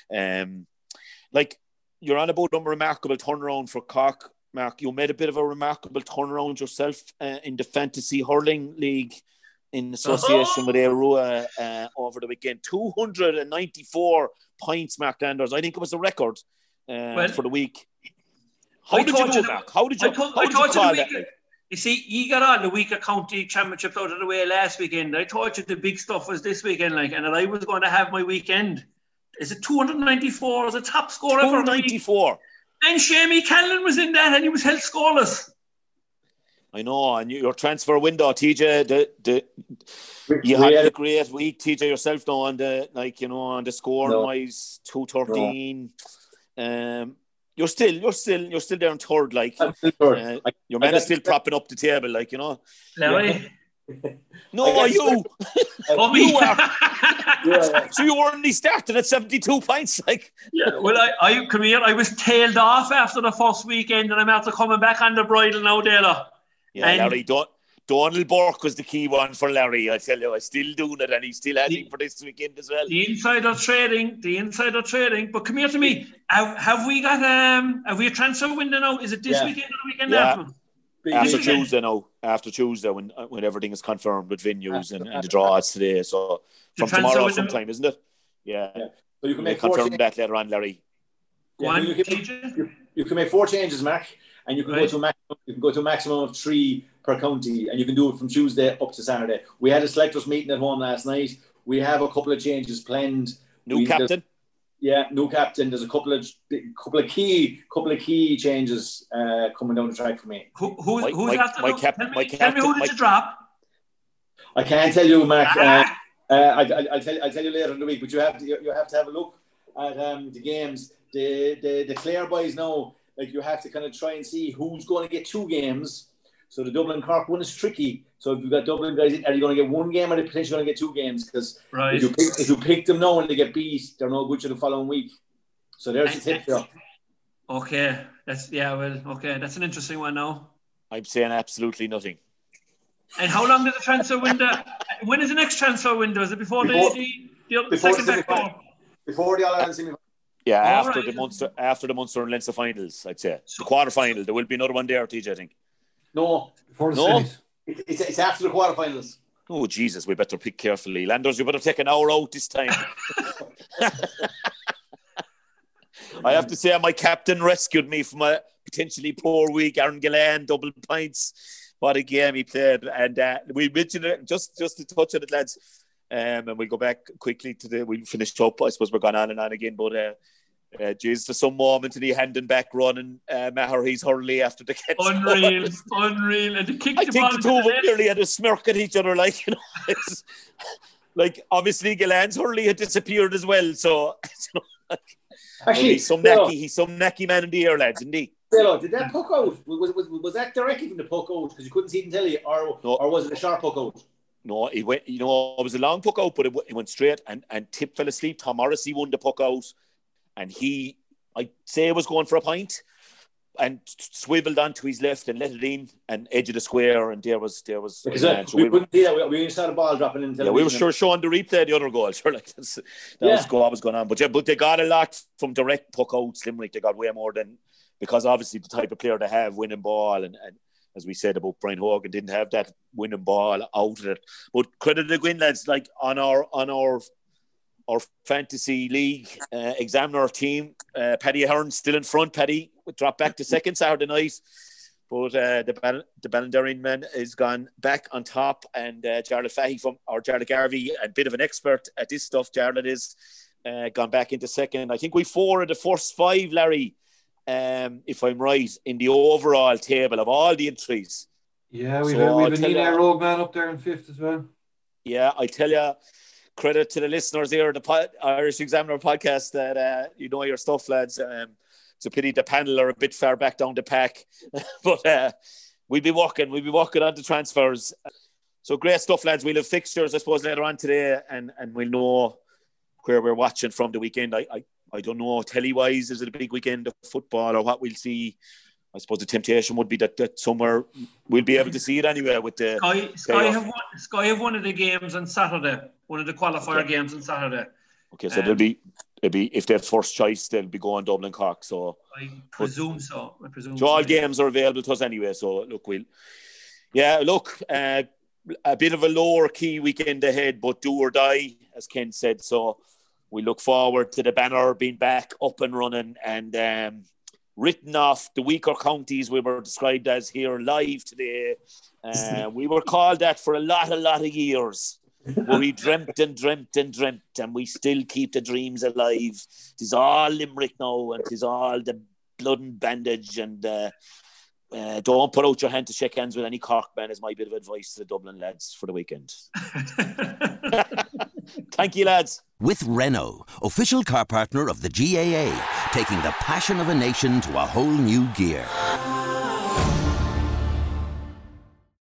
Speaker 6: Um, like you're on about a remarkable turnaround for Cork, Mark. You made a bit of a remarkable turnaround yourself uh, in the Fantasy Hurling League. In association uh-huh. with Airua uh, over the weekend. two hundred ninety-four points, Mark Landers. I think it was a record uh, well, for the week. How I did you do it, Mark? How did you,
Speaker 9: thought,
Speaker 6: how did you call that? Week,
Speaker 9: you see, you got on the week of county championships out of the way last weekend. I thought you the big stuff was this weekend, like, and that I was going to have my weekend. Is it two hundred ninety-four as a top scorer?
Speaker 6: two hundred ninety-four.
Speaker 9: And Shami Callan was in that, and he was held scoreless.
Speaker 6: I know, and your transfer window, T J, the, the, you had a great week, T J, yourself now on the, like, you know, on the score no. wise, two thirteen. No. Um, you're still, you're still, you're still there in third. Like
Speaker 8: I'm still third.
Speaker 6: uh, your man is still propping up the table, like you know.
Speaker 9: Larry.
Speaker 6: No, you.
Speaker 9: Oh,
Speaker 6: you
Speaker 9: me.
Speaker 6: were.
Speaker 8: Yeah, yeah.
Speaker 6: So you were only starting at seventy-two points, like.
Speaker 9: Yeah, well, I, I come here. I was tailed off after the first weekend, and I'm after coming back on the bridle now, Dela.
Speaker 6: Yeah,
Speaker 9: And-
Speaker 6: Larry, don't. Donald Burke was the key one for Larry. I tell you, I'm still doing it, and he's still heading for this weekend as well.
Speaker 9: The insider trading, the insider trading. But come here to me. Have, have we got um? Have we a transfer window now? Is it this
Speaker 8: Yeah.
Speaker 9: weekend or the weekend
Speaker 6: Yeah.
Speaker 9: after?
Speaker 6: After
Speaker 9: weekend.
Speaker 6: Tuesday now, after Tuesday when when everything is confirmed with venues and, and the draws today. So
Speaker 9: The
Speaker 6: from
Speaker 9: transfer
Speaker 6: tomorrow
Speaker 9: window-
Speaker 6: sometime, isn't it? Yeah.
Speaker 8: Yeah. So you can
Speaker 6: We'll
Speaker 8: make four
Speaker 6: confirm
Speaker 8: changes.
Speaker 6: that later on, Larry.
Speaker 9: Go
Speaker 8: Yeah,
Speaker 9: on,
Speaker 8: you, can,
Speaker 9: T J.
Speaker 8: you, you can make four changes, Mark, and you can go
Speaker 9: Right.
Speaker 8: to a maximum. You can go to a maximum of three per county, and you can do it from Tuesday up to Saturday. We had a selectors meeting at home last night. We have a couple of changes planned.
Speaker 6: New
Speaker 8: we,
Speaker 6: captain.
Speaker 8: Yeah, new captain. There's a couple of couple of key couple of key changes uh, coming down the track for me.
Speaker 9: Who, who's
Speaker 6: My-
Speaker 9: who's
Speaker 6: my-
Speaker 9: after?
Speaker 6: my
Speaker 9: look,
Speaker 6: cap-
Speaker 9: tell me,
Speaker 6: my
Speaker 9: tell me who
Speaker 6: captain-
Speaker 9: did
Speaker 6: my-
Speaker 9: you drop?
Speaker 8: I can't tell you, Mark.
Speaker 9: Ah.
Speaker 8: Uh, uh, I, I, I'll tell I'll tell you later in the week. But you have to you, you have to have a look at um, the games. The the the Clare boys now, like you have to kind of try and see who's going to get two games. So the Dublin Cork one is tricky. So if you've got Dublin guys, are you going to get one game or are they potentially going to get two games? Because
Speaker 9: Right.
Speaker 8: if you pick if you pick them now and they get beat, they're no good to the following week. So there's the tip there.
Speaker 9: Okay, that's yeah. Well, okay, that's an interesting one now.
Speaker 6: I'm saying absolutely nothing.
Speaker 9: And how long does the transfer window? When is the next transfer window? Is it before,
Speaker 8: Before-
Speaker 9: the, the, the, the
Speaker 8: before
Speaker 9: second
Speaker 8: the
Speaker 9: back
Speaker 8: semi-final.
Speaker 9: door?
Speaker 8: Before the All Ireland semi.
Speaker 6: Yeah,
Speaker 9: All
Speaker 6: after
Speaker 9: right.
Speaker 6: the Munster, after the Munster and Leinster finals, I'd say
Speaker 9: So-
Speaker 6: the quarter final. There will be another one there, T J. I think.
Speaker 8: No,
Speaker 10: Before the
Speaker 6: No.
Speaker 10: semis.
Speaker 8: it, it's it's after the quarterfinals.
Speaker 6: Oh Jesus, we better pick carefully. Landers, you better take an hour out this time. I have to say, my captain rescued me from a potentially poor week. Aaron Gillan, double points. What a game he played. And uh, we mentioned it, just, just to touch on it, lads. Um, and we'll go back quickly to the, we'll finish up. I suppose we're going on and on again. But, uh, uh, geez, for some moment, and he handing back running uh, Maherhe's Hurley after the catch.
Speaker 9: Unreal, unreal. And the kick
Speaker 6: I
Speaker 9: the
Speaker 6: think
Speaker 9: ball
Speaker 6: the
Speaker 9: to
Speaker 6: two of them
Speaker 9: net.
Speaker 6: nearly had a smirk at each other, like, you know. It's, like, obviously, Gillan's Hurley had disappeared as well. So, you know, like,
Speaker 8: Actually,
Speaker 6: he's some
Speaker 8: Delo,
Speaker 6: nacky, he's some nacky man in the air, lads, isn't he?
Speaker 8: Delo, did that puck out? Was, was, was that directly from the puck out? Because you couldn't see it in telly, or,
Speaker 6: No.
Speaker 8: or was it a sharp puck out?
Speaker 6: No, he went. You know, it was a long puck out, but it, w- it went straight, and and Tip fell asleep. Tom Morrissey won the puck out, and he, I'd say, was going for a point, and swiveled onto his left and let it in, and edge of the square, and there was there was.
Speaker 8: Because
Speaker 6: uh,
Speaker 8: uh,
Speaker 6: so
Speaker 8: we
Speaker 6: we-
Speaker 8: couldn't see that. We, we only saw the ball dropping in
Speaker 6: yeah,
Speaker 8: television.
Speaker 6: we were sure showing the replay of the other goal. Sure, like that's, that
Speaker 8: Yeah.
Speaker 6: was what was going on. But yeah, but they got a lot from direct puck out. Limerick, they got way more than, because obviously the type of player they have, winning ball, and, and as we said about Brian Hogan, didn't have that winning ball out of it. But credit to Gwyn, lads, like on our on our our fantasy league uh, examiner team, uh, Paddy Ahern still in front. Paddy dropped back to second Saturday night. But uh, the Bal- the Ballinderine man is gone back on top, and uh, Jarlath Fahy from or Jarlath Garvey, a bit of an expert at this stuff. Jarlath is uh, gone back into second. I think we four of the first five, Larry, um, if I'm right, in the overall table of all the entries.
Speaker 10: Yeah, we've,
Speaker 6: So
Speaker 10: a, we've
Speaker 6: I'll
Speaker 10: an
Speaker 6: tell
Speaker 10: Ena
Speaker 6: you-
Speaker 10: Rogue man up there in fifth as well.
Speaker 6: Yeah, I tell you, credit to the listeners here, the pod, Irish Examiner podcast, that uh, you know your stuff, lads. Um, it's a pity the panel are a bit far back down the pack, but uh, we'll be walking, we'll be walking on the transfers. So great stuff, lads. We'll have fixtures, I suppose, later on today, and, and we'll know where we're watching from the weekend. I I, I don't know, telly-wise, is it a big weekend of football or what we'll see? I suppose the temptation would be that, that somewhere we'll be able to see it anyway with the
Speaker 9: Sky, Sky
Speaker 6: playoff.
Speaker 9: have won. Sky have one of the games on Saturday. One of the qualifier
Speaker 6: Okay.
Speaker 9: games on Saturday.
Speaker 6: Okay, so
Speaker 9: Um,
Speaker 6: they'll be, they'll be if they're first choice, they'll be going Dublin Cork. So
Speaker 9: I presume so. I presume.
Speaker 6: So all
Speaker 9: so, yeah.
Speaker 6: games are available to us anyway. So look, we'll, yeah, look, uh, a bit of a lower key weekend ahead, but do or die, as Ken said. So we look forward to the banner being back up and running, and um, written off the weaker counties we were described as here live today. Uh, we were called that for a lot, a lot of years. Where we dreamt and dreamt and dreamt, and we still keep the dreams alive. Tis all Limerick now, and tis all the blood and bandage, and uh, uh, don't put out your hand to shake hands with any Cork man is my bit of advice to the Dublin lads for the weekend. Thank you, lads.
Speaker 1: With Renault, official car partner of the G A A, taking the passion of a nation to a whole new gear.